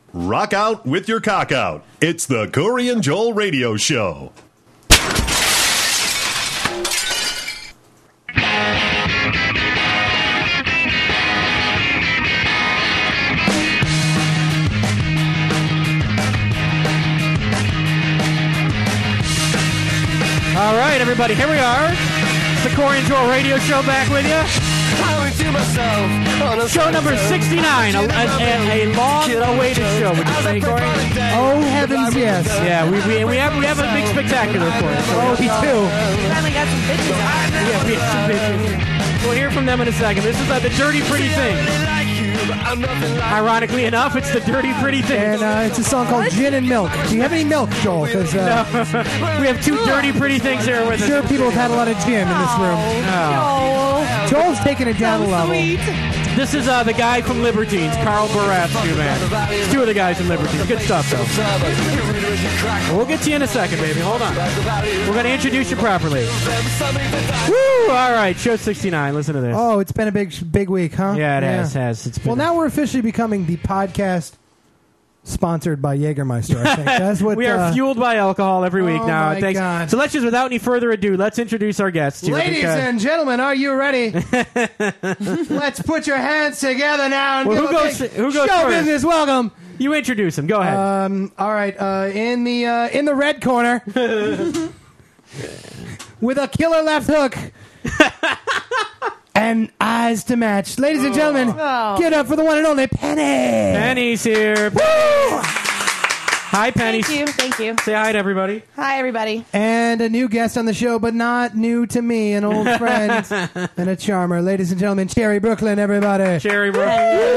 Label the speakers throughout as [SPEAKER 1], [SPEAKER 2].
[SPEAKER 1] Rock out with your cock out. It's the Corey and Joel Radio Show.
[SPEAKER 2] All right, everybody, here we are. It's the Corey and Joel Radio Show back with you. Show number 69, a long-awaited show. Would you say, Corey?
[SPEAKER 3] Oh, heavens, yes.
[SPEAKER 2] Yeah, we have a big spectacular for us.
[SPEAKER 3] Oh, me too.
[SPEAKER 4] Finally got some bitches out.
[SPEAKER 2] Yeah, we have some bitches. We'll hear from them in a second. This is the Dirty Pretty Thing. Ironically enough, it's the Dirty Pretty Thing.
[SPEAKER 3] And it's a song called Gin and Milk. Do you have any milk, Joel? Because
[SPEAKER 2] no. We have two Dirty Pretty Things here with us.
[SPEAKER 3] I'm sure people have had a lot of gin in this room.
[SPEAKER 2] Oh.
[SPEAKER 3] Joel's taking it down a level.
[SPEAKER 2] This is the guy from Libertines, Carl Baratsu, man. It's two of the guys from Libertines. Good stuff, though. We'll get to you in a second, baby. Hold on. We're going to introduce you properly. Woo! All right, show 69. Listen to this.
[SPEAKER 3] Oh, it's been a big week, huh?
[SPEAKER 2] Yeah, it has. It's been
[SPEAKER 3] well, now we're officially becoming the podcast sponsored by Jägermeister, I think. That's what
[SPEAKER 2] we are fueled by alcohol every week now.
[SPEAKER 3] My God.
[SPEAKER 2] So let's just, without any further ado, let's introduce our guests.
[SPEAKER 3] Ladies and gentlemen, are you ready? Let's put your hands together now and
[SPEAKER 2] who goes
[SPEAKER 3] show
[SPEAKER 2] first?
[SPEAKER 3] business. Welcome.
[SPEAKER 2] You introduce him. Go ahead.
[SPEAKER 3] All right. In the red corner, with a killer left hook. And eyes to match. Ladies and gentlemen, get up for the one and only Penny.
[SPEAKER 2] Penny's here.
[SPEAKER 3] Woo!
[SPEAKER 2] Hi, Penny.
[SPEAKER 4] Thank you.
[SPEAKER 2] Say hi to everybody.
[SPEAKER 4] Hi, everybody.
[SPEAKER 3] And a new guest on the show, but not new to me, an old friend and a charmer. Ladies and gentlemen, Cherry Brooklyn, everybody.
[SPEAKER 2] Cherry Brooklyn.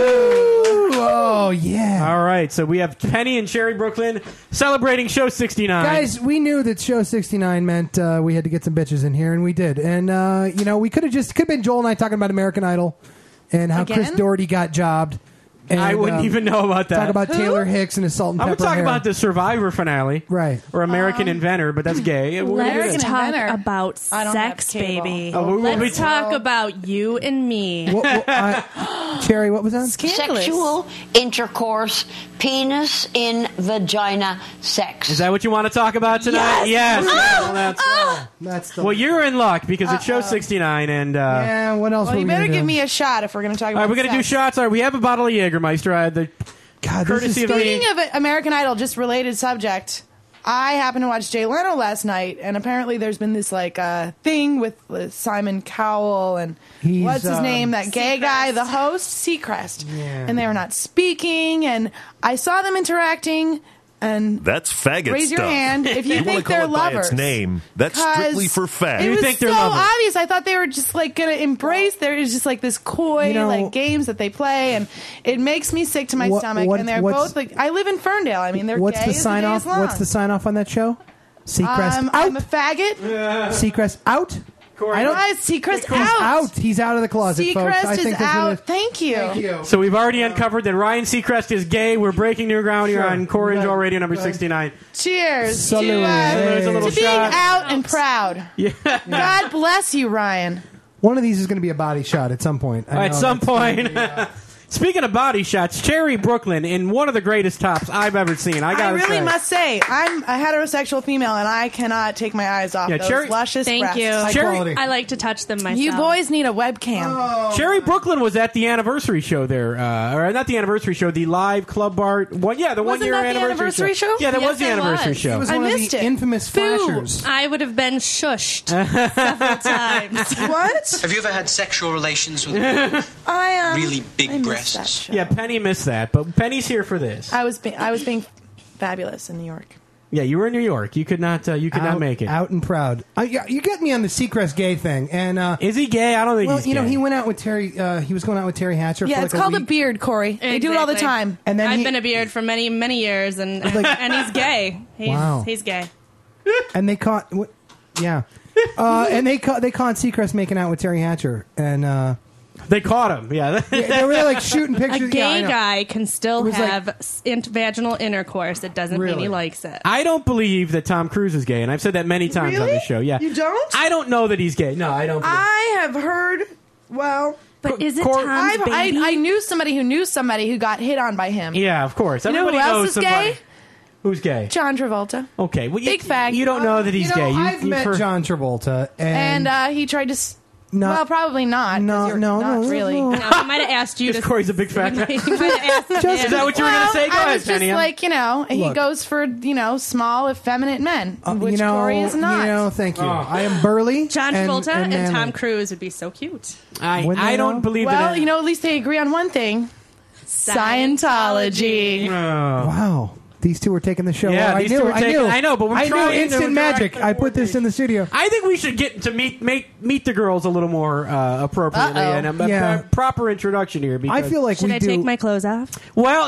[SPEAKER 3] Oh, yeah.
[SPEAKER 2] All right, so we have Penny and Cherry Brooklyn celebrating show 69.
[SPEAKER 3] Guys, we knew that show 69 meant we had to get some bitches in here, and we did. And, we could have been Joel and I talking about American Idol and how Chris Doherty got jobbed. And,
[SPEAKER 2] I wouldn't even know about that.
[SPEAKER 3] Talk about Taylor Hicks and his Salt and Pepper
[SPEAKER 2] I would talk
[SPEAKER 3] hair.
[SPEAKER 2] about the Survivor finale.
[SPEAKER 3] Right.
[SPEAKER 2] Or American Inventor, but that's gay.
[SPEAKER 5] Let's talk about sex, baby. Let's talk about you and me.
[SPEAKER 3] Cherry, what was that?
[SPEAKER 6] Sexual intercourse, penis in vagina sex.
[SPEAKER 2] Is that what you want to talk about tonight? Yes. Well, you're in luck because it's show 69 and
[SPEAKER 3] yeah, what else?
[SPEAKER 4] Well, you better give me a shot if we're going to talk about.
[SPEAKER 2] All right, we're going to do shots. All right, we have a bottle of Jägermeister.
[SPEAKER 4] Speaking of American Idol, just related subject. I happened to watch Jay Leno last night, and apparently there's been this thing with Simon Cowell and what's his name, that gay guy, the host, Seacrest, and they were not speaking, and I saw them interacting. And
[SPEAKER 1] that's faggot
[SPEAKER 4] raise
[SPEAKER 1] stuff.
[SPEAKER 4] your hand if you think they're
[SPEAKER 1] lovers. By its name. That's strictly for fags.
[SPEAKER 4] It was
[SPEAKER 2] think they're
[SPEAKER 4] so
[SPEAKER 2] lovers.
[SPEAKER 4] obvious. I thought they were just going to embrace. There is just this coy games that they play, and it makes me sick to my stomach. And they're both I live in Ferndale. I mean, they're
[SPEAKER 3] what's
[SPEAKER 4] gay
[SPEAKER 3] the
[SPEAKER 4] as
[SPEAKER 3] sign off?
[SPEAKER 4] long.
[SPEAKER 3] What's the sign off on that show? Seacrest out.
[SPEAKER 4] I'm a faggot.
[SPEAKER 3] Seacrest out.
[SPEAKER 4] Seacrest out.
[SPEAKER 3] He's out of the closet, folks.
[SPEAKER 4] Seacrest
[SPEAKER 3] I think
[SPEAKER 4] is out. Thank you.
[SPEAKER 2] So we've already uncovered that Ryan Seacrest is gay. We're breaking new ground here on Corey and Joel Radio number 69.
[SPEAKER 4] Cheers
[SPEAKER 3] to
[SPEAKER 4] being out and proud.
[SPEAKER 2] Yeah.
[SPEAKER 4] God bless you, Ryan.
[SPEAKER 3] One of these is going to be a body shot at some point.
[SPEAKER 2] At some point. Speaking of body shots, Cherry Brooklyn in one of the greatest tops I've ever seen. I really
[SPEAKER 4] must say, I'm a heterosexual female, and I cannot take my eyes off those luscious breasts.
[SPEAKER 5] Thank you. I like to touch them myself.
[SPEAKER 4] You boys need a webcam.
[SPEAKER 2] Cherry Brooklyn was at the anniversary show there, or not the anniversary show, the live Club Bar. The 1 year
[SPEAKER 4] anniversary show.
[SPEAKER 2] Yeah, that was the anniversary show.
[SPEAKER 3] It was one of the infamous flashers.
[SPEAKER 5] I would have been shushed several times.
[SPEAKER 4] What?
[SPEAKER 7] Have you ever had sexual relations with really big breasts?
[SPEAKER 2] Yeah, Penny missed that, but Penny's here for this.
[SPEAKER 4] I was being fabulous in New York.
[SPEAKER 2] Yeah, you were in New York. You could not make it.
[SPEAKER 3] Out and proud. You get me on the Seacrest gay thing. And
[SPEAKER 2] is he gay? I don't think he's gay.
[SPEAKER 3] He went out with Terry. He was going out with Terry Hatcher.
[SPEAKER 4] Yeah,
[SPEAKER 3] for
[SPEAKER 4] it's called
[SPEAKER 3] a
[SPEAKER 4] a beard, Corey. They do it all the time.
[SPEAKER 3] And then
[SPEAKER 5] I've been a beard for many, many years, and he's gay. He's gay.
[SPEAKER 3] And they caught. Yeah. And they caught Seacrest making out with Terry Hatcher, and
[SPEAKER 2] they caught him. Yeah,
[SPEAKER 3] they were shooting pictures.
[SPEAKER 5] A gay guy can still have vaginal intercourse. It doesn't mean he likes it.
[SPEAKER 2] I don't believe that Tom Cruise is gay, and I've said that many times on this show. Yeah,
[SPEAKER 4] you don't?
[SPEAKER 2] I don't know that he's gay. No, I don't.
[SPEAKER 4] I have heard. Well,
[SPEAKER 5] But is it Tom's baby?
[SPEAKER 4] I knew somebody who got hit on by him.
[SPEAKER 2] Yeah, of course.
[SPEAKER 4] You know
[SPEAKER 2] Everybody
[SPEAKER 4] who else
[SPEAKER 2] knows
[SPEAKER 4] is
[SPEAKER 2] somebody.
[SPEAKER 4] gay?
[SPEAKER 2] Who's gay?
[SPEAKER 4] John Travolta.
[SPEAKER 2] Okay. Well,
[SPEAKER 4] Big fag.
[SPEAKER 2] You don't know that he's gay.
[SPEAKER 3] I've met John Travolta, and
[SPEAKER 4] he tried to... well, probably not.
[SPEAKER 3] No,
[SPEAKER 4] not really.
[SPEAKER 5] No, I might have asked you.
[SPEAKER 2] Because Corey's a big fat guy.
[SPEAKER 5] Is that
[SPEAKER 2] what you were going to say? Go
[SPEAKER 4] I
[SPEAKER 2] ahead,
[SPEAKER 4] was just
[SPEAKER 2] Penny.
[SPEAKER 4] like, he goes for, small, effeminate men, which Corey is not.
[SPEAKER 3] Thank you. I am burly.
[SPEAKER 5] John Travolta and Tom Cruise would be so cute.
[SPEAKER 2] I don't believe that.
[SPEAKER 4] Well, at least they agree on one thing. Scientology.
[SPEAKER 3] Wow. These two were taking the show.
[SPEAKER 2] Yeah,
[SPEAKER 3] I know, but
[SPEAKER 2] I
[SPEAKER 3] knew instant magic. I put this in the studio.
[SPEAKER 2] I think we should get to meet the girls a little more appropriately and a proper introduction here. Because
[SPEAKER 3] I feel like
[SPEAKER 5] should I take my clothes off?
[SPEAKER 2] Well,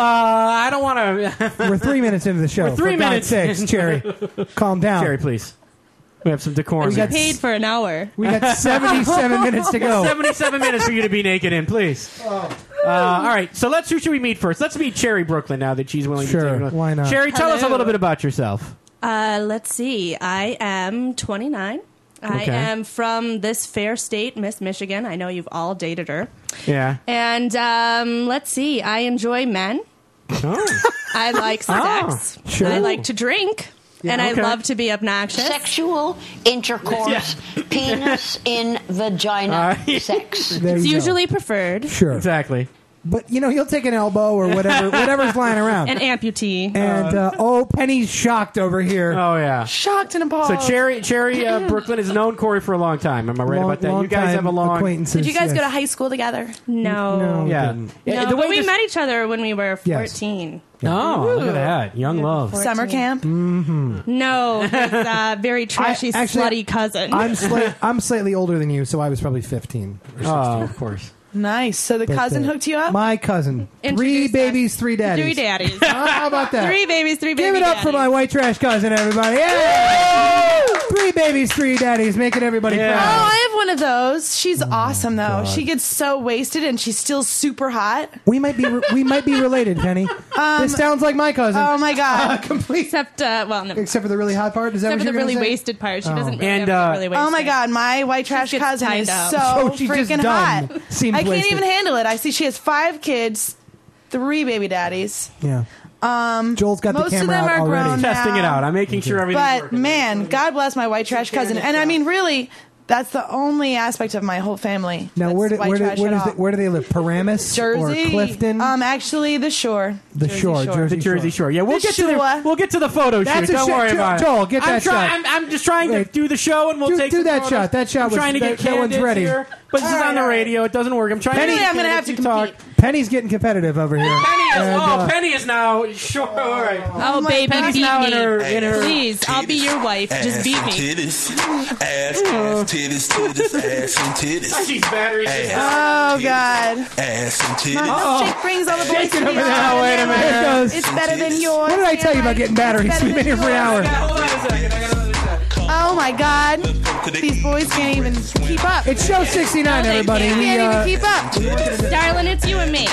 [SPEAKER 2] I don't want to.
[SPEAKER 3] We're 3 minutes into the show.
[SPEAKER 2] We're 3 minutes.
[SPEAKER 3] God's sakes, Cherry, calm down.
[SPEAKER 2] Cherry, please. We have some decorum.
[SPEAKER 5] We got paid for an hour.
[SPEAKER 3] We got 77 minutes to go.
[SPEAKER 2] 77 minutes for you to be naked in, please. All right, so who should we meet first? Let's meet Cherry Brooklyn now that she's willing to take it.
[SPEAKER 3] Why not?
[SPEAKER 2] Cherry, tell us a little bit about yourself.
[SPEAKER 5] Let's see. I am 29. I am from this fair state, Miss Michigan. I know you've all dated her.
[SPEAKER 2] Yeah.
[SPEAKER 5] And let's see. I enjoy men.
[SPEAKER 2] Oh.
[SPEAKER 5] I like sex.
[SPEAKER 3] Sure.
[SPEAKER 5] I like to drink. Yeah, and I love to be obnoxious.
[SPEAKER 6] Sexual intercourse, penis in vagina sex.
[SPEAKER 5] It's usually preferred.
[SPEAKER 3] Sure.
[SPEAKER 2] Exactly.
[SPEAKER 3] But, he'll take an elbow or whatever's lying around.
[SPEAKER 5] An amputee.
[SPEAKER 3] And, Penny's shocked over here.
[SPEAKER 2] Oh, yeah.
[SPEAKER 4] Shocked and appalled.
[SPEAKER 2] So Cherry Brooklyn has known Corey for a long time. Am I right about that? You guys have a long
[SPEAKER 3] acquaintances.
[SPEAKER 4] Did you guys go to high school together?
[SPEAKER 5] No.
[SPEAKER 2] Yeah.
[SPEAKER 5] No, but we met each other when we were 14.
[SPEAKER 2] Yes. Oh, look at that. Young love.
[SPEAKER 5] 14.
[SPEAKER 4] Summer camp?
[SPEAKER 3] Mm-hmm.
[SPEAKER 5] No, his very trashy, slutty cousin.
[SPEAKER 3] I'm slightly older than you, so I was probably 15 or 16.
[SPEAKER 2] Oh, of course.
[SPEAKER 4] Nice. So the cousin hooked you up?
[SPEAKER 3] My cousin.
[SPEAKER 5] Introduce
[SPEAKER 3] 3 babies, 3 daddies.
[SPEAKER 5] 3 daddies.
[SPEAKER 3] How about that?
[SPEAKER 5] 3 babies, 3 baby
[SPEAKER 3] Give it up for my white trash cousin, everybody. Yeah! 3 babies, 3 daddies, making everybody proud.
[SPEAKER 4] Oh, I have one of those. She's awesome, though. God. She gets so wasted, and she's still super hot.
[SPEAKER 3] We might be related, Penny. This sounds like my cousin.
[SPEAKER 4] Oh, my God.
[SPEAKER 3] Complete.
[SPEAKER 5] Except for
[SPEAKER 3] the really hot part? Is that
[SPEAKER 5] except
[SPEAKER 3] what
[SPEAKER 5] for the really
[SPEAKER 3] say?
[SPEAKER 5] wasted part. She doesn't really really wasted.
[SPEAKER 4] Oh, my God. My white trash cousin is so freaking hot. I can't even handle it. I see she has 5 kids, 3 baby daddies.
[SPEAKER 3] Yeah. Joel's got
[SPEAKER 4] most
[SPEAKER 3] the camera
[SPEAKER 4] of them
[SPEAKER 3] out
[SPEAKER 4] are
[SPEAKER 3] already.
[SPEAKER 4] grown
[SPEAKER 2] Testing
[SPEAKER 4] now,
[SPEAKER 2] it out. I'm making sure everything's
[SPEAKER 4] But
[SPEAKER 2] working.
[SPEAKER 4] man, God bless my white trash cousin. And I mean, really, that's the only aspect of my whole family.
[SPEAKER 3] Now, where do they live? Paramus,
[SPEAKER 4] Jersey,
[SPEAKER 3] or Clifton?
[SPEAKER 4] Actually, the Shore.
[SPEAKER 3] The Jersey Shore. Yeah,
[SPEAKER 2] we'll get to the photo shoot. Don't worry about it.
[SPEAKER 3] Joel, get that shot.
[SPEAKER 2] I'm just trying to do the show, and we'll take
[SPEAKER 3] do that
[SPEAKER 2] photos.
[SPEAKER 3] shot. That shot.
[SPEAKER 2] I'm trying to get
[SPEAKER 3] that one's ready.
[SPEAKER 2] Here, but this is on the radio. It doesn't work. I'm trying.
[SPEAKER 4] Penny, I'm going to have to compete.
[SPEAKER 3] Penny's getting competitive over here.
[SPEAKER 2] Penny is now sure. All right.
[SPEAKER 5] Oh, baby,
[SPEAKER 2] Penny's
[SPEAKER 5] beat
[SPEAKER 2] now
[SPEAKER 5] me.
[SPEAKER 2] in her.
[SPEAKER 5] Please, I'll be your wife. Just beat me.
[SPEAKER 8] Titties, ass, titties, ass and titties.
[SPEAKER 2] She's battery.
[SPEAKER 4] Oh God.
[SPEAKER 8] Ass and titties.
[SPEAKER 4] My milkshake brings all the boys to me.
[SPEAKER 2] Oh, wait a minute.
[SPEAKER 4] It's better than yours.
[SPEAKER 3] What did I tell you about getting batteries? We've been here for an hour.
[SPEAKER 2] Hold on a second. I got another shot.
[SPEAKER 4] Oh my God. These boys can't even keep up.
[SPEAKER 3] It's show 69, everybody.
[SPEAKER 4] They can't even keep up.
[SPEAKER 5] Darling, it's you and me.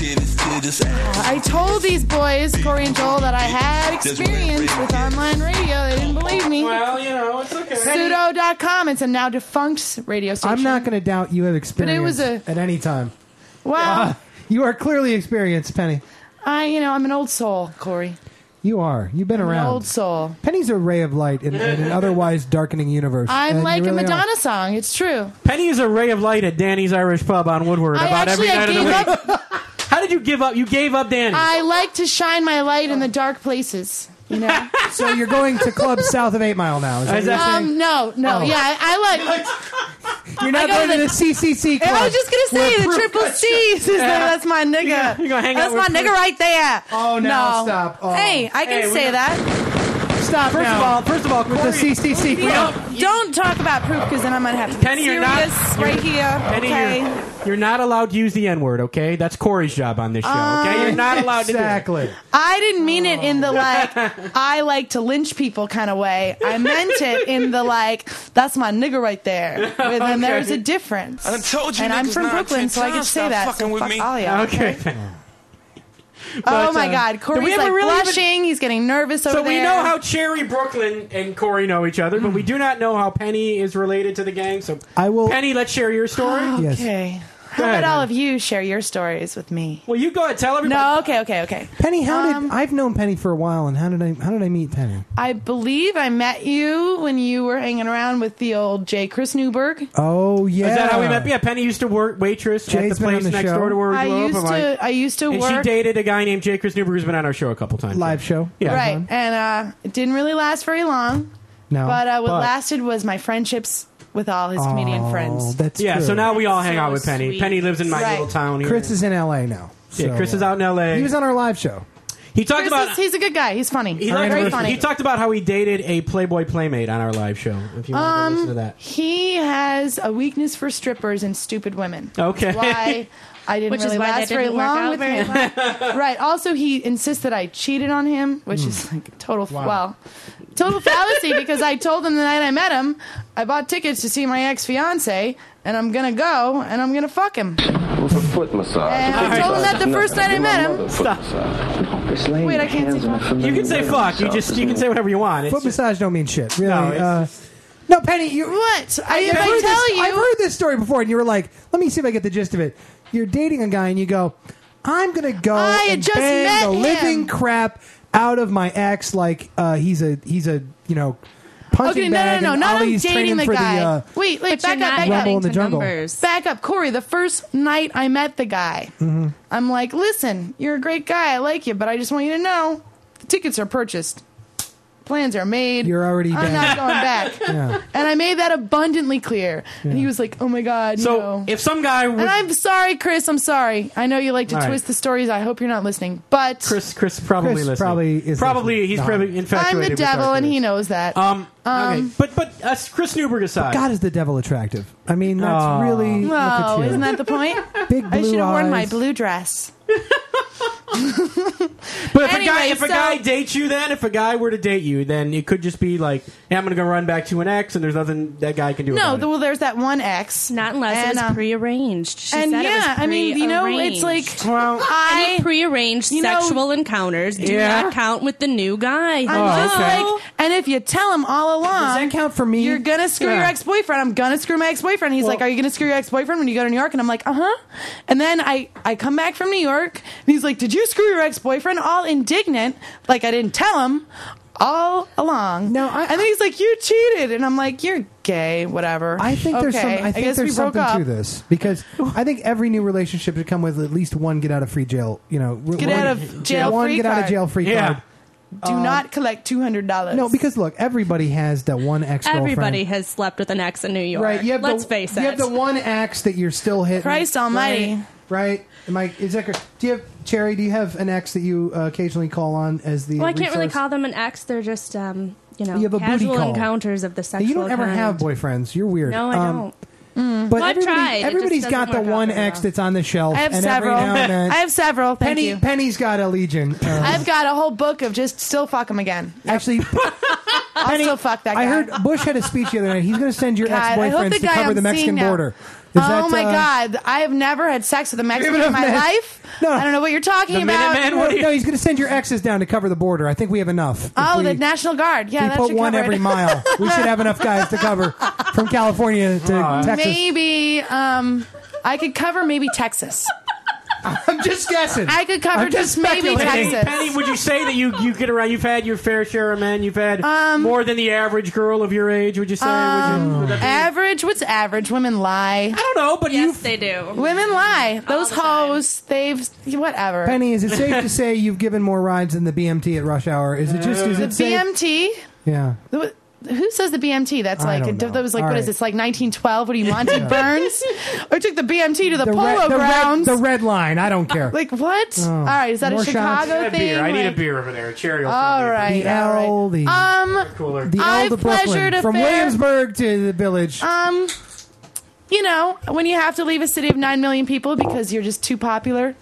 [SPEAKER 4] I told these boys, Corey and Joel, that I had experience with online radio. They didn't believe me.
[SPEAKER 2] Well, it's okay.
[SPEAKER 4] Pseudo.com. It's a now defunct radio station.
[SPEAKER 3] I'm not going to doubt you have experience
[SPEAKER 4] But it was
[SPEAKER 3] at any time.
[SPEAKER 4] Well,
[SPEAKER 3] you are clearly experienced, Penny.
[SPEAKER 4] I'm an old soul, Corey.
[SPEAKER 3] You are. You've been around.
[SPEAKER 4] An old soul.
[SPEAKER 3] Penny's a ray of light in an otherwise darkening universe.
[SPEAKER 4] I'm like
[SPEAKER 3] really
[SPEAKER 4] a Madonna song. It's true.
[SPEAKER 2] Penny is a ray of light at Danny's Irish Pub on Woodward about every night of the week. How did you give up? You gave up Danny.
[SPEAKER 4] I like to shine my light in the dark places.
[SPEAKER 3] So you're going to clubs south of 8 Mile now? Is that
[SPEAKER 4] no. Oh. Yeah, I like.
[SPEAKER 3] You're not going to the CCC club.
[SPEAKER 4] I was just gonna say the Triple C's. That's my nigga.
[SPEAKER 2] You're gonna hang out
[SPEAKER 4] That's my nigga right there.
[SPEAKER 3] Oh no! Stop. Oh.
[SPEAKER 4] Hey, I can say that.
[SPEAKER 3] Stop
[SPEAKER 2] First of all,
[SPEAKER 3] with the CCC club.
[SPEAKER 4] Don't talk about proof because then I might have to.
[SPEAKER 2] Penny, you're not
[SPEAKER 4] right here.
[SPEAKER 2] Penny,
[SPEAKER 4] okay.
[SPEAKER 2] you're not allowed to use the N-word. Okay, that's Corey's job on this show. Okay, you're not allowed to do it.
[SPEAKER 3] Exactly.
[SPEAKER 4] I didn't mean it in the I like to lynch people kind of way. I meant it in the that's my nigga right there. And there's a difference.
[SPEAKER 8] I told you,
[SPEAKER 4] and I'm from Brooklyn, so I can say that. So fuck all y'all.
[SPEAKER 2] Okay.
[SPEAKER 4] Oh my God, Corey's blushing. He's getting nervous over there.
[SPEAKER 2] So we know how Cherry Brooklyn and Corey know each other, but we do not know how Penny is related to the gang. So Penny, let's share your story.
[SPEAKER 4] Okay. How about all of you share your stories with me?
[SPEAKER 2] Well, you go ahead. Tell everybody.
[SPEAKER 4] No, okay.
[SPEAKER 3] Penny, I've known Penny for a while, and how did I meet Penny?
[SPEAKER 4] I believe I met you when you were hanging around with the old J. Chris Newberg.
[SPEAKER 3] Oh yeah,
[SPEAKER 2] is that how we met? Yeah, Penny used to work waitress at the place next door to where we grew up.
[SPEAKER 4] I used to work.
[SPEAKER 2] And she dated a guy named J. Chris Newberg who's been on our show a couple times.
[SPEAKER 3] Live show,
[SPEAKER 2] yeah,
[SPEAKER 4] right? And it didn't really last very long.
[SPEAKER 3] No,
[SPEAKER 4] but what lasted was my friendships with all his comedian friends.
[SPEAKER 3] That's
[SPEAKER 2] true. So now we all hang out with Penny.
[SPEAKER 5] Sweet.
[SPEAKER 2] Penny lives in my little town here.
[SPEAKER 3] Chris is in L.A. now. So,
[SPEAKER 2] yeah, Chris is out in L.A.
[SPEAKER 3] He was on our live show.
[SPEAKER 2] He talked
[SPEAKER 4] he's a good guy. He's funny.
[SPEAKER 2] He's
[SPEAKER 4] very funny.
[SPEAKER 2] He talked about how he dated a Playboy Playmate on our live show. If you want to listen to that,
[SPEAKER 4] he has a weakness for strippers and stupid women.
[SPEAKER 2] Okay,
[SPEAKER 4] that's why I didn't really last very long with him. Right. Also, he insists that I cheated on him, which is like total fallacy because I told him the night I met him, I bought tickets to see my ex-fiance, and I'm going to go, and I'm going to fuck him.
[SPEAKER 9] Foot massage.
[SPEAKER 4] And I told him that the first night I met him.
[SPEAKER 2] Stop.
[SPEAKER 4] Wait, I can't say fuck.
[SPEAKER 2] You can say fuck. You can say whatever you want.
[SPEAKER 3] Foot massage don't mean shit. Really.
[SPEAKER 2] No,
[SPEAKER 3] Penny,
[SPEAKER 4] what?
[SPEAKER 3] I've heard this story before, and you were like, let me see if I get the gist of it. You're dating a guy, and you go, I'm going to go and bang the living crap out of my ex like he's a punching bag.
[SPEAKER 4] No, not I'm dating the guy.
[SPEAKER 3] The,
[SPEAKER 4] wait, back up.
[SPEAKER 3] Rumble in the Jungle.
[SPEAKER 4] Back up, Corey. The first night I met the guy, I'm like, listen, you're a great guy. I like you, but I just want you to know the tickets are purchased. Plans are made.
[SPEAKER 3] You're already
[SPEAKER 4] I'm not going back.
[SPEAKER 3] Yeah.
[SPEAKER 4] And I made that abundantly clear. Yeah. And he was like, oh my God.
[SPEAKER 2] So if some guy would...
[SPEAKER 4] And I'm sorry, Chris. I'm sorry. I know you like to twist the stories. I hope you're not listening. But
[SPEAKER 2] Chris probably listening.
[SPEAKER 3] He's probably
[SPEAKER 2] infatuated.
[SPEAKER 4] I'm the devil, and he knows that.
[SPEAKER 2] Okay. But Chris Newberg aside,
[SPEAKER 3] God, is the devil attractive? I mean, that's really.
[SPEAKER 4] No,
[SPEAKER 3] look at you.
[SPEAKER 4] Isn't that the point?
[SPEAKER 3] Big blue
[SPEAKER 4] I should have worn
[SPEAKER 3] eyes.
[SPEAKER 4] my blue dress.
[SPEAKER 2] But if a guy dates you, then if a guy were to date you, then it could just be like, hey, I'm going to go run back to an ex, and there's nothing that guy can do.
[SPEAKER 4] No,
[SPEAKER 2] about it.
[SPEAKER 4] Well, there's that one ex,
[SPEAKER 5] not unless it's prearranged. She
[SPEAKER 4] and
[SPEAKER 5] said it was
[SPEAKER 4] I mean, it's like
[SPEAKER 5] any prearranged sexual encounters do not count with the new guy.
[SPEAKER 4] And if you tell him all along,
[SPEAKER 3] does that count for me?
[SPEAKER 4] You're gonna screw your ex-boyfriend. I'm gonna screw my ex-boyfriend. He's like, are you gonna screw your ex-boyfriend when you go to New York? And I'm like, And then I come back from New York, and he's like, did you screw your ex-boyfriend? All indignant, like I didn't tell him all along. And then he's like, you cheated, and I'm like, you're gay, whatever.
[SPEAKER 3] I think there's something to this because I think every new relationship should come with at least one get out of free jail. Get out of jail free card.
[SPEAKER 4] Do not collect $200.
[SPEAKER 3] No, because look, everybody has that one ex-girlfriend.
[SPEAKER 5] Everybody has slept with an ex in New York.
[SPEAKER 3] Right?
[SPEAKER 5] Let's face it.
[SPEAKER 3] You have the one ex that you're still hitting.
[SPEAKER 4] Christ Almighty!
[SPEAKER 3] Right? Cherry? Do you have an ex that you occasionally call on as the?
[SPEAKER 5] Well, I can't really call them an ex. They're just
[SPEAKER 3] you have a
[SPEAKER 5] casual
[SPEAKER 3] booty call.
[SPEAKER 5] Encounters of the sexual.
[SPEAKER 3] You don't ever
[SPEAKER 5] kind.
[SPEAKER 3] have boyfriends. You're weird.
[SPEAKER 5] No, I don't.
[SPEAKER 3] But everybody's got the one ex that's on the shelf.
[SPEAKER 4] I have
[SPEAKER 3] and
[SPEAKER 4] several.
[SPEAKER 3] Every now and then,
[SPEAKER 4] I have several. Thank you.
[SPEAKER 3] Penny's got a legion.
[SPEAKER 4] I've got a whole book of just still fuck him again.
[SPEAKER 3] Actually,
[SPEAKER 4] I'll still fuck that guy.
[SPEAKER 3] I heard Bush had a speech the other night. He's going to send your ex-boyfriends to cover the Mexican border.
[SPEAKER 4] Oh my God! I have never had sex with a Mexican in my life.
[SPEAKER 3] No.
[SPEAKER 4] I don't know what you're talking about.
[SPEAKER 3] No, he's going to send your exes down to cover the border. I think we have enough.
[SPEAKER 4] The National Guard. Yeah, that
[SPEAKER 3] put
[SPEAKER 4] should
[SPEAKER 3] one
[SPEAKER 4] cover
[SPEAKER 3] every
[SPEAKER 4] it.
[SPEAKER 3] mile. We should have enough guys to cover from California to Texas.
[SPEAKER 4] Maybe I could cover maybe Texas.
[SPEAKER 3] I'm just guessing.
[SPEAKER 4] I could cover just maybe Texas.
[SPEAKER 2] Penny, would you say that you get around? You've had your fair share of men. You've had more than the average girl of your age. Would you say?
[SPEAKER 4] Average? What's average? Women lie.
[SPEAKER 2] I don't know, but
[SPEAKER 5] yes, they do.
[SPEAKER 4] Women lie. Those hoes. They've whatever.
[SPEAKER 3] Penny, is it safe to say you've given more rides than the BMT at rush hour? Is it just? Is it safe?
[SPEAKER 4] BMT?
[SPEAKER 3] Yeah.
[SPEAKER 4] Who says the BMT? That's like that was like
[SPEAKER 3] All
[SPEAKER 4] what
[SPEAKER 3] right.
[SPEAKER 4] is this like 1912? What are you, Monty Burns? I took the BMT to the polo grounds.
[SPEAKER 3] The red line. I don't care.
[SPEAKER 4] Like what? All right, is that a Chicago thing?
[SPEAKER 2] I need a beer over there. Cherry.
[SPEAKER 4] All right.
[SPEAKER 3] The L. The
[SPEAKER 2] cooler.
[SPEAKER 3] The L to Brooklyn. From Williamsburg to the Village.
[SPEAKER 4] When you have to leave a city of 9 million people because you're just too popular.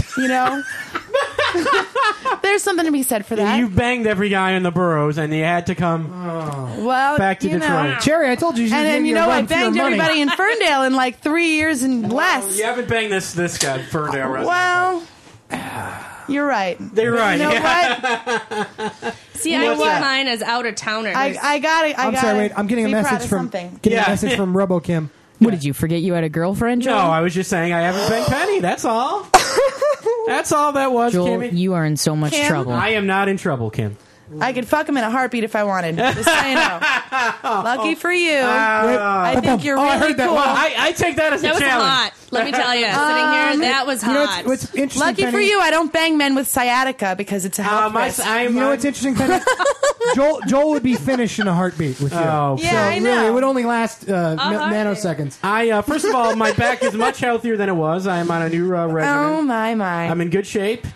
[SPEAKER 4] There's something to be said for that.
[SPEAKER 2] You banged every guy in the boroughs, and you had to come back to Detroit.
[SPEAKER 3] Cherry, I told you.
[SPEAKER 4] I banged everybody in Ferndale in like 3 years and less.
[SPEAKER 2] You haven't banged this guy Ferndale. Right?
[SPEAKER 4] Well, you're right.
[SPEAKER 2] They're right.
[SPEAKER 4] You know what?
[SPEAKER 5] See, I keep mine as out of towner.
[SPEAKER 4] I got it.
[SPEAKER 3] I'm sorry. Wait, I'm getting a message from. Getting a message from RoboKim.
[SPEAKER 9] What, did you forget you had a girlfriend, Joel?
[SPEAKER 2] No, I was just saying I haven't banged Penny. That's all. That's all that was,
[SPEAKER 9] Joel,
[SPEAKER 2] Kimmy.
[SPEAKER 9] you are in so much
[SPEAKER 4] Kim?
[SPEAKER 9] trouble.
[SPEAKER 2] I am not in trouble, Kim.
[SPEAKER 4] I could fuck him in a heartbeat if I wanted. Just so you know. Lucky for you. I think you're really
[SPEAKER 3] I heard that.
[SPEAKER 4] cool.
[SPEAKER 3] Wow.
[SPEAKER 2] I take that as
[SPEAKER 5] That
[SPEAKER 2] a
[SPEAKER 5] was
[SPEAKER 2] challenge.
[SPEAKER 5] hot. Let me tell you, sitting here, that was
[SPEAKER 3] You know
[SPEAKER 5] hot.
[SPEAKER 3] what's interesting,
[SPEAKER 4] Lucky
[SPEAKER 3] Penny?
[SPEAKER 4] for you, I don't bang men with sciatica because it's a health risk.
[SPEAKER 3] You know what's interesting, Penny? Joel would be finished in a heartbeat with you.
[SPEAKER 2] Oh,
[SPEAKER 4] Yeah,
[SPEAKER 3] so
[SPEAKER 4] I know.
[SPEAKER 3] really, it would only last nanoseconds.
[SPEAKER 2] First of all, my back is much healthier than it was. I am on a new regimen.
[SPEAKER 4] Oh my.
[SPEAKER 2] I'm in good shape.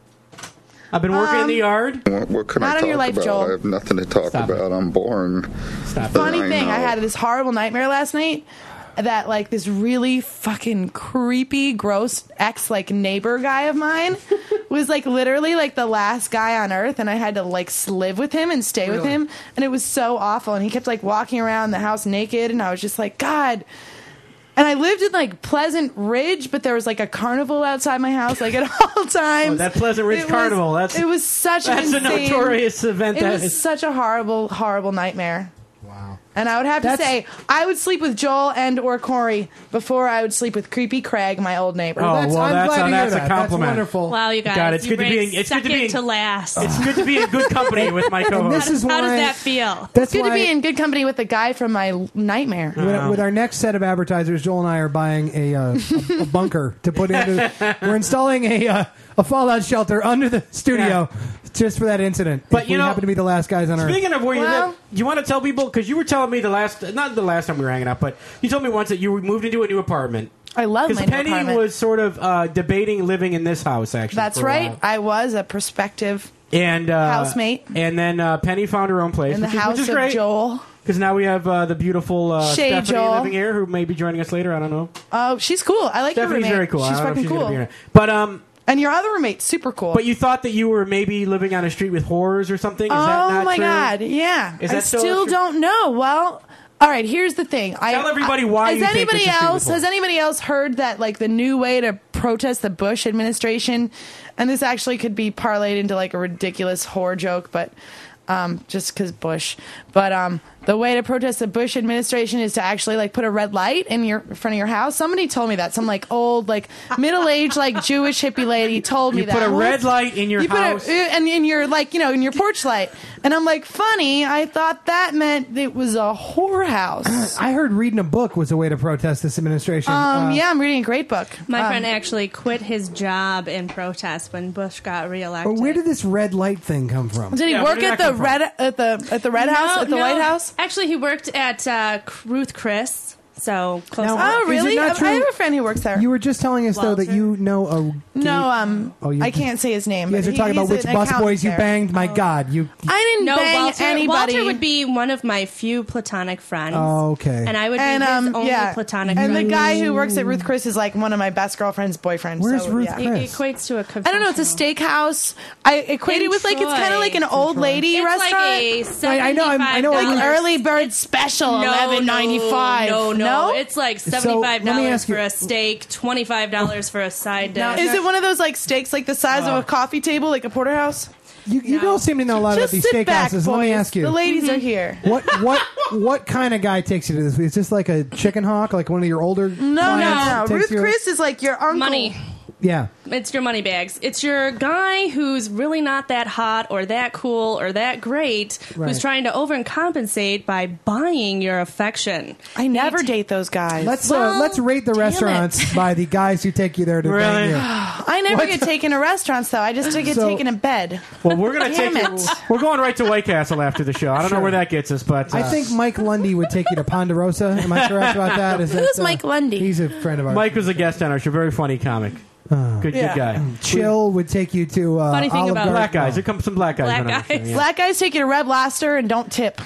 [SPEAKER 2] I've been working in the yard.
[SPEAKER 10] What can
[SPEAKER 4] Not
[SPEAKER 10] I
[SPEAKER 4] on
[SPEAKER 10] talk
[SPEAKER 4] your life,
[SPEAKER 10] about?
[SPEAKER 4] Joel.
[SPEAKER 10] I have nothing to talk about. I'm boring.
[SPEAKER 4] Funny thing, I had this horrible nightmare last night that like this really fucking creepy, gross ex like neighbor guy of mine was like literally like the last guy on earth, and I had to like live with him and stay with him, and it was so awful. And he kept like walking around the house naked, and I was just like, God. And I lived in like Pleasant Ridge, but there was like a carnival outside my house, like at all times.
[SPEAKER 2] Oh, that Pleasant Ridge Carnival.
[SPEAKER 4] It was such an
[SPEAKER 2] a
[SPEAKER 4] insane,
[SPEAKER 2] notorious event.
[SPEAKER 4] It was such a horrible, horrible nightmare.
[SPEAKER 3] Wow.
[SPEAKER 4] And I would have to say, I would sleep with Joel and or Corey before I would sleep with creepy Craig, my old neighbor.
[SPEAKER 2] Oh,
[SPEAKER 3] I'm glad to hear
[SPEAKER 2] that's a
[SPEAKER 3] that.
[SPEAKER 2] compliment.
[SPEAKER 3] That's wonderful.
[SPEAKER 5] Wow, you guys.
[SPEAKER 2] God, it's
[SPEAKER 5] you
[SPEAKER 2] good to be
[SPEAKER 5] ranked
[SPEAKER 2] in- it's good to be in-
[SPEAKER 5] second to last.
[SPEAKER 2] It's good to be in good company with my co-host.
[SPEAKER 3] This is
[SPEAKER 5] How does
[SPEAKER 3] why-
[SPEAKER 5] that feel?
[SPEAKER 3] That's
[SPEAKER 4] It's good to
[SPEAKER 3] why
[SPEAKER 4] be in good company with the guy from my nightmare.
[SPEAKER 3] with our next set of advertisers, Joel and I are buying a bunker to put into. We're installing a fallout shelter under the studio just for that incident.
[SPEAKER 2] But
[SPEAKER 3] if
[SPEAKER 2] you
[SPEAKER 3] we
[SPEAKER 2] know,
[SPEAKER 3] happen to be the last guys on Earth.
[SPEAKER 2] Speaking of where you
[SPEAKER 4] Well-
[SPEAKER 2] live, you want to tell people, because you were telling me not the last time we were hanging out, but you told me once that you moved into a new apartment.
[SPEAKER 4] I love my
[SPEAKER 2] Because
[SPEAKER 4] new
[SPEAKER 2] Penny
[SPEAKER 4] apartment.
[SPEAKER 2] was sort of debating living in this house, actually.
[SPEAKER 4] That's
[SPEAKER 2] for a
[SPEAKER 4] right.
[SPEAKER 2] while.
[SPEAKER 4] I was a prospective
[SPEAKER 2] And
[SPEAKER 4] housemate.
[SPEAKER 2] And then Penny found her own place,
[SPEAKER 4] in the
[SPEAKER 2] which
[SPEAKER 4] house
[SPEAKER 2] is
[SPEAKER 4] of
[SPEAKER 2] great.
[SPEAKER 4] Joel.
[SPEAKER 2] Because now we have the beautiful
[SPEAKER 4] Shay
[SPEAKER 2] Stephanie
[SPEAKER 4] Joel.
[SPEAKER 2] living here, who may be joining us later. I don't know.
[SPEAKER 4] Oh, she's cool. I like your
[SPEAKER 2] Stephanie's
[SPEAKER 4] roommate.
[SPEAKER 2] very cool. I
[SPEAKER 4] She's
[SPEAKER 2] don't know if
[SPEAKER 4] fucking
[SPEAKER 2] she's gonna
[SPEAKER 4] cool.
[SPEAKER 2] be here. But
[SPEAKER 4] and your other roommate, super cool.
[SPEAKER 2] But you thought that you were maybe living on a street with whores or something? Is that not
[SPEAKER 4] my
[SPEAKER 2] true?
[SPEAKER 4] God, yeah.
[SPEAKER 2] Is
[SPEAKER 4] I
[SPEAKER 2] that
[SPEAKER 4] still don't know. Well, all right, here's the thing.
[SPEAKER 2] Tell everybody why you think that
[SPEAKER 4] Has anybody else heard that like the new way to protest the Bush administration, and this actually could be parlayed into like a ridiculous whore joke, but just because Bush. But the way to protest the Bush administration is to actually like put a red light in front of your house. Somebody told me that. Some like old, like middle-aged, like Jewish hippie lady told me
[SPEAKER 2] You
[SPEAKER 4] that.
[SPEAKER 2] put a red light in your house?
[SPEAKER 4] And in your like, in your porch light. And I'm like, funny. I thought that meant it was a whorehouse.
[SPEAKER 3] I heard reading a book was a way to protest this administration.
[SPEAKER 4] Yeah, I'm reading a great book.
[SPEAKER 5] My friend actually quit his job in protest when Bush got reelected.
[SPEAKER 3] But where did this red light thing come from?
[SPEAKER 4] Did he work at the red at the Red House at the White House?
[SPEAKER 5] Actually, he worked at Ruth Chris. So close.
[SPEAKER 3] Now,
[SPEAKER 4] Oh,
[SPEAKER 3] is it
[SPEAKER 4] really?
[SPEAKER 3] not
[SPEAKER 4] I
[SPEAKER 3] true-
[SPEAKER 4] have a friend who works there.
[SPEAKER 3] You were just telling us though that you know a.
[SPEAKER 4] No,
[SPEAKER 3] you-
[SPEAKER 4] I can't say his name.
[SPEAKER 3] You guys
[SPEAKER 4] but
[SPEAKER 3] are talking about
[SPEAKER 4] he's
[SPEAKER 3] which
[SPEAKER 4] an
[SPEAKER 3] bus boys you
[SPEAKER 4] accountant there.
[SPEAKER 3] banged. My God, you.
[SPEAKER 4] I didn't
[SPEAKER 5] No,
[SPEAKER 4] bang
[SPEAKER 5] Walter,
[SPEAKER 4] anybody.
[SPEAKER 5] Walter would be one of my few platonic friends.
[SPEAKER 3] Oh, okay.
[SPEAKER 5] And I would be his only platonic
[SPEAKER 4] and
[SPEAKER 5] friend.
[SPEAKER 4] the guy who works at Ruth Chris is like one of my best girlfriend's boyfriends.
[SPEAKER 3] Where's
[SPEAKER 4] so,
[SPEAKER 3] Ruth
[SPEAKER 4] yeah.
[SPEAKER 3] Chris?
[SPEAKER 5] It equates to a
[SPEAKER 4] I don't know. It's a steakhouse. I equate
[SPEAKER 5] In
[SPEAKER 4] it with like it's kind of
[SPEAKER 5] Troy.
[SPEAKER 4] like an old lady
[SPEAKER 5] It's
[SPEAKER 4] restaurant.
[SPEAKER 5] like a $75
[SPEAKER 4] like early bird special, $11.95.
[SPEAKER 5] No, it's like $75
[SPEAKER 3] let me ask
[SPEAKER 5] for
[SPEAKER 3] you-
[SPEAKER 5] a steak, $25 for a side dish.
[SPEAKER 4] Is it one of those like steaks like the size of a coffee table, like a porterhouse?
[SPEAKER 3] You girls seem to know a lot
[SPEAKER 4] Just
[SPEAKER 3] about these
[SPEAKER 4] sit back,
[SPEAKER 3] steakhouses. Let me
[SPEAKER 4] boys.
[SPEAKER 3] ask you.
[SPEAKER 4] The ladies are here.
[SPEAKER 3] What kind of guy takes you to this? Is this like a chicken hawk, like one of your older?
[SPEAKER 4] No.
[SPEAKER 3] clients takes
[SPEAKER 4] Ruth
[SPEAKER 3] you-
[SPEAKER 4] Chris is like your uncle.
[SPEAKER 5] Money.
[SPEAKER 3] Yeah.
[SPEAKER 5] It's your money bags. It's your guy who's really not that hot or that cool or that great,
[SPEAKER 3] Right.
[SPEAKER 5] who's trying to overcompensate by buying your affection.
[SPEAKER 4] I never date those guys.
[SPEAKER 3] Let's rate the restaurants by the guys who take you there to bang you.
[SPEAKER 4] I never get taken to restaurants though. I just get
[SPEAKER 3] So-
[SPEAKER 4] taken in bed.
[SPEAKER 2] Well, we're gonna take
[SPEAKER 4] Damn
[SPEAKER 2] you.
[SPEAKER 4] it.
[SPEAKER 2] We're going right to White Castle after the show. I don't know where that gets us, but
[SPEAKER 3] I think Mike Lundy would take you to Ponderosa. Am I correct about that?
[SPEAKER 4] Who's Mike Lundy?
[SPEAKER 3] He's a friend of ours.
[SPEAKER 2] Mike was a guest on our show. Very funny comic. Good guy.
[SPEAKER 3] Chill would take you to
[SPEAKER 5] Funny thing
[SPEAKER 3] Olive
[SPEAKER 5] about
[SPEAKER 3] Garden.
[SPEAKER 2] Black guys. There come some black guys.
[SPEAKER 5] Black
[SPEAKER 2] on our show,
[SPEAKER 5] guys.
[SPEAKER 2] yeah.
[SPEAKER 4] Black guys take you to Red Lobster and don't tip.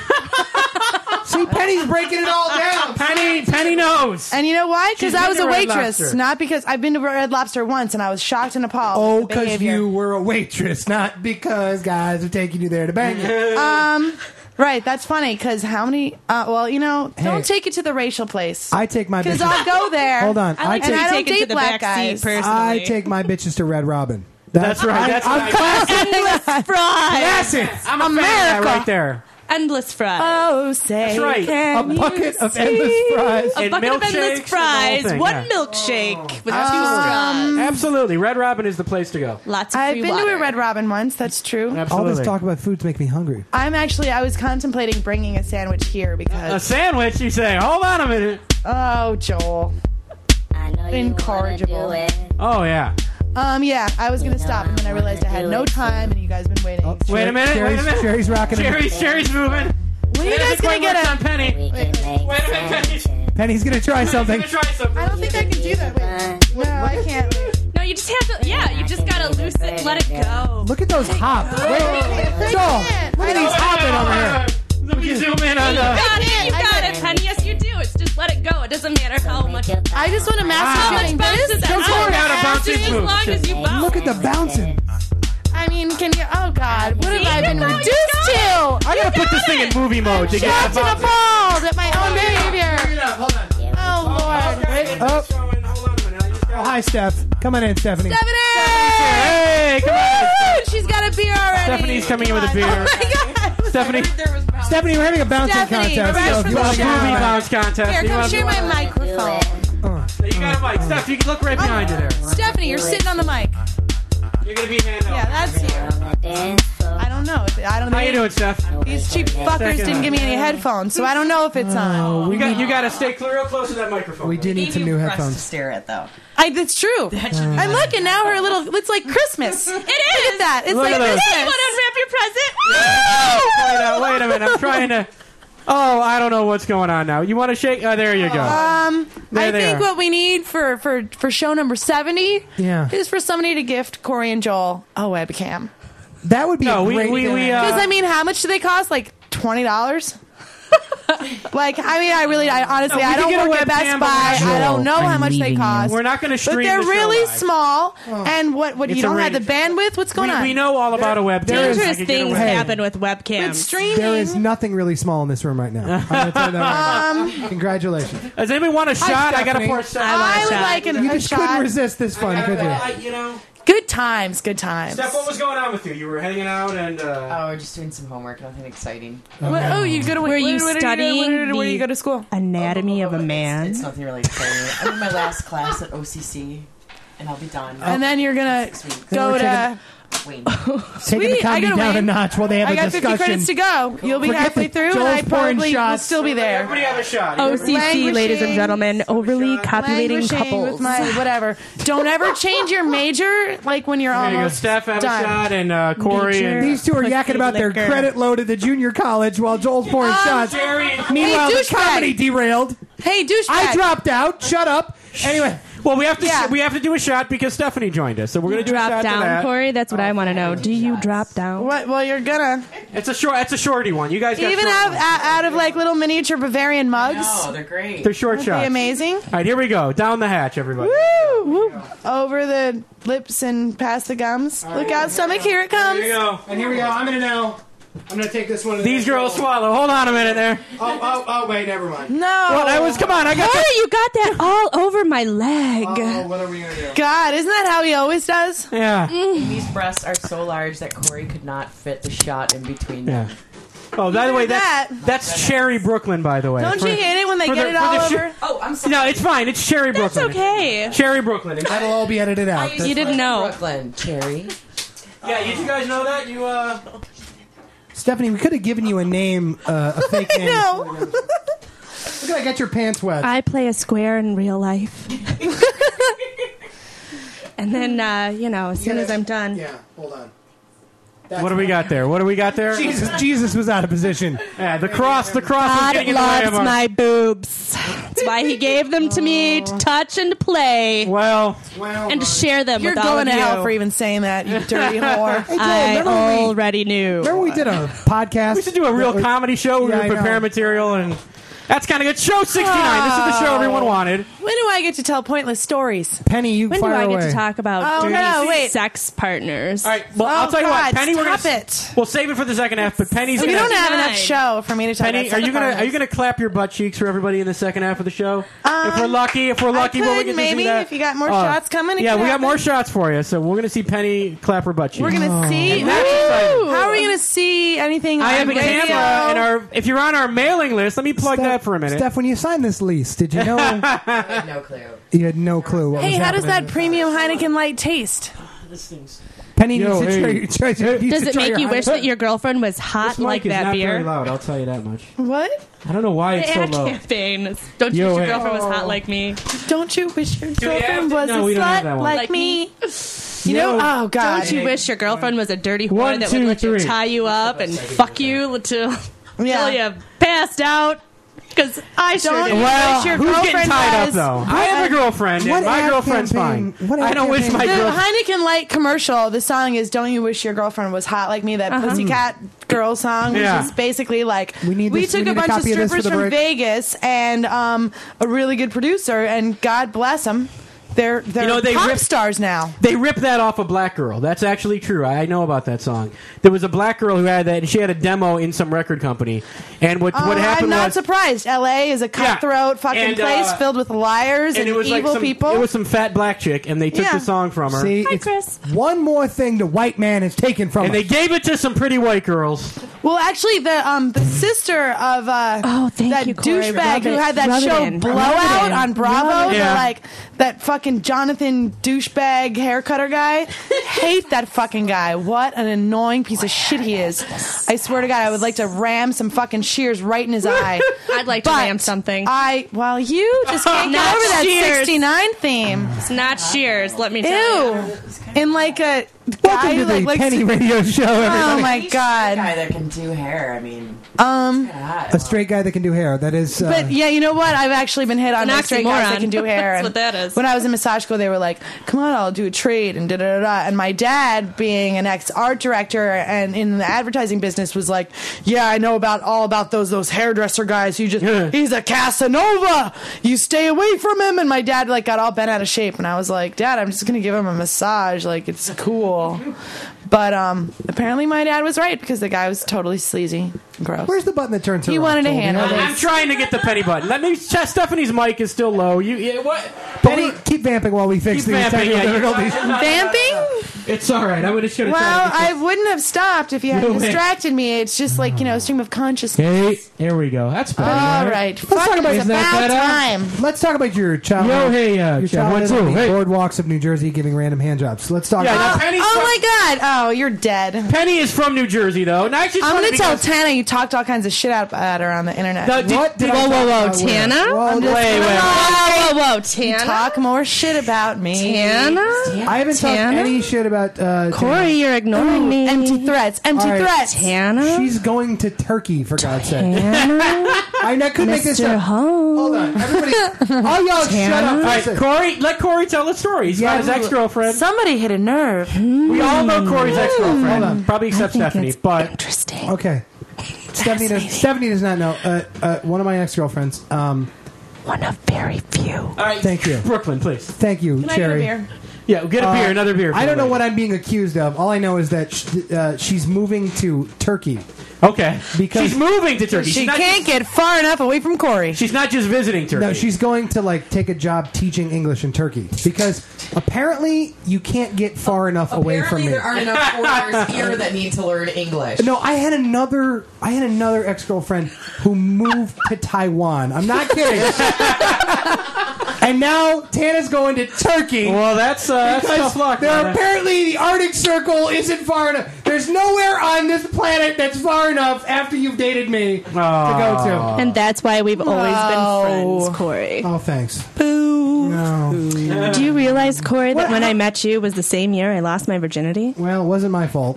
[SPEAKER 3] See, Penny's breaking it all down.
[SPEAKER 2] Penny knows.
[SPEAKER 4] And you know why? Because
[SPEAKER 2] She's
[SPEAKER 4] I
[SPEAKER 2] been
[SPEAKER 4] was
[SPEAKER 2] to
[SPEAKER 4] a
[SPEAKER 2] Red
[SPEAKER 4] waitress,
[SPEAKER 2] Lobster.
[SPEAKER 4] not because I've been to Red Lobster once and I was shocked and appalled.
[SPEAKER 3] Oh,
[SPEAKER 4] at the
[SPEAKER 3] because
[SPEAKER 4] behavior.
[SPEAKER 3] you were a waitress, not because guys are taking you there to bang you.
[SPEAKER 4] Right, that's funny. Because how many? Don't take it to the racial place.
[SPEAKER 3] I take my
[SPEAKER 4] Because
[SPEAKER 3] bitches.
[SPEAKER 4] I'll go there.
[SPEAKER 3] Hold on.
[SPEAKER 5] I like
[SPEAKER 3] I
[SPEAKER 5] to
[SPEAKER 3] take-
[SPEAKER 5] be
[SPEAKER 4] I don't
[SPEAKER 5] taken to
[SPEAKER 4] date
[SPEAKER 5] the
[SPEAKER 4] black
[SPEAKER 5] back seat
[SPEAKER 4] guys.
[SPEAKER 5] personally.
[SPEAKER 3] I take my bitches to Red Robin.
[SPEAKER 2] That's right. That's
[SPEAKER 3] I'm
[SPEAKER 2] right.
[SPEAKER 3] classic.
[SPEAKER 4] Classic.
[SPEAKER 3] Classic.
[SPEAKER 2] I'm a fan of that right there.
[SPEAKER 5] endless fries.
[SPEAKER 4] Oh, say
[SPEAKER 2] That's right.
[SPEAKER 4] can
[SPEAKER 3] A bucket
[SPEAKER 4] you
[SPEAKER 3] of endless fries.
[SPEAKER 5] A
[SPEAKER 2] And
[SPEAKER 5] bucket of
[SPEAKER 2] milkshakes
[SPEAKER 5] endless
[SPEAKER 2] and the
[SPEAKER 5] fries.
[SPEAKER 2] whole thing,
[SPEAKER 5] One
[SPEAKER 2] yeah.
[SPEAKER 5] milkshake with 2 straws.
[SPEAKER 2] Absolutely. Red Robin is the place to go.
[SPEAKER 5] Lots of
[SPEAKER 4] I've
[SPEAKER 5] free
[SPEAKER 4] been
[SPEAKER 5] water.
[SPEAKER 4] to a Red Robin once. That's true.
[SPEAKER 3] All this talk about foods make me hungry.
[SPEAKER 4] I was contemplating bringing a sandwich here
[SPEAKER 2] A
[SPEAKER 4] because.
[SPEAKER 2] sandwich, you say? Hold on a minute.
[SPEAKER 4] Oh, Joel. Incorrigible.
[SPEAKER 2] Oh, yeah.
[SPEAKER 4] Yeah, I was gonna stop, and then I realized I had no time, and you guys been waiting.
[SPEAKER 2] Wait a minute.
[SPEAKER 3] Sherry's rocking it.
[SPEAKER 2] Sherry's moving.
[SPEAKER 4] When are you guys gonna get
[SPEAKER 2] on
[SPEAKER 4] a?
[SPEAKER 2] Penny? Wait a minute, Penny.
[SPEAKER 3] Penny's gonna try something.
[SPEAKER 4] I don't think I can do that. Wait. No, I can't.
[SPEAKER 5] No, you just have to. Yeah, you just gotta loosen. Let it go.
[SPEAKER 3] Look at those hops. Wait, Joel, look at these hopping over here.
[SPEAKER 2] Let me zoom in on
[SPEAKER 5] You got it. You got it, Penny. Yes, you do. It's just let it go. It doesn't matter how much.
[SPEAKER 4] I just want to master
[SPEAKER 5] How much
[SPEAKER 4] doing
[SPEAKER 5] bounce
[SPEAKER 4] this.
[SPEAKER 5] does that
[SPEAKER 2] Corey out of
[SPEAKER 5] have?
[SPEAKER 2] bouncing
[SPEAKER 5] As
[SPEAKER 2] moves.
[SPEAKER 5] long as you bounce.
[SPEAKER 3] Look at the bouncing.
[SPEAKER 4] I mean, can you? Oh God, what have I been
[SPEAKER 5] You
[SPEAKER 4] reduced to?
[SPEAKER 2] I gotta put this thing in movie mode to get
[SPEAKER 4] Shocked
[SPEAKER 2] the
[SPEAKER 4] and appalled at my own behavior.
[SPEAKER 2] Hold on.
[SPEAKER 4] Oh Lord.
[SPEAKER 3] Oh, hi, Steph. Come on in, Stephanie.
[SPEAKER 4] Stephanie!
[SPEAKER 2] Hey, come on.
[SPEAKER 4] Woo! She's got a beer already.
[SPEAKER 2] Stephanie's coming in with a beer.
[SPEAKER 4] Oh my God.
[SPEAKER 2] Stephanie,
[SPEAKER 3] Stephanie, we're having a bouncing
[SPEAKER 4] Stephanie,
[SPEAKER 3] contest.
[SPEAKER 4] fresh
[SPEAKER 3] So if you want to
[SPEAKER 4] from
[SPEAKER 2] movie
[SPEAKER 4] shower.
[SPEAKER 2] bounce contest.
[SPEAKER 4] Here,
[SPEAKER 2] You
[SPEAKER 4] come
[SPEAKER 2] wanna-
[SPEAKER 4] share my microphone.
[SPEAKER 2] You got a mic. Steph, you can look right behind you there.
[SPEAKER 4] Stephanie, you're sitting on the mic.
[SPEAKER 2] You're gonna be hand
[SPEAKER 4] Yeah, that's you. I don't know. I don't know.
[SPEAKER 2] How you doing, Steph?
[SPEAKER 4] These cheap fuckers didn't give me any headphones, so I don't know if it's on.
[SPEAKER 2] You got to stay real close to that microphone.
[SPEAKER 3] We do need some new headphones.
[SPEAKER 11] To stare at though.
[SPEAKER 4] That's true. I'm looking now. Her little. It's like Christmas. It is. Look at that. It's
[SPEAKER 2] Look
[SPEAKER 4] like
[SPEAKER 2] at those.
[SPEAKER 4] Christmas.
[SPEAKER 5] You want to unwrap your present?
[SPEAKER 2] Wait a minute. I'm trying to. Oh, I don't know what's going on now. You want to shake? Oh, there you go.
[SPEAKER 4] I
[SPEAKER 2] they
[SPEAKER 4] think
[SPEAKER 2] are.
[SPEAKER 4] what we need for show number 70
[SPEAKER 3] Yeah.
[SPEAKER 4] is for somebody to gift Corey and Joel a webcam.
[SPEAKER 3] That would be
[SPEAKER 2] No,
[SPEAKER 3] a
[SPEAKER 2] we-
[SPEAKER 3] great
[SPEAKER 2] we-
[SPEAKER 3] thing.
[SPEAKER 2] we,
[SPEAKER 4] Because I mean, how much do they cost? Like $20. Like, I mean, I honestly,
[SPEAKER 2] No, we
[SPEAKER 4] I
[SPEAKER 2] can
[SPEAKER 4] don't
[SPEAKER 2] get a
[SPEAKER 4] work at
[SPEAKER 2] webcam,
[SPEAKER 4] Best
[SPEAKER 2] but
[SPEAKER 4] Buy.
[SPEAKER 2] we're
[SPEAKER 4] I
[SPEAKER 2] not-
[SPEAKER 4] don't know how much they
[SPEAKER 9] leaving you.
[SPEAKER 4] cost.
[SPEAKER 2] We're not going to
[SPEAKER 4] But
[SPEAKER 2] stream
[SPEAKER 4] they're
[SPEAKER 2] the show
[SPEAKER 4] really
[SPEAKER 2] live.
[SPEAKER 4] small. And what
[SPEAKER 2] It's
[SPEAKER 4] you
[SPEAKER 2] a
[SPEAKER 4] don't have the
[SPEAKER 2] rated-
[SPEAKER 4] bandwidth? What's going on?
[SPEAKER 2] We know all about a webcam.
[SPEAKER 3] There is-
[SPEAKER 5] Dangerous
[SPEAKER 2] I could get a
[SPEAKER 5] things
[SPEAKER 2] webcam.
[SPEAKER 5] happen with
[SPEAKER 4] But
[SPEAKER 5] webcams.
[SPEAKER 4] streaming.
[SPEAKER 3] There is nothing really small in this room right now. I'm going to tell you that right now. Congratulations.
[SPEAKER 2] Does anybody want a shot? I got to
[SPEAKER 3] Stephanie.
[SPEAKER 2] pour a shot.
[SPEAKER 4] I would
[SPEAKER 5] shot.
[SPEAKER 4] like
[SPEAKER 3] You
[SPEAKER 4] a
[SPEAKER 3] just couldn't
[SPEAKER 4] shot.
[SPEAKER 3] resist this fun, could you?
[SPEAKER 2] You know,
[SPEAKER 4] Good times. Good times.
[SPEAKER 2] Steph, what was going on with you? You were hanging out and.
[SPEAKER 11] Oh, we're just doing some homework. Nothing exciting.
[SPEAKER 4] Oh, you go to
[SPEAKER 5] Were you
[SPEAKER 4] where
[SPEAKER 5] studying
[SPEAKER 4] do you
[SPEAKER 5] the-
[SPEAKER 4] go to school?
[SPEAKER 5] Anatomy of a
[SPEAKER 11] It's
[SPEAKER 5] man.
[SPEAKER 11] nothing really exciting. I'm in my last class at OCC, and I'll be done.
[SPEAKER 4] And then you're gonna
[SPEAKER 11] 6 weeks.
[SPEAKER 4] go
[SPEAKER 3] we're
[SPEAKER 4] to.
[SPEAKER 11] Wayne.
[SPEAKER 3] Taking the
[SPEAKER 4] Sweet, I
[SPEAKER 3] comedy
[SPEAKER 4] gotta
[SPEAKER 3] down a
[SPEAKER 4] win.
[SPEAKER 3] notch while they have
[SPEAKER 4] I
[SPEAKER 3] a
[SPEAKER 4] got 50
[SPEAKER 3] discussion.
[SPEAKER 4] credits to go. You'll be
[SPEAKER 3] Forget
[SPEAKER 4] halfway
[SPEAKER 3] the
[SPEAKER 4] through, and
[SPEAKER 3] Joel's
[SPEAKER 4] I
[SPEAKER 3] pouring
[SPEAKER 4] probably will
[SPEAKER 3] shots.
[SPEAKER 4] still be there.
[SPEAKER 2] Everybody have a shot.
[SPEAKER 5] OCC, ladies and gentlemen, overly copulating
[SPEAKER 4] Languishing
[SPEAKER 5] couples.
[SPEAKER 4] with my whatever. Don't ever change your major like when you're
[SPEAKER 2] There you go.
[SPEAKER 4] almost
[SPEAKER 2] Steph, have
[SPEAKER 4] done.
[SPEAKER 2] a shot, and Corey.
[SPEAKER 5] Nature.
[SPEAKER 2] And
[SPEAKER 3] These two are
[SPEAKER 5] Pussy
[SPEAKER 3] yakking about their
[SPEAKER 5] liquor.
[SPEAKER 3] credit load at the junior college while Joel's pouring shots.
[SPEAKER 2] Jerry.
[SPEAKER 3] Meanwhile,
[SPEAKER 4] Hey,
[SPEAKER 3] the
[SPEAKER 4] douchebag.
[SPEAKER 3] comedy derailed.
[SPEAKER 4] Hey, douchebag.
[SPEAKER 3] I dropped out. Shut up. Anyway,
[SPEAKER 2] Well, we have to
[SPEAKER 4] Yeah.
[SPEAKER 2] we have to do a shot because Stephanie joined us, so we're going to do a
[SPEAKER 5] Drop
[SPEAKER 2] shot to
[SPEAKER 5] down,
[SPEAKER 2] that.
[SPEAKER 5] Corey. That's what I want to know. Do you drop down?
[SPEAKER 4] What? Well, you're gonna
[SPEAKER 2] It's a shorty one. You guys got
[SPEAKER 4] even
[SPEAKER 2] short
[SPEAKER 4] have
[SPEAKER 2] ones.
[SPEAKER 4] out of like little miniature Bavarian mugs.
[SPEAKER 11] No, they're great.
[SPEAKER 2] They're short
[SPEAKER 4] Would
[SPEAKER 2] shots.
[SPEAKER 4] be amazing.
[SPEAKER 2] All right, here we go. Down the hatch, everybody.
[SPEAKER 4] Woo! Over the lips and past the gums. Look out, stomach! Here it comes.
[SPEAKER 2] Here you go.
[SPEAKER 3] and here we go. I'm going to know. I'm going to take this one. to the
[SPEAKER 2] These
[SPEAKER 3] next
[SPEAKER 2] girls
[SPEAKER 3] level.
[SPEAKER 2] swallow. Hold on a minute there.
[SPEAKER 3] Oh, wait, never mind.
[SPEAKER 4] No.
[SPEAKER 2] Well, I was. Come on, I got
[SPEAKER 5] Corey,
[SPEAKER 2] the.
[SPEAKER 5] you got that all over my leg.
[SPEAKER 3] Oh, what are we going to do?
[SPEAKER 4] God, isn't that how he always does?
[SPEAKER 2] Yeah.
[SPEAKER 11] These breasts are so large that Corey could not fit the shot in between them.
[SPEAKER 2] Yeah. Oh, by the way,
[SPEAKER 4] that.
[SPEAKER 2] that's Cherry Brooklyn, by the way.
[SPEAKER 4] Don't
[SPEAKER 2] For-
[SPEAKER 4] you hate it when they
[SPEAKER 2] for
[SPEAKER 4] get
[SPEAKER 2] the-
[SPEAKER 4] it
[SPEAKER 2] for
[SPEAKER 4] all
[SPEAKER 2] the sh-
[SPEAKER 4] over?
[SPEAKER 11] Oh, I'm sorry.
[SPEAKER 2] No, it's fine. It's Cherry
[SPEAKER 5] That's
[SPEAKER 2] Brooklyn.
[SPEAKER 5] okay.
[SPEAKER 2] Cherry Brooklyn.
[SPEAKER 3] That'll all be edited out.
[SPEAKER 5] You didn't know.
[SPEAKER 11] Brooklyn, Cherry.
[SPEAKER 2] Yeah, you guys know that? You
[SPEAKER 3] Stephanie, we could have given you a name, a fake name.
[SPEAKER 4] No.
[SPEAKER 3] Look at I got your pants wet.
[SPEAKER 5] I play a square in real life. And then, as soon as I'm done.
[SPEAKER 3] Yeah, hold on.
[SPEAKER 2] What do we got there? What do we got there?
[SPEAKER 3] Jesus was out of position.
[SPEAKER 2] Yeah, the cross was
[SPEAKER 5] God
[SPEAKER 2] getting in the way
[SPEAKER 5] loves
[SPEAKER 2] of our...
[SPEAKER 5] my boobs. That's why he gave them to me to touch and to play
[SPEAKER 2] Well,
[SPEAKER 5] and to share them
[SPEAKER 4] You're
[SPEAKER 5] with all
[SPEAKER 4] going
[SPEAKER 5] of
[SPEAKER 4] to
[SPEAKER 5] you.
[SPEAKER 4] hell for even saying that, you dirty whore.
[SPEAKER 3] Hey, Joel,
[SPEAKER 5] I
[SPEAKER 3] remember when we-
[SPEAKER 5] already knew.
[SPEAKER 3] Remember we did a podcast?
[SPEAKER 2] we should do a real comedy show. We're
[SPEAKER 3] Yeah,
[SPEAKER 2] going to
[SPEAKER 3] I
[SPEAKER 2] prepare
[SPEAKER 3] know.
[SPEAKER 2] material, and that's kind of good. Show 69. This is the show everyone wanted.
[SPEAKER 4] When do I get to tell pointless stories?
[SPEAKER 3] Penny, you
[SPEAKER 5] When do
[SPEAKER 3] fire
[SPEAKER 5] I
[SPEAKER 3] away.
[SPEAKER 5] get to talk about
[SPEAKER 4] Oh,
[SPEAKER 5] dirty
[SPEAKER 4] no, wait.
[SPEAKER 5] sex partners?
[SPEAKER 2] All right, well, I'll
[SPEAKER 4] Oh,
[SPEAKER 2] tell you
[SPEAKER 4] God,
[SPEAKER 2] what. Penny, we're going
[SPEAKER 4] stop
[SPEAKER 2] to...
[SPEAKER 4] it.
[SPEAKER 2] We'll save it for the second half, but Penny's
[SPEAKER 4] We
[SPEAKER 2] going
[SPEAKER 4] don't
[SPEAKER 2] to...
[SPEAKER 4] have enough
[SPEAKER 5] Nine.
[SPEAKER 4] show for me to talk
[SPEAKER 2] Penny,
[SPEAKER 4] about
[SPEAKER 2] are you gonna clap your butt cheeks for everybody in the second half of the show? If we're lucky,
[SPEAKER 4] I
[SPEAKER 2] we'll
[SPEAKER 4] could,
[SPEAKER 2] get to
[SPEAKER 4] maybe,
[SPEAKER 2] see that.
[SPEAKER 4] if you got more shots coming. it
[SPEAKER 2] Yeah,
[SPEAKER 4] could
[SPEAKER 2] we got
[SPEAKER 4] happen.
[SPEAKER 2] more shots for you, so we're gonna see Penny clap her butt cheeks.
[SPEAKER 4] We're going to see.
[SPEAKER 2] And that's exciting.
[SPEAKER 4] How are are we going to see anything
[SPEAKER 2] I
[SPEAKER 4] on
[SPEAKER 2] have a
[SPEAKER 4] radio?
[SPEAKER 2] camera in our. If you're on our mailing list, let me plug that for a minute.
[SPEAKER 3] Steph, when you signed this lease, did you know?
[SPEAKER 11] I had no clue.
[SPEAKER 3] You had no clue. What
[SPEAKER 4] Hey,
[SPEAKER 3] was
[SPEAKER 4] how does
[SPEAKER 3] happening.
[SPEAKER 4] that premium Heineken Light taste?
[SPEAKER 3] Penny
[SPEAKER 2] Yo,
[SPEAKER 3] needs
[SPEAKER 2] hey.
[SPEAKER 3] to try
[SPEAKER 5] Does it make you wish that your girlfriend was
[SPEAKER 2] This
[SPEAKER 5] hot
[SPEAKER 2] mic
[SPEAKER 5] like
[SPEAKER 2] is
[SPEAKER 5] that
[SPEAKER 2] not
[SPEAKER 5] beer?
[SPEAKER 2] very loud. I'll tell you that much.
[SPEAKER 4] What?
[SPEAKER 2] I don't know why it's so
[SPEAKER 5] Ad
[SPEAKER 2] low.
[SPEAKER 5] campaign. Don't you
[SPEAKER 2] Yo,
[SPEAKER 5] wish your
[SPEAKER 2] hey.
[SPEAKER 5] girlfriend was hot like me?
[SPEAKER 4] Don't you wish your
[SPEAKER 2] we have
[SPEAKER 4] girlfriend
[SPEAKER 2] to-
[SPEAKER 4] was
[SPEAKER 2] no,
[SPEAKER 4] a
[SPEAKER 2] we don't have that
[SPEAKER 4] slut
[SPEAKER 2] one.
[SPEAKER 4] like me? You know, oh, God.
[SPEAKER 5] Don't you wish your girlfriend was a dirty whore
[SPEAKER 2] 1,
[SPEAKER 5] that
[SPEAKER 2] 2,
[SPEAKER 5] would let you
[SPEAKER 2] 3.
[SPEAKER 5] tie you up and fuck you till
[SPEAKER 4] Yeah.
[SPEAKER 5] you passed out? Because I sure
[SPEAKER 4] Don't
[SPEAKER 5] did.
[SPEAKER 2] Well,
[SPEAKER 4] wish your
[SPEAKER 2] who's getting
[SPEAKER 4] girlfriend
[SPEAKER 2] tied up
[SPEAKER 4] was-
[SPEAKER 2] though? I have a girlfriend, and
[SPEAKER 3] what
[SPEAKER 2] my
[SPEAKER 3] ad
[SPEAKER 2] girlfriend's
[SPEAKER 3] campaign-
[SPEAKER 2] fine.
[SPEAKER 3] what ad
[SPEAKER 2] I don't wish my
[SPEAKER 3] campaign-
[SPEAKER 4] The
[SPEAKER 2] girlfriend.
[SPEAKER 4] Heineken Light commercial, the song is Don't You Wish Your Girlfriend Was Hot Like Me, that Pussycat Girl song, which
[SPEAKER 2] Yeah.
[SPEAKER 4] is basically like,
[SPEAKER 3] We
[SPEAKER 4] took a bunch of
[SPEAKER 3] copy of this for
[SPEAKER 4] strippers
[SPEAKER 3] the
[SPEAKER 4] from
[SPEAKER 3] break.
[SPEAKER 4] Vegas and a really good producer, and God bless them. They're
[SPEAKER 2] they
[SPEAKER 4] pop
[SPEAKER 2] rip-
[SPEAKER 4] stars now.
[SPEAKER 2] They ripped that off a Black Girl. That's actually true. I know about that song. There was a Black Girl who had that, and she had a demo in some record company. And what happened
[SPEAKER 4] I'm not
[SPEAKER 2] was...
[SPEAKER 4] surprised. L.A. is a cutthroat fucking
[SPEAKER 2] And,
[SPEAKER 4] place filled with liars and
[SPEAKER 2] it was
[SPEAKER 4] evil
[SPEAKER 2] like
[SPEAKER 4] people.
[SPEAKER 2] It was some fat black chick, and they took
[SPEAKER 4] Yeah.
[SPEAKER 2] the song from her.
[SPEAKER 3] See,
[SPEAKER 5] Hi,
[SPEAKER 3] it's
[SPEAKER 5] Chris.
[SPEAKER 3] one more thing the white man has taken from
[SPEAKER 2] And
[SPEAKER 3] us.
[SPEAKER 2] they gave it to some pretty white girls.
[SPEAKER 4] Well, actually, the sister of
[SPEAKER 5] thank
[SPEAKER 4] that
[SPEAKER 5] you, Corey.
[SPEAKER 4] douchebag
[SPEAKER 5] Rub
[SPEAKER 4] who
[SPEAKER 5] it-
[SPEAKER 4] had that
[SPEAKER 5] rub it
[SPEAKER 4] show
[SPEAKER 5] in.
[SPEAKER 4] Blowout
[SPEAKER 5] Rub it in.
[SPEAKER 4] on Bravo,
[SPEAKER 5] Rub it
[SPEAKER 2] in.
[SPEAKER 4] the,
[SPEAKER 2] Yeah.
[SPEAKER 4] like that fucking Jonathan douchebag hair cutter guy. Hate that fucking guy. What an annoying piece of shit he is. I swear to God, I would like to ram some fucking shears right in his eye.
[SPEAKER 5] I'd like to
[SPEAKER 4] But
[SPEAKER 5] ram something.
[SPEAKER 4] Well, you just can't get
[SPEAKER 5] Not
[SPEAKER 4] over that
[SPEAKER 5] shears.
[SPEAKER 4] 69 theme.
[SPEAKER 5] It's not shears, let me tell you.
[SPEAKER 4] Ew. In like a
[SPEAKER 3] Welcome
[SPEAKER 4] guy
[SPEAKER 3] to the
[SPEAKER 4] like
[SPEAKER 3] Penny Radio Show,
[SPEAKER 4] Oh
[SPEAKER 3] everybody.
[SPEAKER 4] my
[SPEAKER 11] A
[SPEAKER 4] God.
[SPEAKER 11] guy that can do hair. I mean,
[SPEAKER 3] A straight guy that can do hair. That is.
[SPEAKER 4] But yeah, you know what? I've actually been hit on
[SPEAKER 5] An
[SPEAKER 4] by straight guys
[SPEAKER 5] oxymoron.
[SPEAKER 4] that can do hair.
[SPEAKER 5] That's
[SPEAKER 4] and
[SPEAKER 5] what that is.
[SPEAKER 4] When I was in massage school, they were like, "Come on, I'll do a trade," and da da da da. And my dad, being an ex art director and in the advertising business, was like, "Yeah, I know all about those hairdresser guys. He's a Casanova. You stay away from him." And my dad like got all bent out of shape, and I was like, "Dad, I'm just gonna give him a massage. Like it's cool." But apparently my dad was right because the guy was totally sleazy and gross.
[SPEAKER 3] Where's the button that turns her
[SPEAKER 4] He
[SPEAKER 3] off,
[SPEAKER 4] wanted to
[SPEAKER 3] Colby?
[SPEAKER 4] handle
[SPEAKER 3] How
[SPEAKER 4] it.
[SPEAKER 3] do
[SPEAKER 2] I'm trying to get the Penny button. Let me. Stephanie's mic is still low. What?
[SPEAKER 3] Penny, keep vamping while we fix
[SPEAKER 2] Keep
[SPEAKER 3] these
[SPEAKER 2] vamping,
[SPEAKER 3] technical
[SPEAKER 2] yeah,
[SPEAKER 3] difficulties.
[SPEAKER 4] Vamping?
[SPEAKER 2] It's all right. I would have should have.
[SPEAKER 4] Well, I wouldn't have stopped if you hadn't
[SPEAKER 2] No way.
[SPEAKER 4] distracted me. It's just like, stream of consciousness.
[SPEAKER 2] Okay, there we go. That's better.
[SPEAKER 4] All right.
[SPEAKER 3] Let's talk about
[SPEAKER 4] It's
[SPEAKER 2] Isn't that
[SPEAKER 4] about
[SPEAKER 2] better?
[SPEAKER 4] time.
[SPEAKER 3] Let's talk about your childhood.
[SPEAKER 2] Yo, hey,
[SPEAKER 3] your
[SPEAKER 2] Jeff, one,
[SPEAKER 3] childhood
[SPEAKER 2] two,
[SPEAKER 3] on the
[SPEAKER 2] hey.
[SPEAKER 3] boardwalks of New Jersey giving random hand jobs. Let's talk
[SPEAKER 2] Yeah,
[SPEAKER 3] about
[SPEAKER 2] now Penny's
[SPEAKER 4] Oh
[SPEAKER 2] from,
[SPEAKER 4] my God. Oh, you're dead.
[SPEAKER 2] Penny is from New Jersey, though. Now, actually,
[SPEAKER 4] I'm going to tell Tana you talked all kinds of shit out about her on the internet.
[SPEAKER 3] What did I
[SPEAKER 5] Whoa,
[SPEAKER 3] talk
[SPEAKER 5] whoa, whoa,
[SPEAKER 3] about where?
[SPEAKER 5] Tana?
[SPEAKER 3] Well,
[SPEAKER 5] Whoa,
[SPEAKER 4] You
[SPEAKER 5] Tana?
[SPEAKER 4] talk more shit about me.
[SPEAKER 5] Tana?
[SPEAKER 3] I haven't talked
[SPEAKER 5] Tana?
[SPEAKER 3] any shit about
[SPEAKER 5] Corey, you're ignoring me.
[SPEAKER 4] Empty threats. Empty
[SPEAKER 3] All right.
[SPEAKER 4] threats.
[SPEAKER 5] Tana?
[SPEAKER 3] She's going to Turkey, for God's sake.
[SPEAKER 5] Tana?
[SPEAKER 3] I couldn't make this
[SPEAKER 5] Mr.
[SPEAKER 3] up.
[SPEAKER 5] Ho.
[SPEAKER 3] Hold on. Everybody. All y'all shut up.
[SPEAKER 2] All right,
[SPEAKER 3] Listen.
[SPEAKER 2] Corey, let Corey tell the story. He's got his ex-girlfriend.
[SPEAKER 4] Somebody hit a nerve.
[SPEAKER 2] We all know Corey's
[SPEAKER 3] Hold
[SPEAKER 2] ex-girlfriend.
[SPEAKER 3] on.
[SPEAKER 2] Probably except Stephanie. But
[SPEAKER 5] Interesting.
[SPEAKER 3] Okay. Stephanie does not know. One of my ex-girlfriends.
[SPEAKER 5] One of very few.
[SPEAKER 2] all right,
[SPEAKER 3] Thank you.
[SPEAKER 2] Brooklyn, please.
[SPEAKER 3] Thank you,
[SPEAKER 4] Can I get a
[SPEAKER 3] Cherry.
[SPEAKER 4] beer?
[SPEAKER 2] Yeah, get a beer, another beer. For
[SPEAKER 3] I don't
[SPEAKER 2] the
[SPEAKER 3] know what
[SPEAKER 2] lady.
[SPEAKER 3] I'm being accused of. All I know is that she's moving to Turkey.
[SPEAKER 2] Okay,
[SPEAKER 3] Because-
[SPEAKER 2] she's moving to Turkey.
[SPEAKER 4] She
[SPEAKER 2] She's not
[SPEAKER 4] can't
[SPEAKER 2] just,
[SPEAKER 4] get far enough away from Corey.
[SPEAKER 2] She's not just visiting Turkey.
[SPEAKER 3] No, she's going to take a job teaching English in Turkey because apparently you can't get far enough away from
[SPEAKER 11] apparently
[SPEAKER 3] me.
[SPEAKER 11] there aren't enough foreigners here that need to learn English.
[SPEAKER 3] No, I had another ex-girlfriend who moved to Taiwan. I'm not kidding. And now Tana's going to Turkey.
[SPEAKER 2] Well, that's tough luck.
[SPEAKER 3] Apparently the Arctic Circle isn't far enough. There's nowhere on this planet that's far enough after you've dated me to go to.
[SPEAKER 5] And that's why we've always been friends, Corey.
[SPEAKER 3] Oh, thanks.
[SPEAKER 5] Boo.
[SPEAKER 3] No.
[SPEAKER 5] Do you realize, Corey, that when I met you was the same year I lost my virginity?
[SPEAKER 3] Well, it wasn't my fault.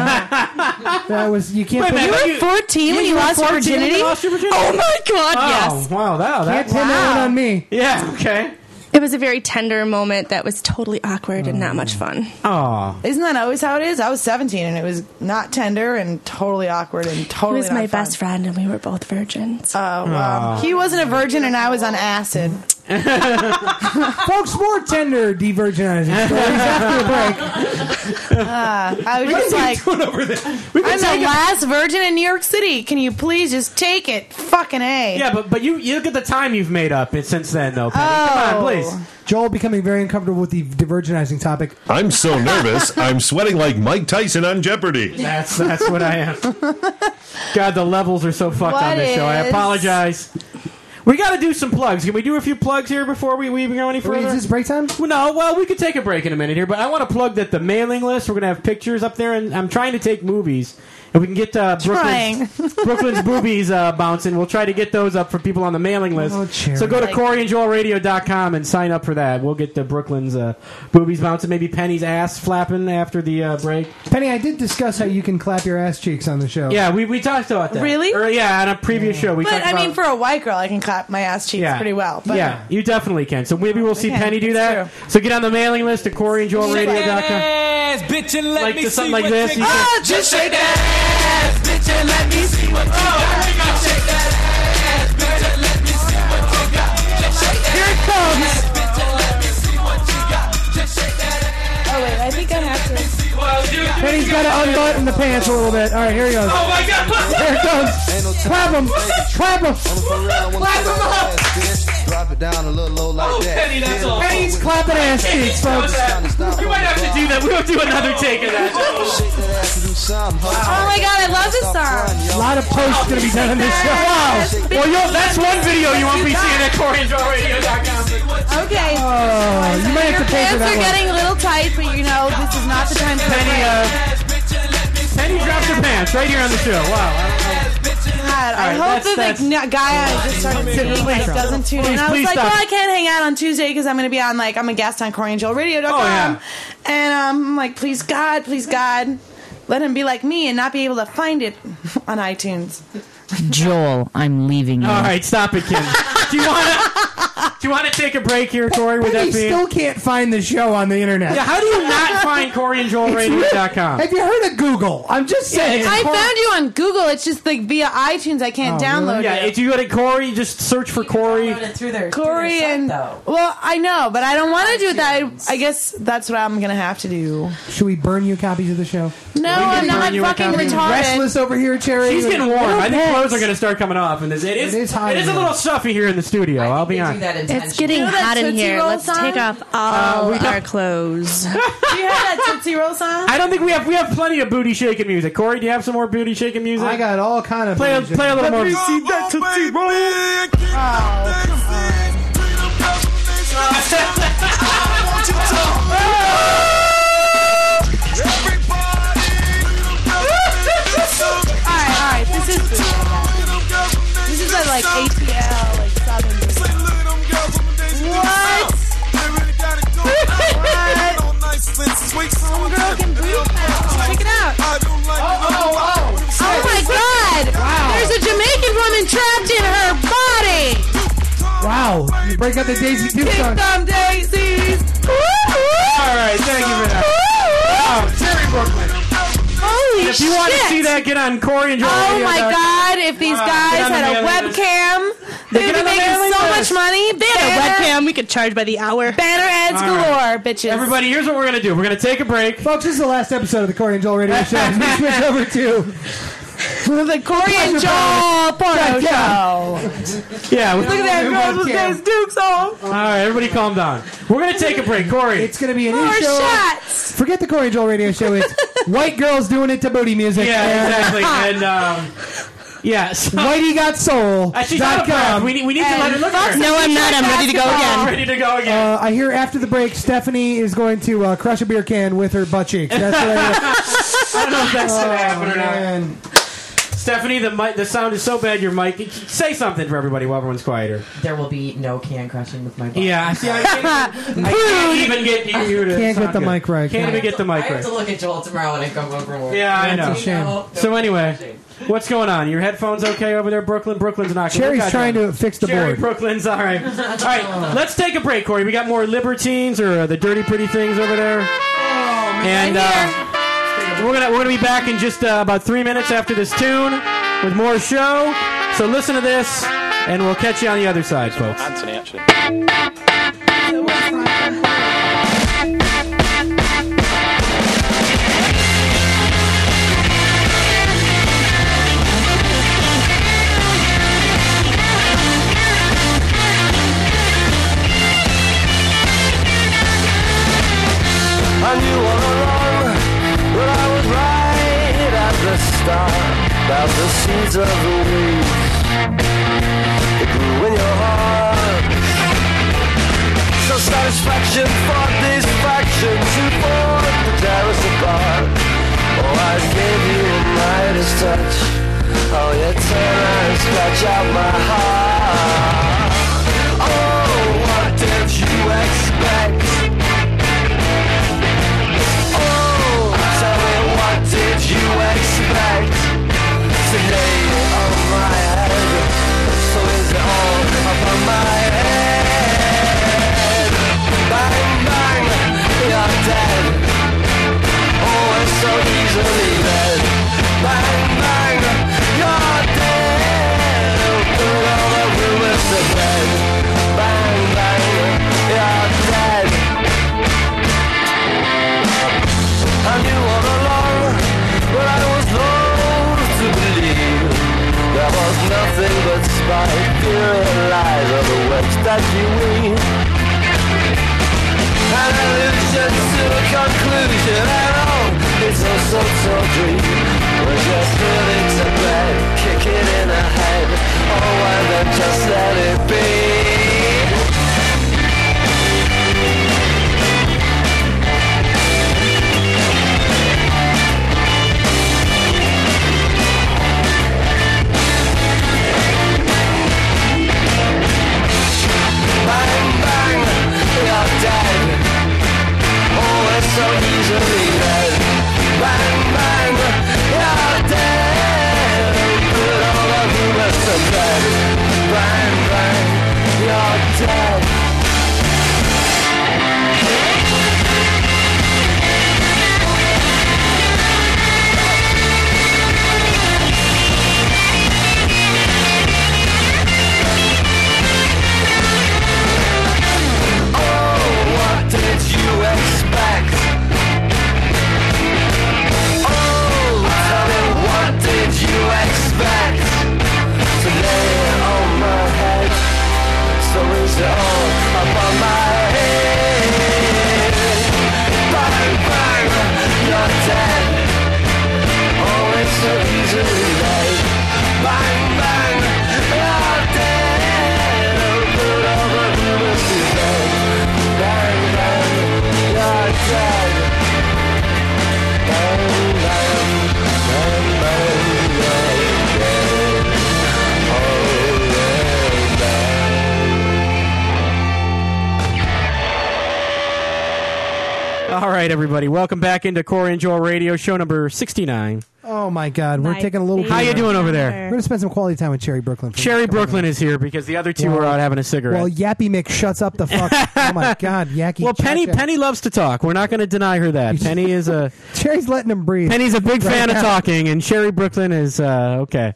[SPEAKER 3] That was you can't.
[SPEAKER 2] Wait a
[SPEAKER 3] put-
[SPEAKER 2] minute,
[SPEAKER 4] You were 14 when you
[SPEAKER 2] were
[SPEAKER 4] lost your
[SPEAKER 2] 14 when you
[SPEAKER 4] virginity?
[SPEAKER 2] lost your virginity?
[SPEAKER 5] Oh my God, yes.
[SPEAKER 2] Oh, wow, that
[SPEAKER 3] Can't pin that one on me.
[SPEAKER 2] Yeah, okay.
[SPEAKER 5] It was a very tender moment that was totally awkward and not much fun.
[SPEAKER 2] Oh,
[SPEAKER 4] Isn't that always how it is? I was 17 and it was not tender and totally awkward and
[SPEAKER 5] He
[SPEAKER 4] totally
[SPEAKER 5] was my
[SPEAKER 4] not fun.
[SPEAKER 5] best friend and we were both virgins.
[SPEAKER 4] Oh, wow. He wasn't a virgin and I was on acid.
[SPEAKER 3] Folks, more tender de-virginizing stories after the break.
[SPEAKER 4] I was just like, I'm the last virgin in New York City. Can you please just take it? Fucking A.
[SPEAKER 2] yeah, but you look at the time you've made up since then, though, Penny. Come on, please.
[SPEAKER 3] Joel becoming very uncomfortable with the divergenizing topic.
[SPEAKER 1] I'm so nervous, I'm sweating like Mike Tyson on Jeopardy.
[SPEAKER 2] That's what I am. God, the levels are so fucked on this show. I apologize. We got to do some plugs. Can we do a few plugs here before we go any further?
[SPEAKER 3] Is this break time?
[SPEAKER 2] Well, we could take a break in a minute here, but I want to plug that the mailing list, we're going to have pictures up there, and I'm trying to take movies. And we can get Brooklyn's boobies bouncing. We'll try to get those up for people on the mailing list. So go to CoreyandJoelRadio.com and sign up for that. We'll get the Brooklyn's boobies bouncing. Maybe Penny's ass flapping after the break.
[SPEAKER 3] Penny, I did discuss how you can clap your ass cheeks on the show.
[SPEAKER 2] Yeah, we talked about that.
[SPEAKER 4] Really?
[SPEAKER 2] Yeah, on a previous show. We talked about
[SPEAKER 4] for a white girl, I can clap my ass cheeks pretty well. But
[SPEAKER 2] yeah, you definitely can. So maybe we'll see Penny do that. So get on the mailing list at CoreyandJoelRadio.com. Like to something like this.
[SPEAKER 12] Just shake that ass, bitch, and let me see what you got. Shake that ass, bitch, and let me see what you got.
[SPEAKER 4] Here it comes.
[SPEAKER 12] Bitch, and let me see what you got. Just shake that ass.
[SPEAKER 4] Oh wait, I think I have to.
[SPEAKER 3] Penny's got to unbutton the pants a little bit. All right, here he goes.
[SPEAKER 12] Oh my God!
[SPEAKER 3] Here it goes. Clap him. Clap him.
[SPEAKER 12] Clap him up.
[SPEAKER 8] Drop it down a little low like that.
[SPEAKER 12] Penny, that's all.
[SPEAKER 3] Penny's clapping ass cheeks, folks.
[SPEAKER 2] You might have to do that. We'll do another take of that.
[SPEAKER 4] Oh my God, I love this song.
[SPEAKER 3] A lot of posts going to be done on this show. Wow.
[SPEAKER 2] Well, that's one video you won't be seeing at CoreyandJoelRadio.com.
[SPEAKER 4] Okay.
[SPEAKER 3] You might have to pay for
[SPEAKER 4] Pants
[SPEAKER 3] that
[SPEAKER 4] are
[SPEAKER 3] one.
[SPEAKER 4] getting a little tight, but you know this is not the time for
[SPEAKER 2] Penny dropped her pants right here on the show. Wow.
[SPEAKER 4] God, I hope that the guy I just started singing doesn't tune in. I was like, well, I can't hang out on Tuesday because I'm going to be on I'm a guest on CoreyandJoelRadio.com. And I'm like, please God, let him be like me and not be able to find it on iTunes.
[SPEAKER 9] Joel, I'm leaving you.
[SPEAKER 2] All right, stop it, Kim. Do you want to take a break here, Corey? With
[SPEAKER 3] Penny
[SPEAKER 2] that being?
[SPEAKER 3] still can't find the show on the internet.
[SPEAKER 2] Yeah, how do you not find CoreyandJoelRadio.com?
[SPEAKER 3] Have you heard of Google? I'm just saying.
[SPEAKER 4] I found you on Google. It's just like via iTunes. I can't download
[SPEAKER 2] Yeah,
[SPEAKER 4] it.
[SPEAKER 2] if you go to Corey, just search for Corey.
[SPEAKER 4] Corey and well, I know, but I don't want to do that. I guess that's what I'm gonna have to do.
[SPEAKER 3] Should we burn you copies of the show?
[SPEAKER 4] No, I'm not fucking retarded.
[SPEAKER 3] Restless over here, Cherry.
[SPEAKER 2] She's getting warm. I think clothes are going to start coming off, and it is
[SPEAKER 3] hot.
[SPEAKER 2] It is a little stuffy here in the studio. I'll be honest.
[SPEAKER 5] It's getting hot in here. Let's take off all our clothes.
[SPEAKER 4] Do you have that Tootsie Roll song?
[SPEAKER 2] I don't think we have plenty of booty shaking music. Corey, do you have some more booty shaking music?
[SPEAKER 3] I got all kind of
[SPEAKER 2] play a
[SPEAKER 3] music.
[SPEAKER 2] little more.
[SPEAKER 3] Let me see
[SPEAKER 12] that Tootsie Roll.
[SPEAKER 4] Alright, this is like ATL, like Southern. What? Homegirl can breathe now. Check it out. Oh my God!
[SPEAKER 3] Wow.
[SPEAKER 4] There's a Jamaican woman trapped in her body.
[SPEAKER 3] Wow. You break out the Daisy Duke
[SPEAKER 4] Pick
[SPEAKER 3] song.
[SPEAKER 4] some daisies.
[SPEAKER 2] All right, thank you for that. Oh, Cherry Brooklyn.
[SPEAKER 4] Holy
[SPEAKER 2] If you want to see that, get on Corey and Joel.
[SPEAKER 4] Oh my God! If these guys had a webcam, they would be making so much money.
[SPEAKER 5] They had a webcam. We could charge by the hour.
[SPEAKER 4] Banner ads galore, bitches.
[SPEAKER 2] Everybody, here's what we're going to do. We're going to take a break.
[SPEAKER 3] Folks, this is the last episode of the Corey and Joel Radio Show. As we switch over to
[SPEAKER 4] the Corey and Joel porno show.
[SPEAKER 2] Yeah.
[SPEAKER 4] Look at that girl with Daisy Duke song.
[SPEAKER 2] All right, everybody calm down. We're going to take a break. Corey.
[SPEAKER 3] It's going to be a new
[SPEAKER 4] More
[SPEAKER 3] show.
[SPEAKER 4] shots.
[SPEAKER 3] Forget the Corey and Joel Radio Show. It's white girls doing it to booty music.
[SPEAKER 2] Yeah, exactly. And, yes.
[SPEAKER 3] Whitey Got Soul.
[SPEAKER 2] She's out of breath. We need to let her look at her.
[SPEAKER 5] No, I'm not. I'm ready to go again.
[SPEAKER 2] Ready to go again.
[SPEAKER 3] I hear after the break, Stephanie is going to crush a beer can with her butt cheeks. That's what I hear.
[SPEAKER 2] I don't know if that's going to happen or
[SPEAKER 3] man.
[SPEAKER 2] not. Stephanie, the sound is so bad. Your mic. Say something for everybody while everyone's quieter.
[SPEAKER 11] There will be no can crushing with my butt.
[SPEAKER 2] Yeah, see, I can't even get you to.
[SPEAKER 3] Can't get the mic right.
[SPEAKER 2] Can't even get the mic
[SPEAKER 11] I have
[SPEAKER 2] right.
[SPEAKER 11] to look at Joel tomorrow when I come over from work.
[SPEAKER 2] Yeah, I know.
[SPEAKER 3] That's a shame.
[SPEAKER 2] So anyway, what's going on? Your headphones okay over there, Brooklyn? Brooklyn's not.
[SPEAKER 3] Cherry's trying to fix the
[SPEAKER 2] Cherry
[SPEAKER 3] board.
[SPEAKER 2] Brooklyn's all right. All right, let's take a break, Corey. We got more libertines or the dirty pretty things over there, and we're gonna be back in just about 3 minutes after this tune with more show. So listen to this, and we'll catch you on the other side, folks.
[SPEAKER 13] Anthony, actually. star about the seeds of the weeds that grew in your heart. So satisfaction for these factions who fought to tear us apart. Oh, I gave you a Midas touch. Oh, you turn and scratch out my heart. Oh, what did you expect? Oh, tell me, what did you expect? To lay on my head, so is it all up on my head? Bang, bang, you're dead. Oh, it's so easily dead. Bang, bang, you're dead. Put all the rumors to bed. Bang, bang, you're dead. I knew all along, but I was loath to believe there was nothing but spite, fear and lies of the webs that you weave. An illusion to a conclusion, and oh, it's a so dream. We're just putting to bed, kick it in the head. Oh, and then just let it be. Bang, bang, you're dead. Oh, it's so easily dead. Bang, bang, you're dead. Put all the rumors to bed. Bang, bang, you're dead.
[SPEAKER 2] All right, everybody. Welcome back into Corey and Joel Radio, show number 69.
[SPEAKER 3] Oh, my God. We're taking a little...
[SPEAKER 2] How you doing over there?
[SPEAKER 3] We're going to spend some quality time with Cherry Brooklyn.
[SPEAKER 2] Cherry Brooklyn is here because the other two are out having a cigarette.
[SPEAKER 3] Well, Yappy Mick shuts up the fuck. Oh, my God. Yacky.
[SPEAKER 2] Well, Penny loves to talk. We're not going to deny her that. Penny is a...
[SPEAKER 3] Cherry's letting him breathe.
[SPEAKER 2] Penny's a big fan of talking, and Cherry Brooklyn is... okay.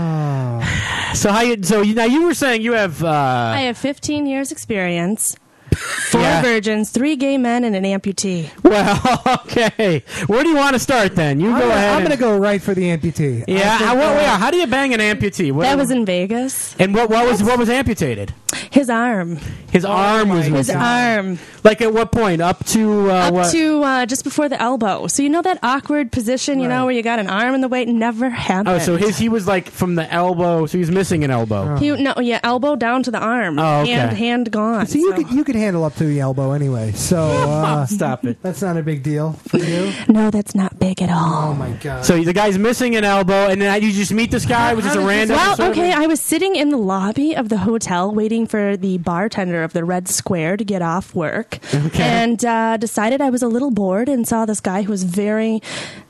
[SPEAKER 3] Oh.
[SPEAKER 2] So now you were saying you have...
[SPEAKER 5] I have 15 years experience. 4 virgins, 3 gay men, and an amputee.
[SPEAKER 2] Well, okay. Where do you want to start then? You go ahead.
[SPEAKER 3] I'm going to go right for the amputee.
[SPEAKER 2] Yeah. How do you bang an amputee?
[SPEAKER 5] That was in Vegas.
[SPEAKER 2] And what was amputated?
[SPEAKER 5] His arm.
[SPEAKER 2] His arm was missing.
[SPEAKER 5] His arm.
[SPEAKER 2] Like at what point? Up to
[SPEAKER 5] just before the elbow. So you know that awkward position, you know, where you got an arm in the way? Never happened.
[SPEAKER 2] Oh, so he was like from the elbow. So he's missing an elbow.
[SPEAKER 5] Elbow down to the arm.
[SPEAKER 2] Oh, okay.
[SPEAKER 5] Hand gone.
[SPEAKER 3] So you could handle up to the elbow anyway. So
[SPEAKER 2] stop it.
[SPEAKER 3] That's not a big deal for you.
[SPEAKER 5] No, that's not big at all.
[SPEAKER 3] Oh my God.
[SPEAKER 2] So the guy's missing an elbow, and then you just meet this guy? Was just a random?
[SPEAKER 5] Well, okay. I was sitting in the lobby of the hotel waiting for the bartender of the Red Square to get off work, and decided I was a little bored and saw this guy who was very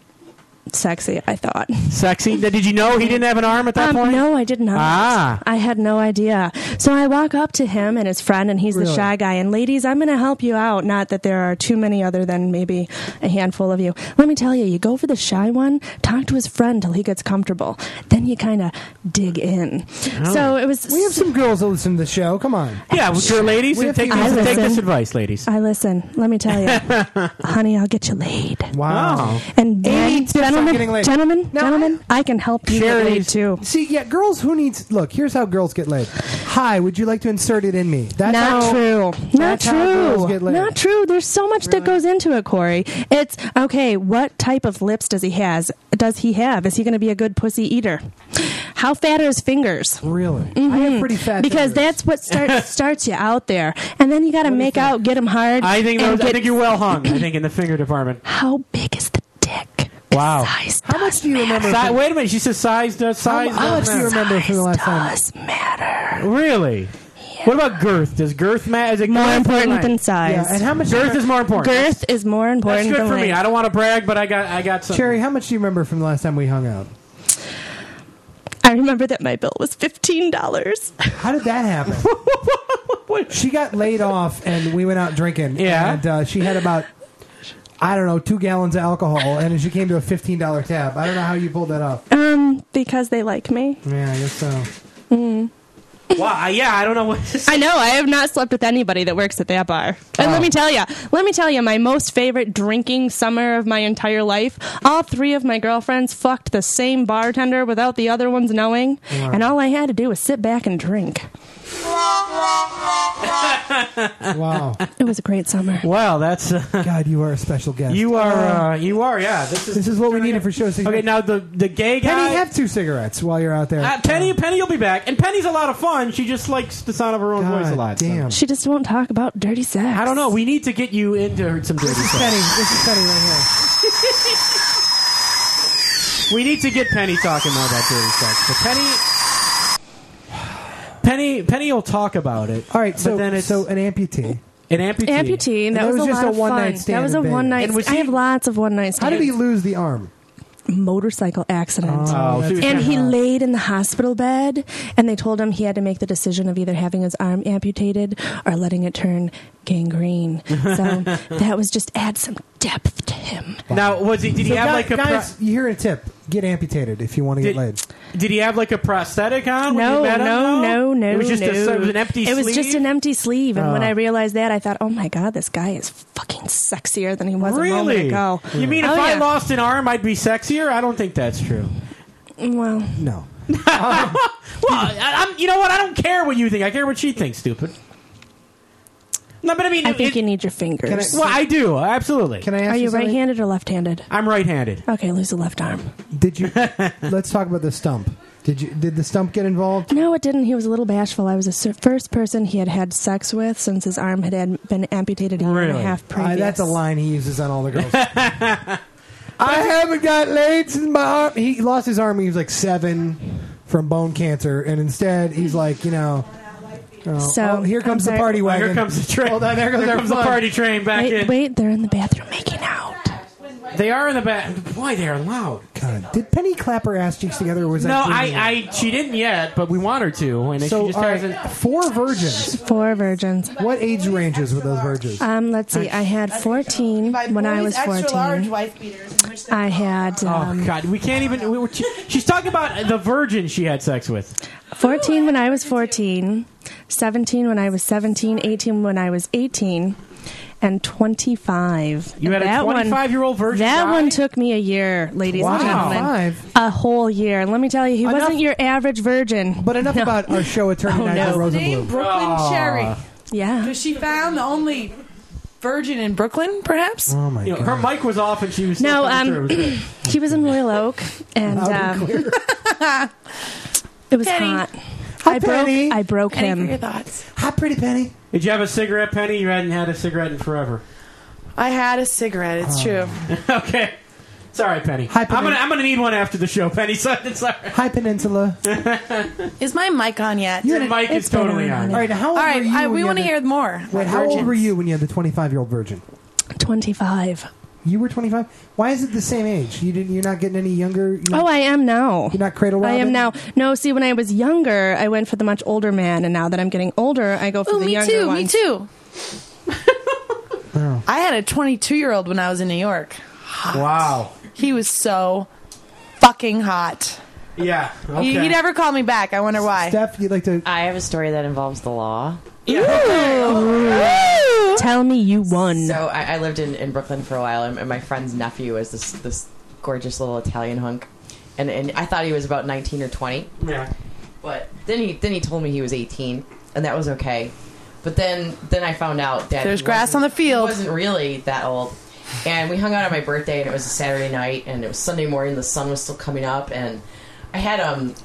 [SPEAKER 5] sexy, I thought.
[SPEAKER 2] Sexy? Did you know he didn't have an arm at that point?
[SPEAKER 5] No, I did not. I had no idea. So I walk up to him and his friend, and he's the shy guy. And ladies, I'm going to help you out. Not that there are too many other than maybe a handful of you. Let me tell you, you go for the shy one, talk to his friend till he gets comfortable. Then you kind of dig in.
[SPEAKER 2] Oh.
[SPEAKER 5] So it was...
[SPEAKER 3] We have some girls that listen to the show. Come on.
[SPEAKER 2] Yeah, sure, ladies. Take this advice, ladies.
[SPEAKER 5] I listen. Let me tell you. Honey, I'll get you laid.
[SPEAKER 3] Wow.
[SPEAKER 5] And then, gentlemen, I can help you get laid too.
[SPEAKER 3] See, girls who needs... Look, here's how girls get laid. Hi, would you like to insert it in me? That's
[SPEAKER 5] not true. Not
[SPEAKER 3] true. Girls get laid.
[SPEAKER 5] Not true. There's so much that goes into it, Corey. It's, okay, what type of lips does he have? does he have? Is he going to be a good pussy eater? How fat are his fingers?
[SPEAKER 3] Really? I have pretty fat
[SPEAKER 5] because
[SPEAKER 3] fingers.
[SPEAKER 5] that's what starts you out there, and then you got to make out, get them hard.
[SPEAKER 2] I think you're well hung. I think in the finger department.
[SPEAKER 5] How big is the dick?
[SPEAKER 2] Wow.
[SPEAKER 3] How much do you remember?
[SPEAKER 2] Wait a minute. She says size does size.
[SPEAKER 3] How much do you remember from the last time?
[SPEAKER 5] Does matter.
[SPEAKER 2] Really? Yeah. What about girth? Does girth matter? Is it
[SPEAKER 5] more important than size?
[SPEAKER 3] Yeah, and how much
[SPEAKER 2] girth is more important?
[SPEAKER 5] Girth is more important.
[SPEAKER 2] That's good
[SPEAKER 5] than
[SPEAKER 2] for me.
[SPEAKER 5] length.
[SPEAKER 2] I don't want to brag, but I got some.
[SPEAKER 3] Cherry, how much do you remember from the last time we hung out?
[SPEAKER 5] I remember that my bill was $15.
[SPEAKER 3] How did that happen? She got laid off, and we went out drinking.
[SPEAKER 2] Yeah.
[SPEAKER 3] And she had about, 2 gallons of alcohol, and she came to a $15 tab. I don't know how you pulled that off.
[SPEAKER 5] Because they like me.
[SPEAKER 3] Yeah, I guess so.
[SPEAKER 2] Wow, yeah, I don't know what to say.
[SPEAKER 5] I know. I have not slept with anybody that works at that bar. And let me tell you, my most favorite drinking summer of my entire life, all 3 of my girlfriends fucked the same bartender without the other ones knowing, and all I had to do was sit back and drink.
[SPEAKER 3] Wow.
[SPEAKER 5] It was a great summer.
[SPEAKER 2] Well, that's...
[SPEAKER 3] God, you are a special guest.
[SPEAKER 2] You are, yeah. This is
[SPEAKER 3] what we needed for show 6.
[SPEAKER 2] Okay, now the gay guy...
[SPEAKER 3] Penny, have 2 cigarettes while you're out there.
[SPEAKER 2] Penny will be back. And Penny's a lot of fun. She just likes the sound of her own voice a lot.
[SPEAKER 3] Damn.
[SPEAKER 5] She just won't talk about dirty sex.
[SPEAKER 2] I don't know. We need to get you into some dirty sex.
[SPEAKER 3] This is Penny right here.
[SPEAKER 2] We need to get Penny talking more about dirty sex. But Penny will talk about it.
[SPEAKER 3] All right, so
[SPEAKER 2] then it's
[SPEAKER 3] an amputee.
[SPEAKER 2] An amputee.
[SPEAKER 5] And that was
[SPEAKER 3] just
[SPEAKER 5] a
[SPEAKER 3] a
[SPEAKER 5] lot of
[SPEAKER 3] one-night
[SPEAKER 5] fun.
[SPEAKER 3] stand.
[SPEAKER 5] That was a
[SPEAKER 3] in bed.
[SPEAKER 5] one-night stand. I have lots of one-night stands.
[SPEAKER 3] How did he lose the arm?
[SPEAKER 5] Motorcycle accident.
[SPEAKER 3] And
[SPEAKER 5] he laid in the hospital bed, and they told him he had to make the decision of either having his arm amputated or letting it turn gangrene. So that was just add some depth to him.
[SPEAKER 2] Now, did he have like a...
[SPEAKER 3] Guys, you hear a tip. Get amputated if you want to get laid.
[SPEAKER 2] Did he have like a prosthetic on?
[SPEAKER 5] No.
[SPEAKER 2] It was just
[SPEAKER 5] no.
[SPEAKER 2] it was an empty sleeve?
[SPEAKER 5] It was just an empty sleeve. And when I realized that, I thought, oh my God, this guy is fucking sexier than he was a moment ago.
[SPEAKER 2] You mean if I lost an arm, I'd be sexier? I don't think that's true.
[SPEAKER 5] Well,
[SPEAKER 3] no.
[SPEAKER 2] You know what? I don't care what you think. I care what she thinks, stupid. No, but I mean...
[SPEAKER 5] I think you need your fingers.
[SPEAKER 2] I do. Absolutely.
[SPEAKER 3] Can I ask
[SPEAKER 5] Are you
[SPEAKER 3] something?
[SPEAKER 5] right-handed or left-handed?
[SPEAKER 2] I'm right-handed.
[SPEAKER 5] Okay, lose the left arm.
[SPEAKER 3] Did you... Let's talk about the stump. Did the stump get involved?
[SPEAKER 5] No, it didn't. He was a little bashful. I was the first person he had had sex with since his arm had been amputated a year and a half previous.
[SPEAKER 3] That's a line he uses on all the girls. I haven't got laid since my arm... He lost his arm when he was like 7 from bone cancer, and instead he's like, here comes the party wagon.
[SPEAKER 2] Here comes the train.
[SPEAKER 3] Hold on, there goes
[SPEAKER 2] the party train back in.
[SPEAKER 5] Wait, they're in the bathroom making out.
[SPEAKER 2] They are in the bathroom. Boy, they are loud.
[SPEAKER 3] God, did Penny clap her ass cheeks together? Or was that
[SPEAKER 2] she didn't yet, but we want her to. And
[SPEAKER 3] so,
[SPEAKER 2] she just hasn't.
[SPEAKER 3] 4 virgins.
[SPEAKER 5] 4 virgins.
[SPEAKER 3] What age ranges were those virgins?
[SPEAKER 5] Let's see. I had 14 when I was 14.
[SPEAKER 4] Extra-large wife beaters.
[SPEAKER 5] I had.
[SPEAKER 2] Oh God, we can't even. She's talking about the virgin she had sex with.
[SPEAKER 5] 14 when I was 14, 17 when I was 17, 18 when I was 18. And 25.
[SPEAKER 2] You had a 25-year-old virgin.
[SPEAKER 5] That one took me a year, ladies and gentlemen. A whole year. And let me tell you, he wasn't your average virgin.
[SPEAKER 3] But enough about our show attorney night at Rosenblum.
[SPEAKER 4] Brooklyn Cherry.
[SPEAKER 5] Yeah.
[SPEAKER 4] Because she found the only virgin in Brooklyn, perhaps.
[SPEAKER 3] Oh my God.
[SPEAKER 2] Her mic was off, and she was.
[SPEAKER 5] No, he was in Royal Oak, and it was hot. I broke
[SPEAKER 4] Penny,
[SPEAKER 5] him.
[SPEAKER 4] for your thoughts.
[SPEAKER 3] Hi, pretty Penny.
[SPEAKER 2] Did you have a cigarette, Penny? You hadn't had a cigarette in forever.
[SPEAKER 4] I had a cigarette. It's true.
[SPEAKER 2] Okay. Sorry, Penny.
[SPEAKER 3] Hi, Penny.
[SPEAKER 2] I'm gonna need one after the show, Penny. So it's all right.
[SPEAKER 3] Hi, Peninsula.
[SPEAKER 4] Is my mic on yet?
[SPEAKER 2] Your mic is totally on.
[SPEAKER 3] All right, how old were you?
[SPEAKER 4] We want to hear more.
[SPEAKER 3] Wait, how old were you when you had the 25-year-old virgin?
[SPEAKER 5] 25.
[SPEAKER 3] You were 25? Why is it the same age? You're not getting any younger?
[SPEAKER 5] I am now.
[SPEAKER 3] You're not cradle robbing?
[SPEAKER 5] I am now. No, see, when I was younger, I went for the much older man, and now that I'm getting older, I go for the younger ones.
[SPEAKER 4] Me too. I had a 22-year-old when I was in New York. Hot.
[SPEAKER 2] Wow.
[SPEAKER 4] He was so fucking hot.
[SPEAKER 2] Yeah. Okay.
[SPEAKER 4] He never called me back. I wonder why.
[SPEAKER 3] Steph, you'd like to...
[SPEAKER 11] I have a story that involves the law.
[SPEAKER 5] Ooh. Tell me you won.
[SPEAKER 11] So I lived in Brooklyn for a while, and my friend's nephew was this gorgeous little Italian hunk, and I thought he was about 19 or 20.
[SPEAKER 2] Yeah.
[SPEAKER 11] But then he told me he was 18, and that was okay. But then I found out that
[SPEAKER 4] there's grass on the field.
[SPEAKER 11] He wasn't really that old. And we hung out on my birthday, and it was a Saturday night, and it was Sunday morning. The sun was still coming up, and I had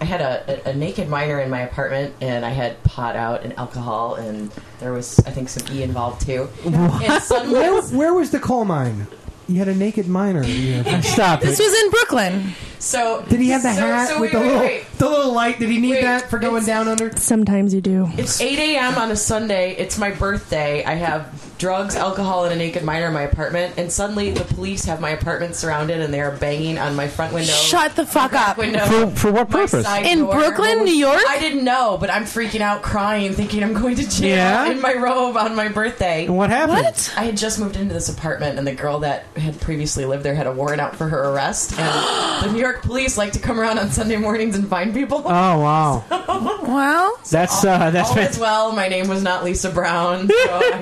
[SPEAKER 11] a naked minor in my apartment, and I had pot out and alcohol, and there was, I think, some E involved too. And
[SPEAKER 3] where was the coal mine? You had a naked minor.
[SPEAKER 2] Stop
[SPEAKER 4] This was in Brooklyn.
[SPEAKER 11] So
[SPEAKER 3] did he have the hat with
[SPEAKER 11] wait.
[SPEAKER 3] the little light? Did he need that for going down under?
[SPEAKER 5] Sometimes you do.
[SPEAKER 11] It's 8 a.m. on a Sunday. It's my birthday. I have drugs, alcohol, and a naked minor in my apartment. And suddenly the police have my apartment surrounded, and they are banging on my front window.
[SPEAKER 4] Shut the fuck up.
[SPEAKER 2] For what purpose?
[SPEAKER 4] In Brooklyn, New York?
[SPEAKER 11] I didn't know, but I'm freaking out, crying, thinking I'm going to jail
[SPEAKER 2] Yeah?
[SPEAKER 11] in my robe on my birthday.
[SPEAKER 2] And what happened?
[SPEAKER 4] What?
[SPEAKER 11] I had just moved into this apartment, and the girl that had previously lived there had a warrant out for her arrest. And the New York police like to come around on Sunday mornings and find people.
[SPEAKER 2] Oh, wow.
[SPEAKER 4] Well,
[SPEAKER 2] That's
[SPEAKER 11] all
[SPEAKER 2] fantastic.
[SPEAKER 11] is well. My name was not Lisa Brown. So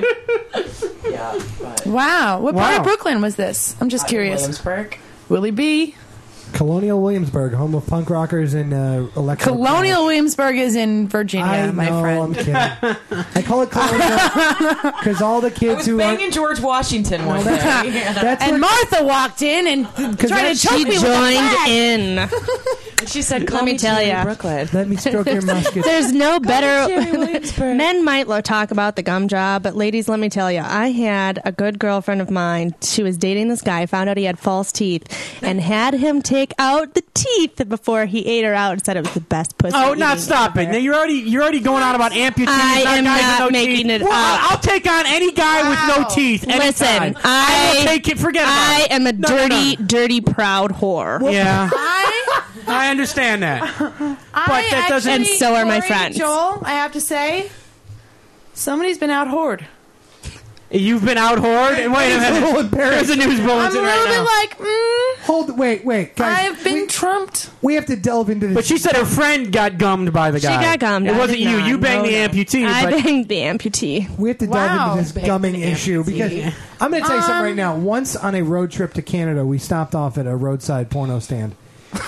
[SPEAKER 11] yeah. But
[SPEAKER 4] wow. What part of Brooklyn was this? I'm just curious.
[SPEAKER 11] Williamsburg.
[SPEAKER 4] Willie B.
[SPEAKER 3] Colonial Williamsburg, home of punk rockers and electric.
[SPEAKER 4] Colonial Williamsburg is in Virginia, my friend.
[SPEAKER 3] I'm kidding. I call it Colonial because all the kids
[SPEAKER 11] I was
[SPEAKER 3] who
[SPEAKER 11] banging George Washington one day.
[SPEAKER 4] And Martha walked in and tried to choke me with a flag.
[SPEAKER 5] in.
[SPEAKER 11] And she said,
[SPEAKER 5] Let me tell you,
[SPEAKER 11] Brooklyn.
[SPEAKER 3] Let me stroke your musket.
[SPEAKER 5] There's no better. Men might talk about the gum job, but ladies, let me tell you, I had a good girlfriend of mine. She was dating this guy, found out he had false teeth, and had him take out the teeth before he ate her out and said it was the best pussy.
[SPEAKER 2] Oh, not stop it! Now you're already going on about amputees.
[SPEAKER 5] I am
[SPEAKER 2] guys
[SPEAKER 5] not
[SPEAKER 2] with no
[SPEAKER 5] making
[SPEAKER 2] teeth.
[SPEAKER 5] it
[SPEAKER 2] Well,
[SPEAKER 5] up.
[SPEAKER 2] I'll take on any guy with no teeth.
[SPEAKER 5] Listen,
[SPEAKER 2] anytime. I will take it. Forget about
[SPEAKER 5] I
[SPEAKER 2] it.
[SPEAKER 5] am a
[SPEAKER 2] No,
[SPEAKER 5] dirty, proud whore.
[SPEAKER 2] Yeah, I understand that. But that doesn't.
[SPEAKER 5] And so are my
[SPEAKER 4] Corey,
[SPEAKER 5] friends.
[SPEAKER 4] Joel, I have to say, somebody's been out whored.
[SPEAKER 2] You've been out whored? And wait a minute. There's a news
[SPEAKER 4] I'm a
[SPEAKER 2] bulletin
[SPEAKER 4] little
[SPEAKER 2] right
[SPEAKER 4] bit
[SPEAKER 2] now.
[SPEAKER 4] like,
[SPEAKER 3] Hold, wait, guys.
[SPEAKER 4] I've been trumped.
[SPEAKER 3] We have to delve into this.
[SPEAKER 2] But she said her friend got gummed by the
[SPEAKER 5] She
[SPEAKER 2] guy.
[SPEAKER 5] got gummed.
[SPEAKER 2] It
[SPEAKER 5] I
[SPEAKER 2] wasn't
[SPEAKER 5] did
[SPEAKER 2] you.
[SPEAKER 5] not.
[SPEAKER 2] You banged
[SPEAKER 5] No,
[SPEAKER 2] the
[SPEAKER 5] no.
[SPEAKER 2] amputee.
[SPEAKER 5] I
[SPEAKER 2] but
[SPEAKER 5] banged the amputee.
[SPEAKER 3] We have to delve into this gumming issue because I'm going to tell you something right now. Once on a road trip to Canada, we stopped off at a roadside porno stand.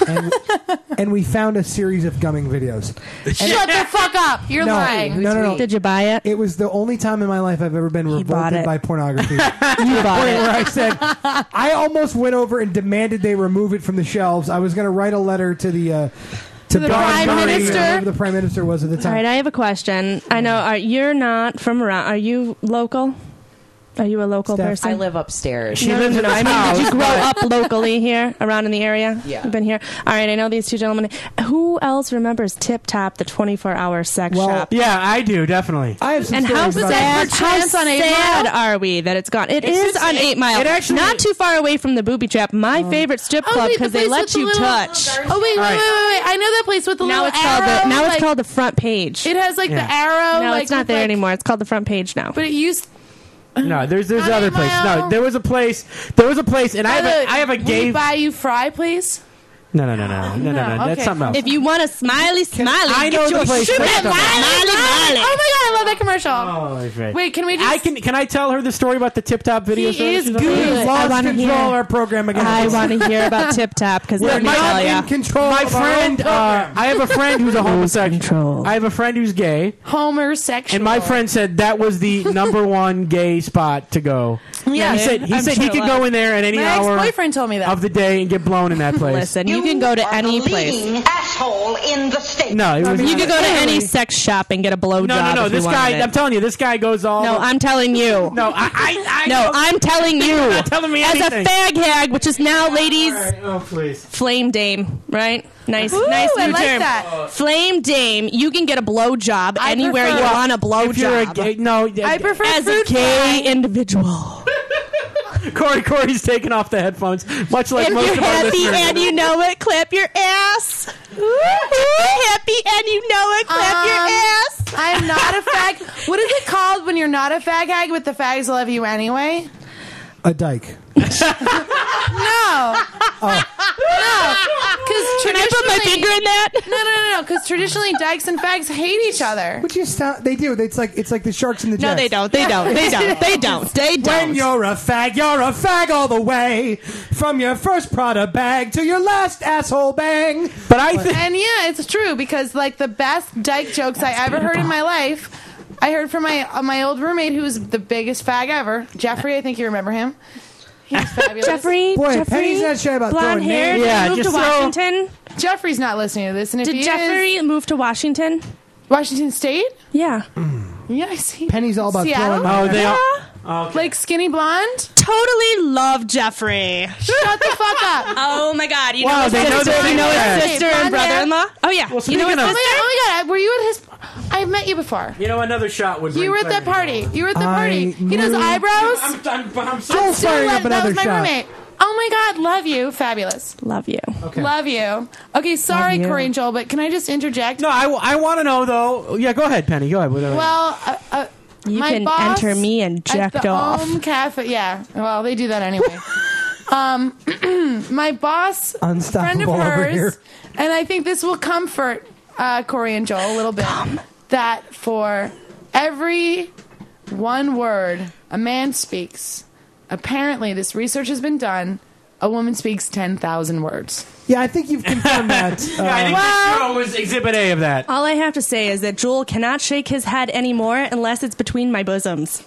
[SPEAKER 3] And we found a series of gumming videos.
[SPEAKER 4] Shut the fuck up. You're lying.
[SPEAKER 3] No.
[SPEAKER 5] Did you buy it?
[SPEAKER 3] It was the only time in my life I've ever been
[SPEAKER 5] bought
[SPEAKER 3] revolted
[SPEAKER 5] it.
[SPEAKER 3] by pornography.
[SPEAKER 5] You bought it.
[SPEAKER 3] Where I said, I almost went over and demanded they remove it from the shelves. I was going to write a letter to the
[SPEAKER 4] the Prime Minister?
[SPEAKER 3] Whoever the Prime Minister was at the
[SPEAKER 5] All
[SPEAKER 3] time.
[SPEAKER 5] right, I have a question. I know you're not from around. Are you local? Are you a local
[SPEAKER 3] Steph,
[SPEAKER 5] person?
[SPEAKER 11] I live upstairs.
[SPEAKER 2] She lives in
[SPEAKER 5] No,
[SPEAKER 2] a
[SPEAKER 5] I mean,
[SPEAKER 2] house.
[SPEAKER 5] did you grow up locally here, around in the area?
[SPEAKER 11] Yeah.
[SPEAKER 5] You've been here? All right, I know these two gentlemen. Who else remembers Tip Top, the 24-hour sex shop?
[SPEAKER 2] Yeah, I do, definitely.
[SPEAKER 3] I have some
[SPEAKER 5] And how
[SPEAKER 3] stories about
[SPEAKER 5] sad,
[SPEAKER 4] on 8
[SPEAKER 5] sad are we that it's gone? It is on 8 Mile.
[SPEAKER 2] it actually-
[SPEAKER 5] Not too far away from the booby trap. My favorite strip club
[SPEAKER 4] wait, the
[SPEAKER 5] because they
[SPEAKER 4] place
[SPEAKER 5] let
[SPEAKER 4] with the
[SPEAKER 5] you
[SPEAKER 4] little-
[SPEAKER 5] touch.
[SPEAKER 4] Oh, wait. I know that place with the
[SPEAKER 5] Now
[SPEAKER 4] little
[SPEAKER 5] it's called
[SPEAKER 4] arrow.
[SPEAKER 5] now it's
[SPEAKER 4] like,
[SPEAKER 5] called the front page.
[SPEAKER 4] It has like
[SPEAKER 2] Yeah.
[SPEAKER 4] the arrow.
[SPEAKER 5] No,
[SPEAKER 4] like,
[SPEAKER 5] it's not
[SPEAKER 4] with,
[SPEAKER 5] there
[SPEAKER 4] like,
[SPEAKER 5] anymore. It's called the front page now.
[SPEAKER 4] But it used.
[SPEAKER 2] No, there's
[SPEAKER 4] On
[SPEAKER 2] other
[SPEAKER 4] 8
[SPEAKER 2] places.
[SPEAKER 4] Mile.
[SPEAKER 2] No, there was a place, and I have a
[SPEAKER 4] Will
[SPEAKER 2] gay.
[SPEAKER 4] we buy you fry, please?
[SPEAKER 2] No. That's
[SPEAKER 4] okay.
[SPEAKER 2] something else.
[SPEAKER 5] If you want a smiley,
[SPEAKER 2] I know
[SPEAKER 5] get
[SPEAKER 2] the
[SPEAKER 5] your
[SPEAKER 2] place.
[SPEAKER 5] shrimp
[SPEAKER 2] Wait a minute.
[SPEAKER 5] smiley.
[SPEAKER 4] Oh my god, I love that commercial.
[SPEAKER 2] Oh, that's right.
[SPEAKER 4] Wait, can we just?
[SPEAKER 2] Can I tell her the story about the Tip Top video?
[SPEAKER 4] He is
[SPEAKER 2] services?
[SPEAKER 4] good.
[SPEAKER 3] We've lost
[SPEAKER 5] I wanna
[SPEAKER 3] control
[SPEAKER 5] hear.
[SPEAKER 3] of our program again.
[SPEAKER 5] I want to hear about Tip Top because
[SPEAKER 3] We're
[SPEAKER 5] let me
[SPEAKER 3] not
[SPEAKER 5] tell
[SPEAKER 3] in
[SPEAKER 5] ya.
[SPEAKER 3] control
[SPEAKER 2] My
[SPEAKER 3] of our own
[SPEAKER 2] friend,
[SPEAKER 3] program.
[SPEAKER 2] I have a friend who's a homosexual.
[SPEAKER 5] control.
[SPEAKER 2] I have a friend who's gay,
[SPEAKER 4] Homer sexual.
[SPEAKER 2] and my friend said that was the number one gay spot to go.
[SPEAKER 4] Yeah,
[SPEAKER 2] he said
[SPEAKER 5] I'm
[SPEAKER 2] he
[SPEAKER 5] sure
[SPEAKER 2] could
[SPEAKER 5] it
[SPEAKER 2] go
[SPEAKER 5] was.
[SPEAKER 2] in there at any
[SPEAKER 4] My
[SPEAKER 2] hour
[SPEAKER 4] ex-boyfriend told me that.
[SPEAKER 2] of the day and get blown in that place.
[SPEAKER 5] Listen, you can go to any place.
[SPEAKER 6] asshole in the state.
[SPEAKER 2] No, it was.
[SPEAKER 5] You could go to any sex shop and get a blowjob.
[SPEAKER 2] No.
[SPEAKER 5] if you
[SPEAKER 2] This
[SPEAKER 5] wanted
[SPEAKER 2] guy,
[SPEAKER 5] it.
[SPEAKER 2] I'm telling you, this guy goes all.
[SPEAKER 5] No, I'm telling you.
[SPEAKER 2] No, I
[SPEAKER 5] No, I'm telling you.
[SPEAKER 2] You're not telling me
[SPEAKER 5] As
[SPEAKER 2] anything.
[SPEAKER 5] a fag hag, which is now, ladies,
[SPEAKER 2] All right. Oh, please.
[SPEAKER 5] flame dame, right? Nice,
[SPEAKER 4] Ooh,
[SPEAKER 5] nice
[SPEAKER 4] I
[SPEAKER 5] new
[SPEAKER 4] like
[SPEAKER 5] term.
[SPEAKER 4] that.
[SPEAKER 5] Flame dame. You can get a blowjob
[SPEAKER 4] I
[SPEAKER 5] anywhere
[SPEAKER 4] prefer-
[SPEAKER 5] you want a
[SPEAKER 2] If you're a
[SPEAKER 5] blowjob.
[SPEAKER 2] gay, no,
[SPEAKER 4] I prefer
[SPEAKER 5] As a
[SPEAKER 4] fruit
[SPEAKER 5] gay
[SPEAKER 4] fry.
[SPEAKER 5] individual.
[SPEAKER 2] Corey's taking off the headphones, much like
[SPEAKER 5] If
[SPEAKER 2] most
[SPEAKER 5] you're
[SPEAKER 2] of our
[SPEAKER 5] happy
[SPEAKER 2] listeners.
[SPEAKER 5] and you know it, clap your ass. If you're happy and you know it, clap your ass.
[SPEAKER 4] I'm not a fag. What is it called when you're not a fag hag, but the fags love you anyway?
[SPEAKER 3] A dyke.
[SPEAKER 4] No. No. Because
[SPEAKER 5] Can I put my finger in that?
[SPEAKER 4] No. Because traditionally, dykes and fags hate each other.
[SPEAKER 3] Would you stop? They do. It's like the sharks and the
[SPEAKER 5] No,
[SPEAKER 3] jets.
[SPEAKER 5] they don't. They don't. They don't. They don't. They
[SPEAKER 3] When
[SPEAKER 5] don't.
[SPEAKER 3] you're a fag all the way. From your first Prada bag to your last asshole bang.
[SPEAKER 2] But I think
[SPEAKER 4] And yeah, it's true because like the best dyke jokes I ever heard in my life, I heard from my old roommate who was the biggest fag ever, Jeffrey. I think you remember him. He's fabulous.
[SPEAKER 5] Jeffrey,
[SPEAKER 3] Penny's not shy about
[SPEAKER 5] blonde
[SPEAKER 3] throwing
[SPEAKER 5] hair.
[SPEAKER 3] names.
[SPEAKER 5] Did
[SPEAKER 2] Yeah,
[SPEAKER 5] he move
[SPEAKER 2] just
[SPEAKER 5] to
[SPEAKER 2] throw-
[SPEAKER 5] Washington?
[SPEAKER 4] Jeffrey's not listening to this, and if
[SPEAKER 5] Did
[SPEAKER 4] he
[SPEAKER 5] Jeffrey
[SPEAKER 4] is,
[SPEAKER 5] move to Washington?
[SPEAKER 4] Washington State?
[SPEAKER 5] Yeah.
[SPEAKER 4] Yeah, I see.
[SPEAKER 3] Penny's all about
[SPEAKER 4] Seattle?
[SPEAKER 3] throwing.
[SPEAKER 2] Oh, they all.
[SPEAKER 4] Like skinny blonde?
[SPEAKER 5] Totally love Jeffrey.
[SPEAKER 4] Shut the fuck up.
[SPEAKER 5] Oh my God! You
[SPEAKER 2] Wow,
[SPEAKER 5] know his
[SPEAKER 2] they know
[SPEAKER 5] sister.
[SPEAKER 2] that
[SPEAKER 5] You know
[SPEAKER 2] he's
[SPEAKER 5] his
[SPEAKER 2] gay.
[SPEAKER 5] sister and
[SPEAKER 4] Blonde hair.
[SPEAKER 5] brother-in-law. Oh yeah.
[SPEAKER 2] Well,
[SPEAKER 5] You know his
[SPEAKER 2] speaking of-
[SPEAKER 5] sister.
[SPEAKER 4] Oh my god, were you at his... I've met you before.
[SPEAKER 2] You know, another shot would.
[SPEAKER 4] You
[SPEAKER 2] bring
[SPEAKER 4] were at that
[SPEAKER 2] clarity.
[SPEAKER 4] party. You were at the party. He does
[SPEAKER 3] knew-
[SPEAKER 4] eyebrows.
[SPEAKER 2] I'm so
[SPEAKER 3] Joel's firing up
[SPEAKER 4] That
[SPEAKER 3] another
[SPEAKER 4] was my
[SPEAKER 3] shot.
[SPEAKER 4] roommate. Oh my god, love you. Fabulous.
[SPEAKER 5] Love you.
[SPEAKER 3] Okay.
[SPEAKER 4] Love you. Okay, sorry,
[SPEAKER 3] Love you.
[SPEAKER 4] Corey and Joel, but can I just interject?
[SPEAKER 2] No, I want to know though. Yeah, go ahead, Penny. Go ahead. Whatever.
[SPEAKER 4] Well,
[SPEAKER 5] You
[SPEAKER 4] my
[SPEAKER 5] can
[SPEAKER 4] boss
[SPEAKER 5] enter me and
[SPEAKER 4] at
[SPEAKER 5] jacked
[SPEAKER 4] the
[SPEAKER 5] off.
[SPEAKER 4] Home Cafe. Yeah, well, they do that anyway. My boss, friend of
[SPEAKER 3] Unstoppable over
[SPEAKER 4] hers,
[SPEAKER 3] here.
[SPEAKER 4] and I think this will comfort Corey and Joel a little bit. That for every one word a man speaks, apparently this research has been done, a woman speaks 10,000 words.
[SPEAKER 3] Yeah, I think you've confirmed that.
[SPEAKER 2] yeah, I think this show was Exhibit A of that.
[SPEAKER 5] All I have to say is that Joel cannot shake his head anymore unless it's between my bosoms.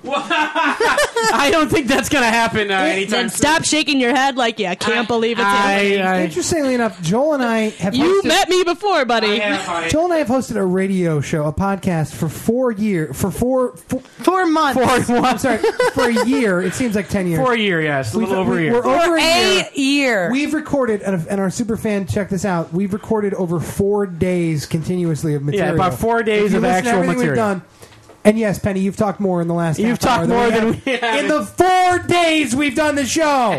[SPEAKER 2] I don't think that's going to happen anytime
[SPEAKER 5] Then
[SPEAKER 2] soon.
[SPEAKER 5] stop shaking your head like you can't believe it's happening.
[SPEAKER 3] Interestingly enough, Joel and I have
[SPEAKER 5] You
[SPEAKER 3] hosted,
[SPEAKER 5] met me before, buddy.
[SPEAKER 3] Joel and I have hosted a radio show, a podcast for 4 years, for 4
[SPEAKER 4] months.
[SPEAKER 3] I'm sorry, for a year. It seems like 10 years.
[SPEAKER 2] For a year, yes, a little over a year.
[SPEAKER 3] We're over
[SPEAKER 4] a year.
[SPEAKER 3] We've recorded, and our super fan, check this out. We've recorded over 4 days continuously of material.
[SPEAKER 2] Yeah, about 4 days
[SPEAKER 3] If you
[SPEAKER 2] of
[SPEAKER 3] listen to
[SPEAKER 2] actual
[SPEAKER 3] everything we've
[SPEAKER 2] material.
[SPEAKER 3] done. And yes, Penny, you've talked more in the last.
[SPEAKER 2] You've
[SPEAKER 3] half hour
[SPEAKER 2] talked more than
[SPEAKER 3] have
[SPEAKER 2] we have.
[SPEAKER 3] in the 4 days we've done the show.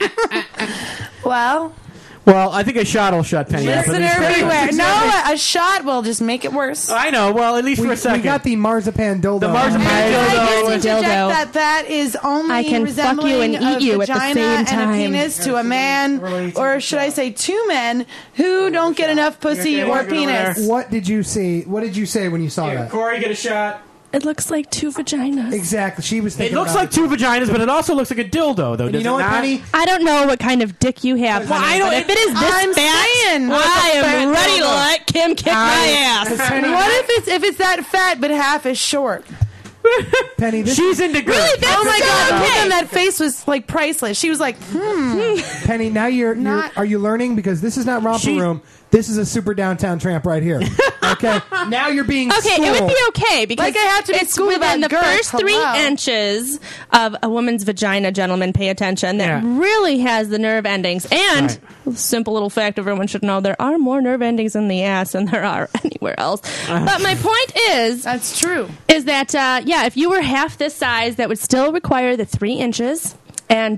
[SPEAKER 4] Well,
[SPEAKER 2] I think a shot will shut Penny up.
[SPEAKER 4] listener beware. No, a shot will just make it worse.
[SPEAKER 2] I know. Well, at least for a second.
[SPEAKER 3] We got the marzipan dildo.
[SPEAKER 2] The marzipan
[SPEAKER 4] I
[SPEAKER 2] dildo.
[SPEAKER 4] interject that is only
[SPEAKER 5] I can fuck you and
[SPEAKER 4] resembling
[SPEAKER 5] eat you
[SPEAKER 4] a
[SPEAKER 5] at the
[SPEAKER 4] vagina
[SPEAKER 5] same
[SPEAKER 4] and a
[SPEAKER 5] time.
[SPEAKER 4] penis to a man, or should I say 2 men who don't get enough pussy or penis.
[SPEAKER 3] What did you see? What did you say when you saw that?
[SPEAKER 2] Corey, get a shot.
[SPEAKER 5] It looks like 2 vaginas.
[SPEAKER 3] Exactly. She was
[SPEAKER 2] It
[SPEAKER 3] thinking
[SPEAKER 2] looks
[SPEAKER 3] about
[SPEAKER 2] like 2 vaginas, but it also looks like a dildo, though.
[SPEAKER 3] And
[SPEAKER 2] does
[SPEAKER 3] you know
[SPEAKER 2] it
[SPEAKER 3] what,
[SPEAKER 2] not?
[SPEAKER 3] Penny?
[SPEAKER 5] I don't know what kind of dick you have.
[SPEAKER 2] Well,
[SPEAKER 5] honey,
[SPEAKER 2] I don't-
[SPEAKER 5] but if it is this
[SPEAKER 4] I'm
[SPEAKER 5] fat,
[SPEAKER 4] saying,
[SPEAKER 5] I am ready to
[SPEAKER 4] dildo.
[SPEAKER 5] let Kim kick my ass.
[SPEAKER 4] What if it's that fat but half is short?
[SPEAKER 3] Penny, this
[SPEAKER 2] She's into girth.
[SPEAKER 5] Really? That's
[SPEAKER 4] Oh my god!
[SPEAKER 5] so okay.
[SPEAKER 4] And that face was like priceless. She was like,
[SPEAKER 3] Penny, now you're
[SPEAKER 4] Not-
[SPEAKER 3] are you learning? Because this is not Romper Room. This is a super downtown tramp right here. Okay? Now you're being
[SPEAKER 5] Okay,
[SPEAKER 3] schooled.
[SPEAKER 5] it would be okay because
[SPEAKER 4] Like I have to be
[SPEAKER 5] it's
[SPEAKER 4] schooled
[SPEAKER 5] within the
[SPEAKER 4] about girth.
[SPEAKER 5] first 3
[SPEAKER 4] Hello.
[SPEAKER 5] inches of a woman's vagina, gentlemen, pay attention, that
[SPEAKER 2] Yeah.
[SPEAKER 5] really has the nerve endings. And, simple little fact everyone should know, there are more nerve endings in the ass than there are anywhere else. But my point is...
[SPEAKER 4] that's true.
[SPEAKER 5] Is that, if you were half this size, that would still require the 3 inches. And,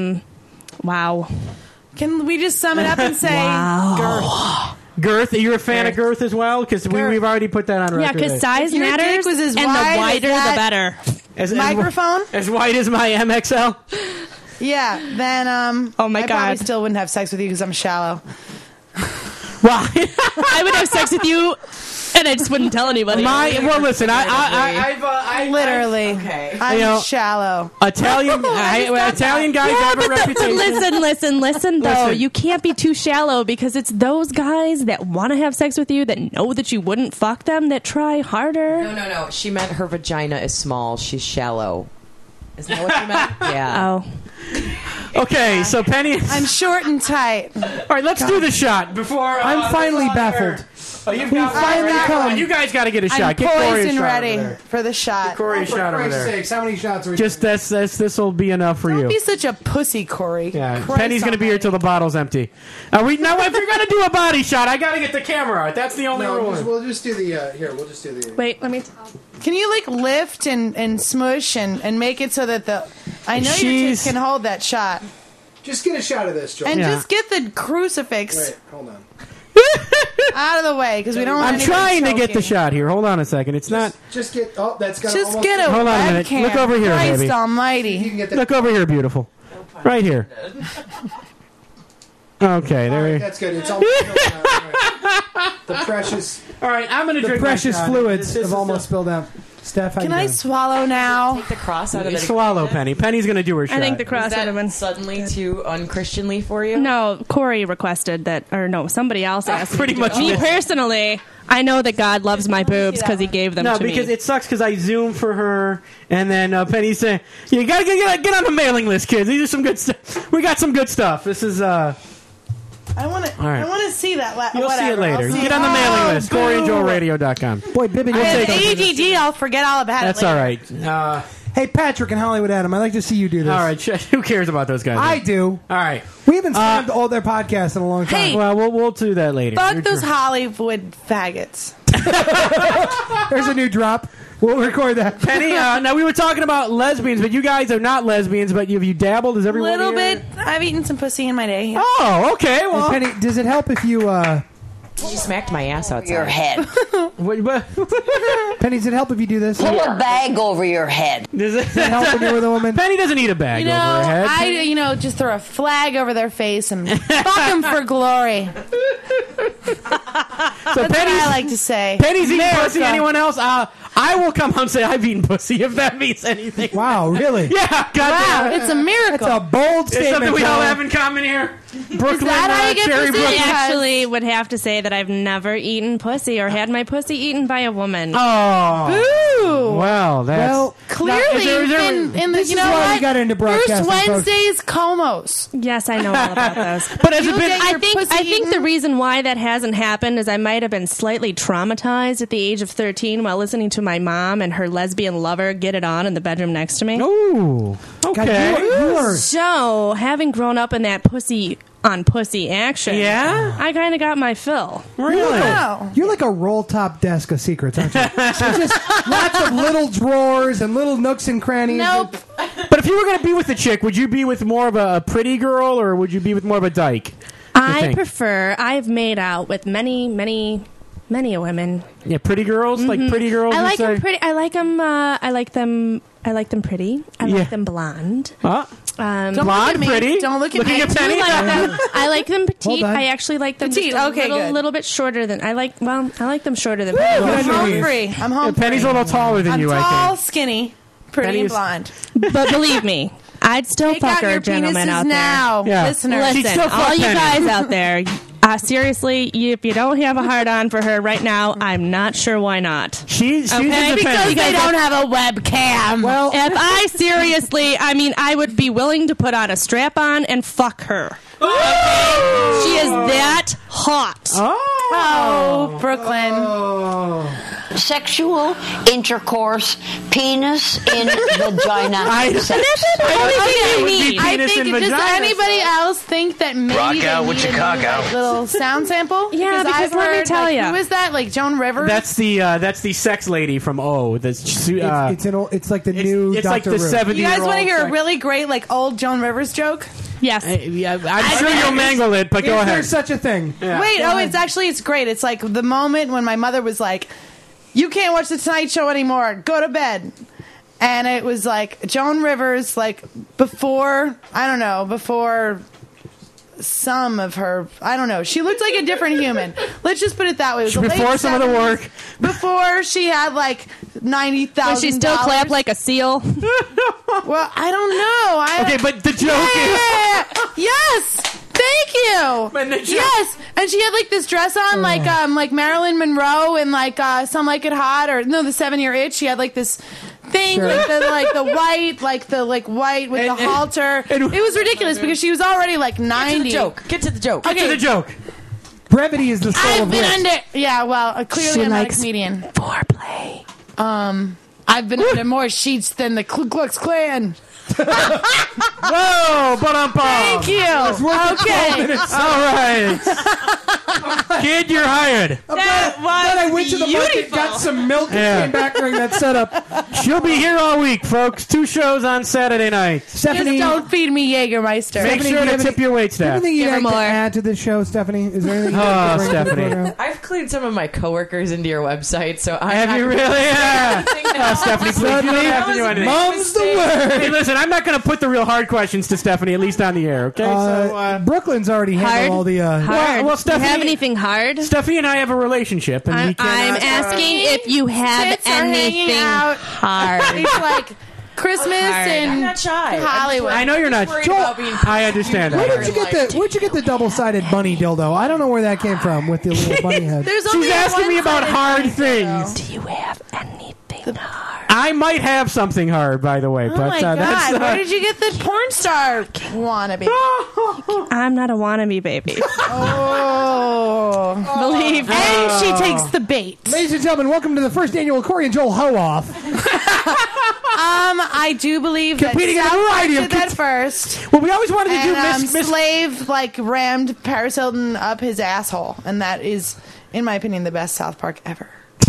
[SPEAKER 5] wow.
[SPEAKER 4] Can we just sum it up and say girth?
[SPEAKER 2] Girth. Are you a fan of girth as well? Because we've already put that on record.
[SPEAKER 5] Yeah, because size
[SPEAKER 4] If your dick
[SPEAKER 5] matters,
[SPEAKER 4] was as
[SPEAKER 5] and
[SPEAKER 4] wide
[SPEAKER 5] the
[SPEAKER 4] as
[SPEAKER 5] wider, the
[SPEAKER 4] that
[SPEAKER 5] better.
[SPEAKER 4] microphone?
[SPEAKER 2] As wide as my MXL?
[SPEAKER 4] Yeah, then
[SPEAKER 5] Oh my
[SPEAKER 4] I
[SPEAKER 5] God.
[SPEAKER 4] probably still wouldn't have sex with you because I'm shallow.
[SPEAKER 2] Why?
[SPEAKER 5] I would have sex with you, and I just wouldn't tell anybody.
[SPEAKER 2] Well, listen, I've
[SPEAKER 4] Literally, I'm
[SPEAKER 2] You know,
[SPEAKER 4] shallow.
[SPEAKER 2] Italian guys have a reputation.
[SPEAKER 5] Listen, though.
[SPEAKER 2] Listen.
[SPEAKER 5] You can't be too shallow because it's those guys that want to have sex with you that know that you wouldn't fuck them that try harder.
[SPEAKER 11] No. She meant her vagina is small. She's shallow. Isn't that what you meant? Yeah.
[SPEAKER 5] Oh.
[SPEAKER 2] Okay, so Penny.
[SPEAKER 4] I'm short and tight.
[SPEAKER 2] All right, let's do the shot before.
[SPEAKER 3] I'm finally baffled.
[SPEAKER 2] Oh, you've
[SPEAKER 3] We
[SPEAKER 2] got
[SPEAKER 3] finally come.
[SPEAKER 2] You guys got to get a shot.
[SPEAKER 4] I'm
[SPEAKER 2] Get Corey a
[SPEAKER 4] poised and
[SPEAKER 2] shot
[SPEAKER 4] ready
[SPEAKER 2] over there.
[SPEAKER 4] for the shot.
[SPEAKER 2] Corey a shot over
[SPEAKER 3] Christ's
[SPEAKER 2] there.
[SPEAKER 3] sakes, how many shots are we
[SPEAKER 2] Just this will be enough for
[SPEAKER 4] Don't
[SPEAKER 2] you.
[SPEAKER 4] be such a pussy, Corey.
[SPEAKER 2] Yeah,
[SPEAKER 4] Christ
[SPEAKER 2] Penny's going to be here till the bottle's empty. Now, if you're going to do a body shot, I got to get the camera out. That's the only rule.
[SPEAKER 3] we'll just do the we'll just do the
[SPEAKER 5] Wait, let me.
[SPEAKER 4] Can you like lift and smush and make it so that I know your
[SPEAKER 2] She's-
[SPEAKER 4] tits can hold that shot.
[SPEAKER 3] Just get a shot of this, Joel.
[SPEAKER 4] And
[SPEAKER 2] Yeah.
[SPEAKER 4] just get the crucifix
[SPEAKER 3] Wait, hold on.
[SPEAKER 4] out of the way because we don't want
[SPEAKER 2] I'm
[SPEAKER 4] anybody
[SPEAKER 2] trying to get
[SPEAKER 4] choking.
[SPEAKER 2] the shot here. Hold on a second. It's not.
[SPEAKER 3] Just get that's got
[SPEAKER 4] Just get a
[SPEAKER 2] Hold on a minute.
[SPEAKER 4] webcam.
[SPEAKER 2] Look over here,
[SPEAKER 4] Christ
[SPEAKER 2] baby.
[SPEAKER 4] almighty.
[SPEAKER 3] You can get that.
[SPEAKER 2] Look over here, beautiful. Right here. Okay, there.
[SPEAKER 3] Alright, that's good. It's almost spilled out. Right. The precious
[SPEAKER 2] All right, I'm going to drink
[SPEAKER 3] precious
[SPEAKER 2] my shot.
[SPEAKER 3] fluids
[SPEAKER 2] This
[SPEAKER 3] have
[SPEAKER 2] is
[SPEAKER 3] almost spilled out. Steph, how
[SPEAKER 4] Can
[SPEAKER 3] you
[SPEAKER 4] I
[SPEAKER 3] doing?
[SPEAKER 4] swallow now?
[SPEAKER 11] Take the cross out of it.
[SPEAKER 2] Swallow, Penny. Penny's going to do her shot.
[SPEAKER 5] I think the cross
[SPEAKER 11] Is that
[SPEAKER 5] would have been
[SPEAKER 11] suddenly too unchristianly for you?
[SPEAKER 5] No, Corey requested that, or no, somebody else asked.
[SPEAKER 2] Pretty much
[SPEAKER 5] Me
[SPEAKER 2] did.
[SPEAKER 5] personally, I know that God loves my boobs because He gave them
[SPEAKER 2] No,
[SPEAKER 5] to me.
[SPEAKER 2] because it sucks because I Zoom for her, and then Penny's saying, "You gotta get on the mailing list, kids. These are some good stuff. We got some good stuff. This is
[SPEAKER 4] I want to.
[SPEAKER 2] All right.
[SPEAKER 4] I want to see that.
[SPEAKER 2] You'll see it later.
[SPEAKER 4] I'll see
[SPEAKER 2] Get on the mailing list.
[SPEAKER 4] boo.
[SPEAKER 2] CoreyandJoelRadio.com.
[SPEAKER 3] Boy, Bibbin,
[SPEAKER 4] I
[SPEAKER 3] you'll
[SPEAKER 4] have
[SPEAKER 3] take it.
[SPEAKER 4] ADD. I'll forget all about
[SPEAKER 2] That's
[SPEAKER 4] it.
[SPEAKER 2] all
[SPEAKER 4] later.
[SPEAKER 2] right.
[SPEAKER 3] Hey, Patrick and Hollywood Adam, I'd like to see you do this.
[SPEAKER 2] All right. Who cares about those guys?
[SPEAKER 3] I do.
[SPEAKER 2] All right.
[SPEAKER 3] We haven't slammed all their podcasts in a long time.
[SPEAKER 4] Hey.
[SPEAKER 2] Well, we'll do that later.
[SPEAKER 4] Fuck
[SPEAKER 2] You're
[SPEAKER 4] those
[SPEAKER 2] dr-
[SPEAKER 4] Hollywood faggots.
[SPEAKER 3] There's a new drop. We'll record that.
[SPEAKER 2] Penny, now we were talking about lesbians, but you guys are not lesbians, but have you dabbled? Is
[SPEAKER 4] A
[SPEAKER 2] everyone
[SPEAKER 4] little
[SPEAKER 2] here?
[SPEAKER 4] bit. I've eaten some pussy in my day.
[SPEAKER 2] Oh, okay.
[SPEAKER 3] Hey,
[SPEAKER 2] Well,
[SPEAKER 3] Penny, does it help if you...
[SPEAKER 11] She smacked my ass outside.
[SPEAKER 6] Your head.
[SPEAKER 3] Penny, does it help if you do this?
[SPEAKER 6] Pull a bag over your head.
[SPEAKER 2] Does it
[SPEAKER 3] Does it help when you're with a woman?
[SPEAKER 2] Penny doesn't need a bag
[SPEAKER 4] You know,
[SPEAKER 2] over her head.
[SPEAKER 4] I just throw a flag over their face and fuck them for glory.
[SPEAKER 2] So
[SPEAKER 4] That's what I like to say.
[SPEAKER 2] Penny's eating
[SPEAKER 4] America.
[SPEAKER 2] pussy. Anyone else? I will come out and say I've eaten pussy if that means anything.
[SPEAKER 3] Wow, really?
[SPEAKER 2] Yeah,
[SPEAKER 4] Wow,
[SPEAKER 2] goddamn.
[SPEAKER 4] it's a miracle.
[SPEAKER 3] That's a bold
[SPEAKER 2] It's
[SPEAKER 3] statement.
[SPEAKER 2] something we all
[SPEAKER 3] Joel.
[SPEAKER 2] have in common here. Brooklyn,
[SPEAKER 4] that how you get
[SPEAKER 2] Cherry
[SPEAKER 4] pussy?
[SPEAKER 2] Brooklyn.
[SPEAKER 5] I actually would have to say that I've never eaten pussy or had my pussy eaten by a woman.
[SPEAKER 2] Oh,
[SPEAKER 4] Ooh.
[SPEAKER 2] well, that's
[SPEAKER 3] Well,
[SPEAKER 4] Clearly,
[SPEAKER 2] is there-
[SPEAKER 4] in the,
[SPEAKER 3] This
[SPEAKER 4] you
[SPEAKER 3] is
[SPEAKER 4] know
[SPEAKER 3] why we
[SPEAKER 4] what?
[SPEAKER 3] got into broadcasting,
[SPEAKER 4] Bruce
[SPEAKER 3] folks.
[SPEAKER 4] Wednesday's Comos.
[SPEAKER 5] Yes, I know all about those.
[SPEAKER 2] But has it
[SPEAKER 4] You'll
[SPEAKER 2] been?
[SPEAKER 4] get your pussy
[SPEAKER 5] I think the
[SPEAKER 4] eaten?
[SPEAKER 5] reason why that hasn't happened is I might have been slightly traumatized at the age of 13 while listening to my mom and her lesbian lover get it on in the bedroom next to me.
[SPEAKER 2] Ooh,
[SPEAKER 3] God,
[SPEAKER 2] okay.
[SPEAKER 3] you are...
[SPEAKER 5] So, having grown up in that pussy on pussy action,
[SPEAKER 2] Yeah?
[SPEAKER 5] I kind of got my fill.
[SPEAKER 2] Really?
[SPEAKER 4] Wow.
[SPEAKER 3] You're like a roll-top desk of secrets, aren't you? It's just lots of little drawers and little nooks and crannies.
[SPEAKER 4] Nope.
[SPEAKER 2] But if you were going to be with a chick, would you be with more of a pretty girl or would you be with more of a dyke?
[SPEAKER 5] I prefer, I've made out with many women.
[SPEAKER 2] Yeah, pretty girls? Like pretty girls?
[SPEAKER 5] I
[SPEAKER 2] you
[SPEAKER 5] like
[SPEAKER 2] say?
[SPEAKER 5] them pretty. I like them. I like them pretty. I
[SPEAKER 2] Yeah.
[SPEAKER 5] like them blonde.
[SPEAKER 2] Huh?
[SPEAKER 4] Don't look
[SPEAKER 2] Blonde,
[SPEAKER 4] at me.
[SPEAKER 2] pretty?
[SPEAKER 4] Don't look at
[SPEAKER 2] Looking
[SPEAKER 4] me.
[SPEAKER 2] at Penny?
[SPEAKER 5] I like them petite.
[SPEAKER 3] Hold on.
[SPEAKER 5] I actually like them
[SPEAKER 4] Petite,
[SPEAKER 5] just a
[SPEAKER 4] okay, good.
[SPEAKER 5] little bit shorter than I like them shorter than.
[SPEAKER 4] I'm
[SPEAKER 3] Good
[SPEAKER 4] home
[SPEAKER 3] news.
[SPEAKER 4] free. I'm home free.
[SPEAKER 2] Penny's a little taller than
[SPEAKER 4] I'm
[SPEAKER 2] you, I
[SPEAKER 4] tall,
[SPEAKER 2] think.
[SPEAKER 4] skinny, pretty,
[SPEAKER 2] Penny
[SPEAKER 4] and
[SPEAKER 2] is-
[SPEAKER 4] blonde.
[SPEAKER 5] But believe me, I'd still
[SPEAKER 4] Take
[SPEAKER 5] fuck
[SPEAKER 4] out
[SPEAKER 5] her,
[SPEAKER 4] your
[SPEAKER 5] gentlemen
[SPEAKER 4] penises
[SPEAKER 5] out
[SPEAKER 4] now,
[SPEAKER 2] Yeah.
[SPEAKER 4] listeners.
[SPEAKER 2] She'd
[SPEAKER 5] there.
[SPEAKER 2] still
[SPEAKER 5] Listen,
[SPEAKER 2] fuck
[SPEAKER 5] all you
[SPEAKER 2] Penny.
[SPEAKER 5] guys out there, seriously, if you don't have a hard on for her right now, I'm not sure why not.
[SPEAKER 2] She's
[SPEAKER 5] Okay,
[SPEAKER 2] independent.
[SPEAKER 4] Because they don't have a webcam.
[SPEAKER 3] Well,
[SPEAKER 5] If I seriously, I would be willing to put on a strap on and fuck her. Okay? She is that hot.
[SPEAKER 4] Oh, Brooklyn.
[SPEAKER 6] Sexual intercourse, penis in vagina.
[SPEAKER 5] That's the only thing I need.
[SPEAKER 4] I
[SPEAKER 2] Penis
[SPEAKER 4] think,
[SPEAKER 2] and
[SPEAKER 4] does
[SPEAKER 2] vagina.
[SPEAKER 4] anybody else think that maybe
[SPEAKER 8] Rock
[SPEAKER 4] they
[SPEAKER 8] out with
[SPEAKER 4] need
[SPEAKER 8] your
[SPEAKER 4] a
[SPEAKER 8] cock
[SPEAKER 4] new,
[SPEAKER 8] out.
[SPEAKER 4] like, little sound sample?
[SPEAKER 5] Yeah, because
[SPEAKER 4] I've
[SPEAKER 5] let me
[SPEAKER 4] heard,
[SPEAKER 5] tell
[SPEAKER 4] like,
[SPEAKER 5] ya.
[SPEAKER 4] who is that? Like Joan Rivers?
[SPEAKER 2] That's the sex lady from O. That's
[SPEAKER 3] it's like the new
[SPEAKER 2] it's
[SPEAKER 3] Dr.
[SPEAKER 2] like the
[SPEAKER 3] Ruth.
[SPEAKER 2] 70
[SPEAKER 4] you guys
[SPEAKER 2] year
[SPEAKER 4] want to
[SPEAKER 2] old
[SPEAKER 4] hear a
[SPEAKER 2] sex-
[SPEAKER 4] really great, like, old Joan Rivers joke?
[SPEAKER 5] Yes.
[SPEAKER 2] I'm sure you'll mangle it, but go
[SPEAKER 3] Is
[SPEAKER 2] ahead.
[SPEAKER 3] there such a thing?
[SPEAKER 2] Yeah.
[SPEAKER 4] Wait,
[SPEAKER 3] Go ahead.
[SPEAKER 4] it's great. It's like the moment when my mother was like, "You can't watch the Tonight Show anymore. Go to bed." And it was like Joan Rivers, like before some of her, I don't know. She looked like a different human. Let's just put it that way. It was the
[SPEAKER 2] Before
[SPEAKER 4] late
[SPEAKER 2] some of the
[SPEAKER 4] 70s,
[SPEAKER 2] work.
[SPEAKER 4] Before she had like $90,000.
[SPEAKER 5] Does she still clap like a seal?
[SPEAKER 4] Well, I don't know.
[SPEAKER 2] Okay, but the joke is...
[SPEAKER 4] Yes. Thank you.
[SPEAKER 2] But the joke-
[SPEAKER 4] Yes, and she had like this dress on, like Marilyn Monroe and like Some Like It Hot, or no, the 7-Year Itch. She had like this thing
[SPEAKER 3] Sure.
[SPEAKER 4] with the white with the halter. It was ridiculous because she was already like 90.
[SPEAKER 11] Get to the joke.
[SPEAKER 2] Get to the joke.
[SPEAKER 3] Brevity is the soul
[SPEAKER 4] I've
[SPEAKER 3] of
[SPEAKER 4] been
[SPEAKER 3] wit.
[SPEAKER 4] under. Yeah, well, clearly
[SPEAKER 5] She
[SPEAKER 4] I'm not a
[SPEAKER 5] likes
[SPEAKER 4] comedian.
[SPEAKER 5] Foreplay.
[SPEAKER 4] I've been under more sheets than the Ku Klux Klan.
[SPEAKER 2] Whoa, ba-dum-bum.
[SPEAKER 4] Thank you. Okay.
[SPEAKER 2] All right. Kid, you're hired.
[SPEAKER 4] That
[SPEAKER 3] Then I went to the market,
[SPEAKER 4] beautiful.
[SPEAKER 3] got some milk, and
[SPEAKER 2] Yeah.
[SPEAKER 3] came back during that setup.
[SPEAKER 2] She'll be here all week, folks. 2 shows on Saturday night.
[SPEAKER 3] Stephanie,
[SPEAKER 4] Just don't feed me Jägermeister.
[SPEAKER 2] Make
[SPEAKER 3] Stephanie,
[SPEAKER 2] sure
[SPEAKER 3] do you
[SPEAKER 2] to
[SPEAKER 3] have
[SPEAKER 2] tip your wait staff.
[SPEAKER 3] anything you'd
[SPEAKER 5] Give her
[SPEAKER 3] like to
[SPEAKER 5] more.
[SPEAKER 3] add to this show, Stephanie? Is there anything you'd
[SPEAKER 2] Oh,
[SPEAKER 3] like to bring to the
[SPEAKER 2] Stephanie.
[SPEAKER 3] program?
[SPEAKER 11] I've include some of my coworkers into your website, so I
[SPEAKER 2] have you really? Yeah. Stephanie, please. You don't have to do anything.
[SPEAKER 3] Mom's the word.
[SPEAKER 2] Hey, listen, I'm not going to put the real hard questions to Stephanie, at least on the air. Okay,
[SPEAKER 3] Brooklyn's already handled all the.
[SPEAKER 5] Hard.
[SPEAKER 2] Well, Stephanie,
[SPEAKER 5] do you have anything hard?
[SPEAKER 2] Stephanie and I have a relationship, and we
[SPEAKER 5] I'm asking if you have anything hard.
[SPEAKER 4] It's like Christmas and
[SPEAKER 11] I'm not shy.
[SPEAKER 4] Hollywood.
[SPEAKER 2] I know you're not. I understand that.
[SPEAKER 3] Where'd you get the double-sided bunny dildo? I don't know where that came from with the little bunny head.
[SPEAKER 2] She's asking me about hard things.
[SPEAKER 5] Do you have anything hard?
[SPEAKER 2] I might have something hard, by the way.
[SPEAKER 4] Oh
[SPEAKER 2] but
[SPEAKER 4] my God!
[SPEAKER 2] that's,
[SPEAKER 4] Where did you get the porn star wannabe?
[SPEAKER 5] I'm not a wannabe, baby.
[SPEAKER 4] Oh,
[SPEAKER 5] Believe me.
[SPEAKER 4] And she takes the bait.
[SPEAKER 3] Ladies and gentlemen, welcome to the first annual Corey and Joel Ho-Off.
[SPEAKER 4] I do believe
[SPEAKER 3] Competing in
[SPEAKER 4] that
[SPEAKER 3] a
[SPEAKER 4] South
[SPEAKER 3] variety
[SPEAKER 4] Park
[SPEAKER 3] of
[SPEAKER 4] did that first.
[SPEAKER 2] Well, we always wanted to do Miss
[SPEAKER 4] Slave rammed Paris Hilton up his asshole, and that is, in my opinion, the best South Park ever.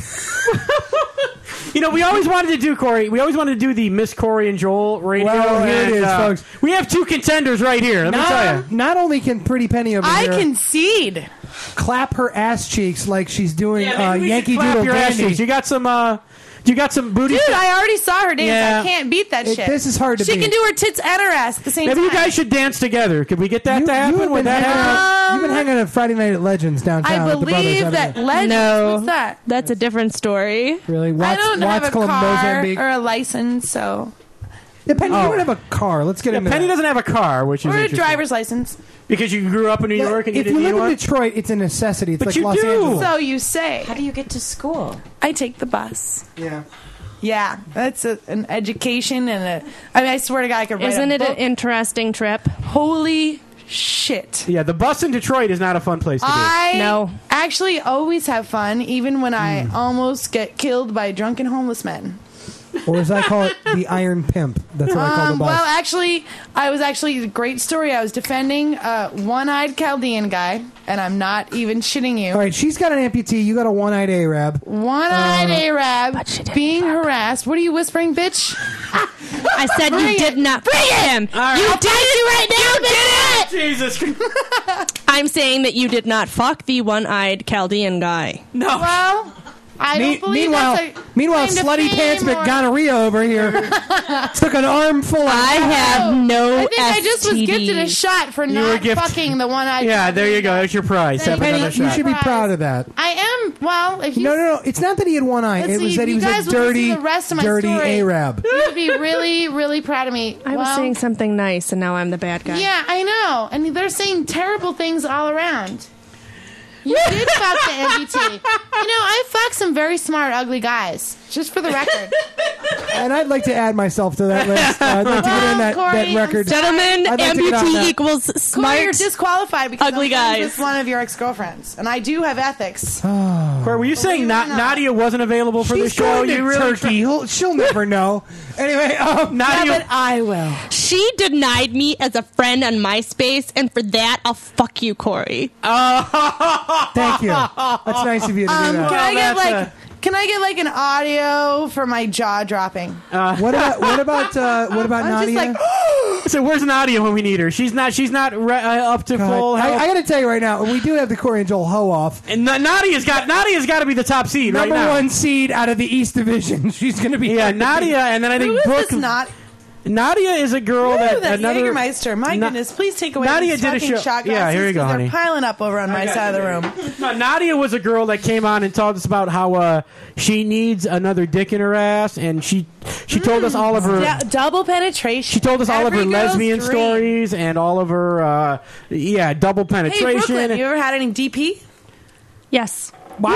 [SPEAKER 2] You know, we always wanted to do, Corey. We always wanted to do the Miss Corey and Joel radio.
[SPEAKER 3] Well, here it is, folks.
[SPEAKER 2] We have two contenders right here. Let me tell you.
[SPEAKER 3] Not only can Pretty Penny over here
[SPEAKER 4] concede
[SPEAKER 3] clap her ass cheeks like she's doing Yankee
[SPEAKER 2] clap
[SPEAKER 3] Doodle
[SPEAKER 2] your ass
[SPEAKER 3] Dandy.
[SPEAKER 2] cheeks. You got some. You got some booty.
[SPEAKER 4] Dude, I already saw her dance.
[SPEAKER 2] Yeah.
[SPEAKER 4] I can't beat that shit.
[SPEAKER 3] This is hard to
[SPEAKER 4] She
[SPEAKER 3] beat.
[SPEAKER 4] can do her tits and her ass at the same
[SPEAKER 2] Maybe
[SPEAKER 4] time.
[SPEAKER 2] you guys should dance together. Could we get that to happen?
[SPEAKER 3] You've
[SPEAKER 2] Would that happen?
[SPEAKER 3] been hanging at Friday Night at Legends downtown.
[SPEAKER 4] I
[SPEAKER 3] with the brothers,
[SPEAKER 4] believe
[SPEAKER 3] haven't
[SPEAKER 4] that
[SPEAKER 3] you?
[SPEAKER 4] Legends.
[SPEAKER 5] No.
[SPEAKER 4] What's that?
[SPEAKER 5] That's a different story.
[SPEAKER 3] Really?
[SPEAKER 4] I don't have a car
[SPEAKER 3] Mozambique.
[SPEAKER 4] or a license, so
[SPEAKER 3] Yeah, Penny, you don't have a car. Let's get into
[SPEAKER 2] Penny
[SPEAKER 3] that.
[SPEAKER 2] doesn't have a car, which is
[SPEAKER 4] or a
[SPEAKER 2] interesting.
[SPEAKER 4] driver's license.
[SPEAKER 2] Because you grew up in New York and you
[SPEAKER 3] If
[SPEAKER 2] didn't
[SPEAKER 3] you
[SPEAKER 2] need
[SPEAKER 3] live in
[SPEAKER 2] one?
[SPEAKER 3] Detroit, it's a necessity. It's
[SPEAKER 2] But
[SPEAKER 3] like
[SPEAKER 2] you
[SPEAKER 3] Los
[SPEAKER 2] do.
[SPEAKER 3] Angeles.
[SPEAKER 4] So you say.
[SPEAKER 11] How do you get to school?
[SPEAKER 4] I take the bus.
[SPEAKER 3] Yeah.
[SPEAKER 4] Yeah, that's an education and I swear to God, I could write
[SPEAKER 5] Isn't
[SPEAKER 4] a
[SPEAKER 5] it
[SPEAKER 4] book.
[SPEAKER 5] an interesting trip?
[SPEAKER 4] Holy shit.
[SPEAKER 2] Yeah, the bus in Detroit is not a fun place to be.
[SPEAKER 4] I actually always have fun, even when I almost get killed by drunken homeless men.
[SPEAKER 3] Or as I call it, the Iron Pimp. That's what I call the bus.
[SPEAKER 4] Well, actually, a great story. I was defending a one-eyed Chaldean guy, and I'm not even shitting you.
[SPEAKER 3] All right, she's got an amputee. You got a one-eyed Arab.
[SPEAKER 4] One-eyed Arab being harassed. What are you whispering, bitch?
[SPEAKER 5] I said you did not. Bring him!
[SPEAKER 2] right.
[SPEAKER 5] You did it right now,
[SPEAKER 2] Jesus.
[SPEAKER 5] I'm saying that you did not fuck the one-eyed Chaldean guy.
[SPEAKER 2] No.
[SPEAKER 4] Well, I don't believe that's a
[SPEAKER 3] Meanwhile,
[SPEAKER 4] kind of
[SPEAKER 3] Slutty Pants
[SPEAKER 4] fame or-
[SPEAKER 3] McGonorrhea over here took an armful of...
[SPEAKER 5] I have no
[SPEAKER 4] I think I just was
[SPEAKER 5] STD.
[SPEAKER 4] gifted a shot for
[SPEAKER 2] were
[SPEAKER 4] not
[SPEAKER 2] gifted-
[SPEAKER 4] fucking the one-eyed.
[SPEAKER 2] Yeah, there you go. That's your prize.
[SPEAKER 4] Thank
[SPEAKER 2] Have
[SPEAKER 4] you.
[SPEAKER 2] another
[SPEAKER 3] Penny, you
[SPEAKER 2] shot.
[SPEAKER 3] should be proud of that.
[SPEAKER 4] I am. Well, if you
[SPEAKER 3] No. It's not that he had one eye.
[SPEAKER 4] Let's
[SPEAKER 3] It was
[SPEAKER 4] see,
[SPEAKER 3] that he
[SPEAKER 4] you
[SPEAKER 3] was
[SPEAKER 4] guys
[SPEAKER 3] a
[SPEAKER 4] will listen
[SPEAKER 3] dirty,
[SPEAKER 4] to the rest of my
[SPEAKER 3] dirty
[SPEAKER 4] story.
[SPEAKER 3] Arab.
[SPEAKER 4] you'd be really, really proud of me.
[SPEAKER 5] I was saying something nice, and now I'm the bad guy.
[SPEAKER 4] Yeah, I know. And they're saying terrible things all around. You did fuck the amputee. You know, I fucked some very smart, ugly guys. Just for the record.
[SPEAKER 3] And I'd like to add myself to that list. I'd like to get in that
[SPEAKER 4] Corey,
[SPEAKER 3] record.
[SPEAKER 5] Gentlemen,
[SPEAKER 3] I'd like to get on
[SPEAKER 5] amputee
[SPEAKER 3] that.
[SPEAKER 5] equals
[SPEAKER 4] Corey,
[SPEAKER 5] smart.
[SPEAKER 4] you're disqualified because
[SPEAKER 5] ugly
[SPEAKER 4] I'm friends
[SPEAKER 5] guys.
[SPEAKER 4] with one of your ex-girlfriends. And I do have ethics.
[SPEAKER 2] Corey, were you saying Nadia wasn't available for the
[SPEAKER 3] She's
[SPEAKER 2] show?
[SPEAKER 3] going to
[SPEAKER 2] You really
[SPEAKER 3] Turkey. She'll never know. Anyway,
[SPEAKER 2] Nadia.
[SPEAKER 4] Yeah, but I will.
[SPEAKER 5] She denied me as a friend on MySpace, and for that, I'll fuck you, Corey.
[SPEAKER 3] Thank you. That's nice of you to do that.
[SPEAKER 4] Can I get like an audio for my jaw dropping?
[SPEAKER 3] What about
[SPEAKER 4] I'm
[SPEAKER 3] Nadia?
[SPEAKER 4] just like,
[SPEAKER 2] So where's Nadia when we need her? She's not up to full health.
[SPEAKER 3] I got to tell you right now, we do have the Corey and Joel Ho-Off.
[SPEAKER 2] And Nadia's got to be the top seed right
[SPEAKER 3] Number
[SPEAKER 2] now.
[SPEAKER 3] one seed out of the East Division. She's going to be.
[SPEAKER 2] Yeah, Nadia, and then I think
[SPEAKER 4] who is
[SPEAKER 2] Brooke.
[SPEAKER 4] this not?
[SPEAKER 2] Nadia is a girl
[SPEAKER 4] Ooh,
[SPEAKER 2] that
[SPEAKER 4] that's
[SPEAKER 2] another.
[SPEAKER 4] Jägermeister. My goodness, please take away
[SPEAKER 2] Nadia
[SPEAKER 4] these
[SPEAKER 2] did a
[SPEAKER 4] fucking
[SPEAKER 2] show.
[SPEAKER 4] shot
[SPEAKER 2] Yeah, here you go,
[SPEAKER 4] 'cause
[SPEAKER 2] honey.
[SPEAKER 4] They're piling up over on my side of the room.
[SPEAKER 2] No, Nadia was a girl that came on and told us about how she needs another dick in her ass, and she told us all of her
[SPEAKER 4] double penetration.
[SPEAKER 2] She told us all of her
[SPEAKER 4] Every girl's
[SPEAKER 2] lesbian
[SPEAKER 4] dream.
[SPEAKER 2] stories and all of her double
[SPEAKER 4] Hey,
[SPEAKER 2] penetration.
[SPEAKER 4] Brooklyn, you ever had any DP?
[SPEAKER 5] Yes.
[SPEAKER 2] Wow.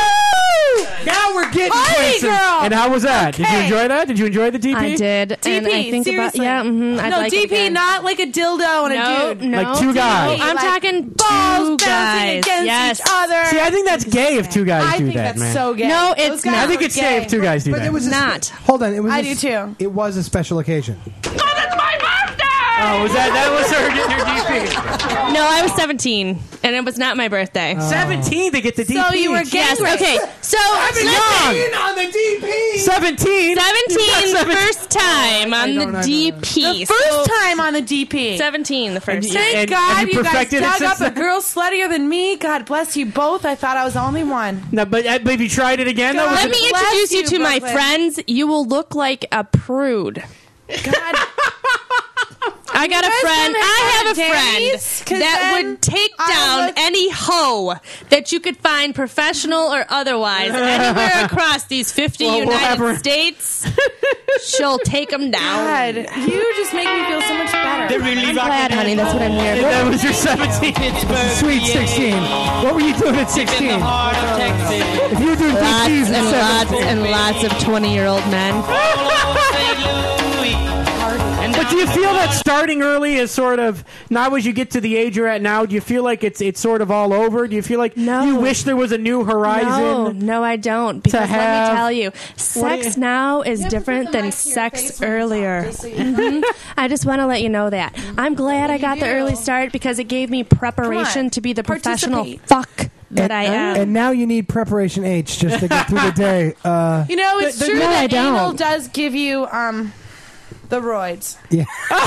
[SPEAKER 3] Now we're getting
[SPEAKER 4] Party
[SPEAKER 3] places.
[SPEAKER 4] girl.
[SPEAKER 2] And how was that? Did you
[SPEAKER 4] Okay.
[SPEAKER 2] enjoy that? Did you enjoy the DP?
[SPEAKER 5] I did.
[SPEAKER 4] DP,
[SPEAKER 5] and I think
[SPEAKER 4] seriously.
[SPEAKER 5] I'd
[SPEAKER 4] no,
[SPEAKER 5] like it
[SPEAKER 4] DP,
[SPEAKER 5] again.
[SPEAKER 4] not like a dildo and
[SPEAKER 5] No,
[SPEAKER 4] a dude.
[SPEAKER 5] no.
[SPEAKER 2] Like two guys.
[SPEAKER 5] No, I'm
[SPEAKER 4] Like
[SPEAKER 5] talking
[SPEAKER 4] balls
[SPEAKER 5] two
[SPEAKER 4] bouncing
[SPEAKER 5] guys.
[SPEAKER 4] against
[SPEAKER 5] Yes.
[SPEAKER 4] each other.
[SPEAKER 2] See, I think that's gay if two guys
[SPEAKER 4] I
[SPEAKER 2] do
[SPEAKER 4] think
[SPEAKER 2] that,
[SPEAKER 4] that's
[SPEAKER 2] man.
[SPEAKER 4] so gay.
[SPEAKER 5] No,
[SPEAKER 4] Those
[SPEAKER 5] it's
[SPEAKER 4] guys
[SPEAKER 5] not.
[SPEAKER 2] I think
[SPEAKER 4] are
[SPEAKER 2] it's gay
[SPEAKER 4] gay.
[SPEAKER 2] if two guys do
[SPEAKER 3] But
[SPEAKER 2] that.
[SPEAKER 3] it was
[SPEAKER 5] Not.
[SPEAKER 3] Hold on, it was.
[SPEAKER 4] I do too.
[SPEAKER 3] It was a special occasion.
[SPEAKER 12] It's my birthday!
[SPEAKER 2] Oh, that was her getting her DP?
[SPEAKER 5] No, I was 17, and it was not my birthday.
[SPEAKER 2] 17 to get the DP.
[SPEAKER 5] So you were
[SPEAKER 2] Yes,
[SPEAKER 5] okay. So
[SPEAKER 3] on the DP.
[SPEAKER 2] 17.
[SPEAKER 5] 17 first time on the DP.
[SPEAKER 4] The first time on the DP.
[SPEAKER 5] 17 the first time.
[SPEAKER 4] Thank God you guys dug up a girl sluttier than me. God bless you both. I thought I was the only one.
[SPEAKER 2] No, but have you tried it again?
[SPEAKER 4] God,
[SPEAKER 5] Let me introduce you to my friends. You will look like a prude.
[SPEAKER 4] God.
[SPEAKER 5] I got a friend. I have a friend that would take down any hoe that you could find, professional or otherwise, anywhere across these 50 United States. She'll take them down.
[SPEAKER 4] God, you just make me feel so much better.
[SPEAKER 5] I'm glad, honey. That's what I'm here for.
[SPEAKER 2] That was your 17.
[SPEAKER 3] Sweet 16. What were you doing at 16? If you were doing DPs
[SPEAKER 5] and lots of 20-year-old men.
[SPEAKER 2] But do you feel that starting early is sort of, now as you get to the age you're at now, do you feel like it's sort of all over? Do you feel like you wish there was a new horizon?
[SPEAKER 5] No, I don't. Because let me tell you, sex now is different than sex earlier. I just want to let you know that. I'm glad I got the early start because it gave me preparation to be the professional fuck that I am.
[SPEAKER 3] And now you need preparation H just to get through the day.
[SPEAKER 4] You know, it's true that anal does give you the roids.
[SPEAKER 3] Yeah.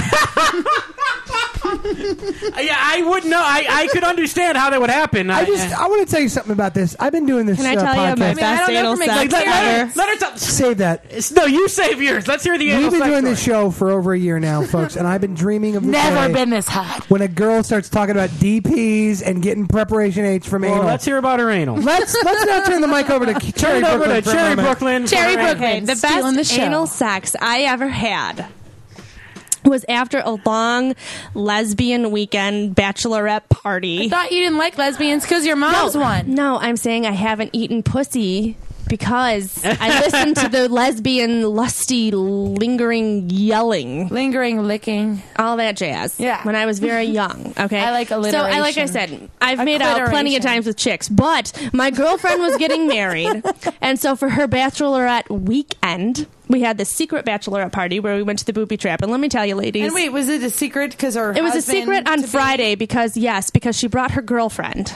[SPEAKER 2] Yeah, I would know. I could understand how that would happen.
[SPEAKER 3] I want to tell you something about this. I've been doing this.
[SPEAKER 5] Can I tell you my best anal sex ever?
[SPEAKER 2] Let her
[SPEAKER 3] save that.
[SPEAKER 2] No, you save yours. Let's hear the anal
[SPEAKER 3] We've been
[SPEAKER 2] sex
[SPEAKER 3] doing
[SPEAKER 2] story.
[SPEAKER 3] this show for over a year now, folks, and I've been dreaming of this
[SPEAKER 4] Never
[SPEAKER 3] day
[SPEAKER 4] been this hot.
[SPEAKER 3] when a girl starts talking about DPs and getting preparation H from anal.
[SPEAKER 2] Let's hear about her anal.
[SPEAKER 3] Let's now turn the mic over to Cherry Brooklyn.
[SPEAKER 2] Cherry Brooklyn.
[SPEAKER 5] Cherry Brooklyn. The best anal sex I ever had was after a long lesbian weekend bachelorette party.
[SPEAKER 4] I thought you didn't like lesbians because your mom's one.
[SPEAKER 5] No, I'm saying I haven't eaten pussy because I listened to the lesbian, lusty, lingering yelling.
[SPEAKER 4] Lingering, licking.
[SPEAKER 5] All that jazz.
[SPEAKER 4] Yeah.
[SPEAKER 5] when I was very young. Okay?
[SPEAKER 4] I like alliteration.
[SPEAKER 5] So, like I said, I've made out plenty of times with chicks, but my girlfriend was getting married, and so for her bachelorette weekend, we had this secret bachelorette party where we went to the booby trap. And let me tell you, ladies.
[SPEAKER 4] And wait, was it a secret? Because her
[SPEAKER 5] It was a secret on Friday because she brought her girlfriend.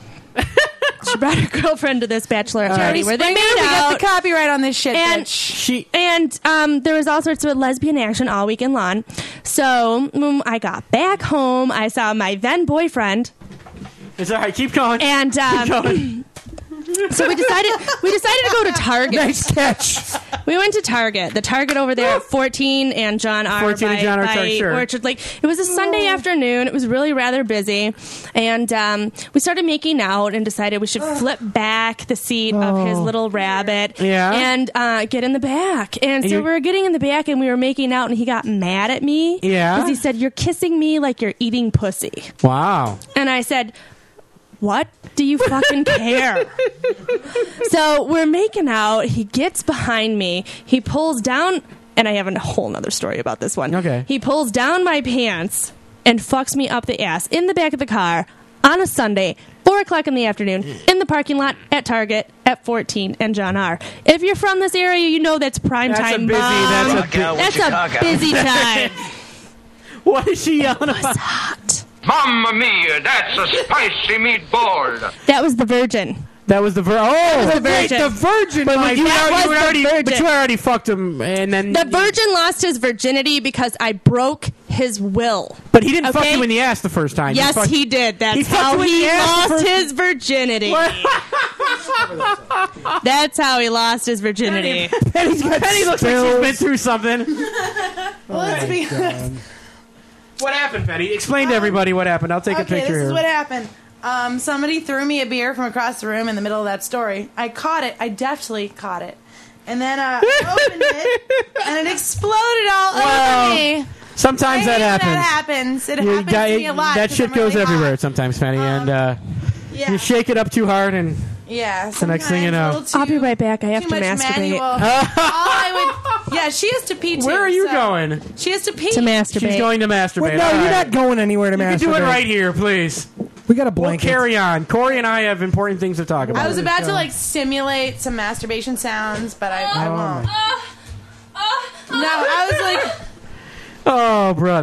[SPEAKER 5] She brought her girlfriend to this bachelorette party where they made out.
[SPEAKER 4] We got the copyright on this shit,
[SPEAKER 5] and
[SPEAKER 4] bitch.
[SPEAKER 5] There was all sorts of lesbian action all weekend long. So when I got back home, I saw my then boyfriend.
[SPEAKER 2] It's all right. Keep going.
[SPEAKER 5] And
[SPEAKER 2] keep going.
[SPEAKER 5] So we decided to go to Target.
[SPEAKER 3] Nice catch.
[SPEAKER 5] We went to Target. The Target over there at 14 and John R.
[SPEAKER 2] 14 and John R. Sure.
[SPEAKER 5] Orchard Lake. It was a Sunday afternoon. It was really rather busy. And we started making out and decided we should flip back the seat of his little rabbit and get in the back. And so we were getting in the back and we were making out and he got mad at me.
[SPEAKER 2] Yeah.
[SPEAKER 5] Because he said, "You're kissing me like you're eating pussy."
[SPEAKER 2] Wow.
[SPEAKER 5] And I said, "What do you fucking care?" So we're making out. He gets behind me. He pulls down, and I have a whole nother story about this one.
[SPEAKER 2] Okay.
[SPEAKER 5] He pulls down my pants and fucks me up the ass in the back of the car on a Sunday, 4 o'clock in the afternoon, in the parking lot at Target at 14 and John R. If you're from this area, you know that's prime time. That's a busy time.
[SPEAKER 2] What is she yelling about?
[SPEAKER 5] It was hot.
[SPEAKER 14] Mamma mia, that's a spicy meatball.
[SPEAKER 5] That was the Virgin.
[SPEAKER 2] That was the Virgin.
[SPEAKER 5] Oh, the Virgin.
[SPEAKER 3] The Virgin.
[SPEAKER 2] But you
[SPEAKER 5] Virgin.
[SPEAKER 2] already fucked him, and then
[SPEAKER 5] the Virgin lost his virginity because I broke his will.
[SPEAKER 2] But he didn't fuck you in the ass the first time.
[SPEAKER 5] Yes, he did. That's how he lost his virginity. That's how he lost his virginity.
[SPEAKER 2] Penny looks like she's been through something.
[SPEAKER 4] Let's be honest.
[SPEAKER 2] What happened, Penny? Explain to everybody what happened. I'll take a picture here.
[SPEAKER 4] This is what happened. Somebody threw me a beer from across the room in the middle of that story. I caught it. I deftly caught it. And then I opened it, and it exploded all over me.
[SPEAKER 2] Sometimes that happens.
[SPEAKER 4] It happens to me a lot.
[SPEAKER 2] That shit goes everywhere sometimes, Penny. And you shake it up too hard, and the next thing you know.
[SPEAKER 5] I'll be right back. I have to masturbate.
[SPEAKER 4] She has to pee too.
[SPEAKER 2] Where are you going?
[SPEAKER 4] She has to pee.
[SPEAKER 5] To masturbate.
[SPEAKER 2] She's going to masturbate.
[SPEAKER 3] No, you're not going anywhere to masturbate.
[SPEAKER 2] You can do it right here, please.
[SPEAKER 3] We got a blanket.
[SPEAKER 2] We'll carry on. Corey and I have important things to talk about.
[SPEAKER 4] I was about to simulate some masturbation sounds, but I won't. No, I was like,
[SPEAKER 2] oh, brother.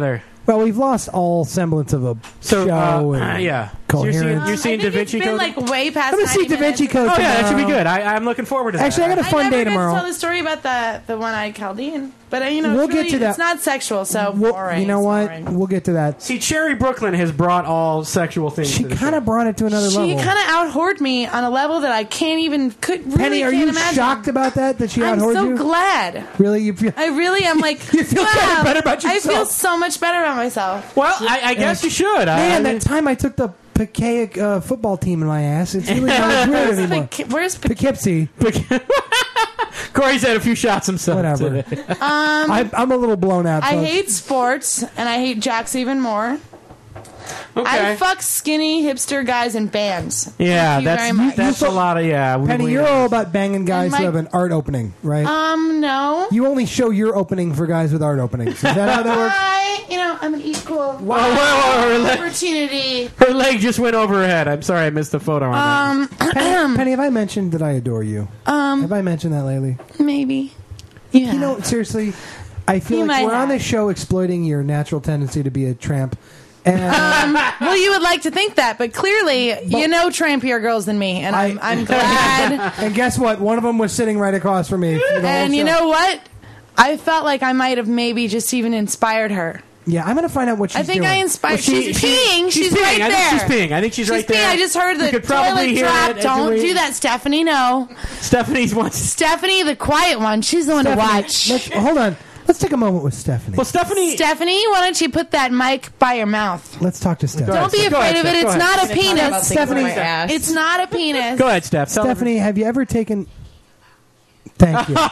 [SPEAKER 3] Well, we've lost all semblance of a show.
[SPEAKER 2] Yeah.
[SPEAKER 3] So
[SPEAKER 2] you're seeing Da Vinci
[SPEAKER 4] It's been
[SPEAKER 2] Code?
[SPEAKER 4] like way past.
[SPEAKER 3] I'm gonna see Da Vinci Code.
[SPEAKER 2] Oh yeah, that should be
[SPEAKER 3] tomorrow.
[SPEAKER 2] good. I'm looking forward to that.
[SPEAKER 3] Actually, I got a fun day tomorrow.
[SPEAKER 4] I never got to tell the story about the one-eyed Chaldean, but
[SPEAKER 3] We'll get to that.
[SPEAKER 4] It's not sexual, so boring.
[SPEAKER 3] You know what? We'll get to that.
[SPEAKER 2] See, Cherry Brooklyn has brought all sexual things.
[SPEAKER 3] She kind of brought it to another
[SPEAKER 4] She
[SPEAKER 3] level.
[SPEAKER 4] kind of out-whored me on a level that I can't even
[SPEAKER 3] Penny, are you
[SPEAKER 4] imagine.
[SPEAKER 3] shocked about that? That she
[SPEAKER 4] I'm
[SPEAKER 3] out-whored
[SPEAKER 4] so
[SPEAKER 3] you?
[SPEAKER 4] glad.
[SPEAKER 3] Really, you feel?
[SPEAKER 4] I really am like.
[SPEAKER 3] You feel kind of
[SPEAKER 4] wow,
[SPEAKER 3] better about
[SPEAKER 4] I
[SPEAKER 3] yourself.
[SPEAKER 4] feel so much better about myself.
[SPEAKER 2] Well, I guess you should.
[SPEAKER 3] Man, that time I took the Passaic football team in my ass. It's really not weird anymore.
[SPEAKER 4] Where's
[SPEAKER 3] Poughkeepsie?
[SPEAKER 2] Corey's had a few shots himself.
[SPEAKER 3] Whatever.
[SPEAKER 2] Today.
[SPEAKER 3] I'm a little blown out.
[SPEAKER 4] I
[SPEAKER 3] folks.
[SPEAKER 4] hate sports, and I hate Jax even more.
[SPEAKER 2] Okay.
[SPEAKER 4] I fuck skinny hipster guys in bands.
[SPEAKER 2] Yeah,
[SPEAKER 4] Thank you very much.
[SPEAKER 2] that's a lot of
[SPEAKER 3] Penny, you're all about banging guys
[SPEAKER 4] And
[SPEAKER 3] who have an art opening, right?
[SPEAKER 4] No.
[SPEAKER 3] You only show your opening for guys with art openings. Is that how that works?
[SPEAKER 4] I'm an equal
[SPEAKER 2] Whoa,
[SPEAKER 4] opportunity.
[SPEAKER 2] Her leg just went over her head. I'm sorry, I missed the photo on that.
[SPEAKER 3] Penny, have I mentioned that I adore you? Have I mentioned that lately?
[SPEAKER 4] Maybe. Yeah.
[SPEAKER 3] You know, seriously, I feel
[SPEAKER 4] You
[SPEAKER 3] like
[SPEAKER 4] might
[SPEAKER 3] we're on
[SPEAKER 4] have.
[SPEAKER 3] this show exploiting your natural tendency to be a tramp. And
[SPEAKER 4] Well, you would like to think that, but clearly you know trampier girls than me, and I'm glad.
[SPEAKER 3] And guess what? One of them was sitting right across from me. for the whole
[SPEAKER 4] And you
[SPEAKER 3] show.
[SPEAKER 4] know what? I felt like I might have maybe just even inspired her.
[SPEAKER 3] Yeah, I'm going to find out what she's
[SPEAKER 4] I think
[SPEAKER 3] doing.
[SPEAKER 4] I inspired. She's peeing. She's
[SPEAKER 2] peeing.
[SPEAKER 4] right
[SPEAKER 2] I
[SPEAKER 4] there.
[SPEAKER 2] think she's peeing. I think she's right there.
[SPEAKER 4] Peeing. I just heard
[SPEAKER 2] You
[SPEAKER 4] the
[SPEAKER 2] could probably
[SPEAKER 4] toilet
[SPEAKER 2] hear
[SPEAKER 4] drop.
[SPEAKER 2] it as
[SPEAKER 4] Don't
[SPEAKER 2] we-
[SPEAKER 4] do that, Stephanie. No.
[SPEAKER 2] Stephanie's one.
[SPEAKER 4] Stephanie, the quiet one. She's the one to watch.
[SPEAKER 3] Hold on. Let's take a moment with Stephanie.
[SPEAKER 2] Well, Stephanie,
[SPEAKER 4] why don't you put that mic by your mouth?
[SPEAKER 3] Let's talk to Stephanie.
[SPEAKER 4] Don't be afraid of it. It's not a penis.
[SPEAKER 3] Stephanie,
[SPEAKER 4] It's not a penis.
[SPEAKER 2] Go ahead, Steph.
[SPEAKER 3] Stephanie, have you ever taken... Thank you.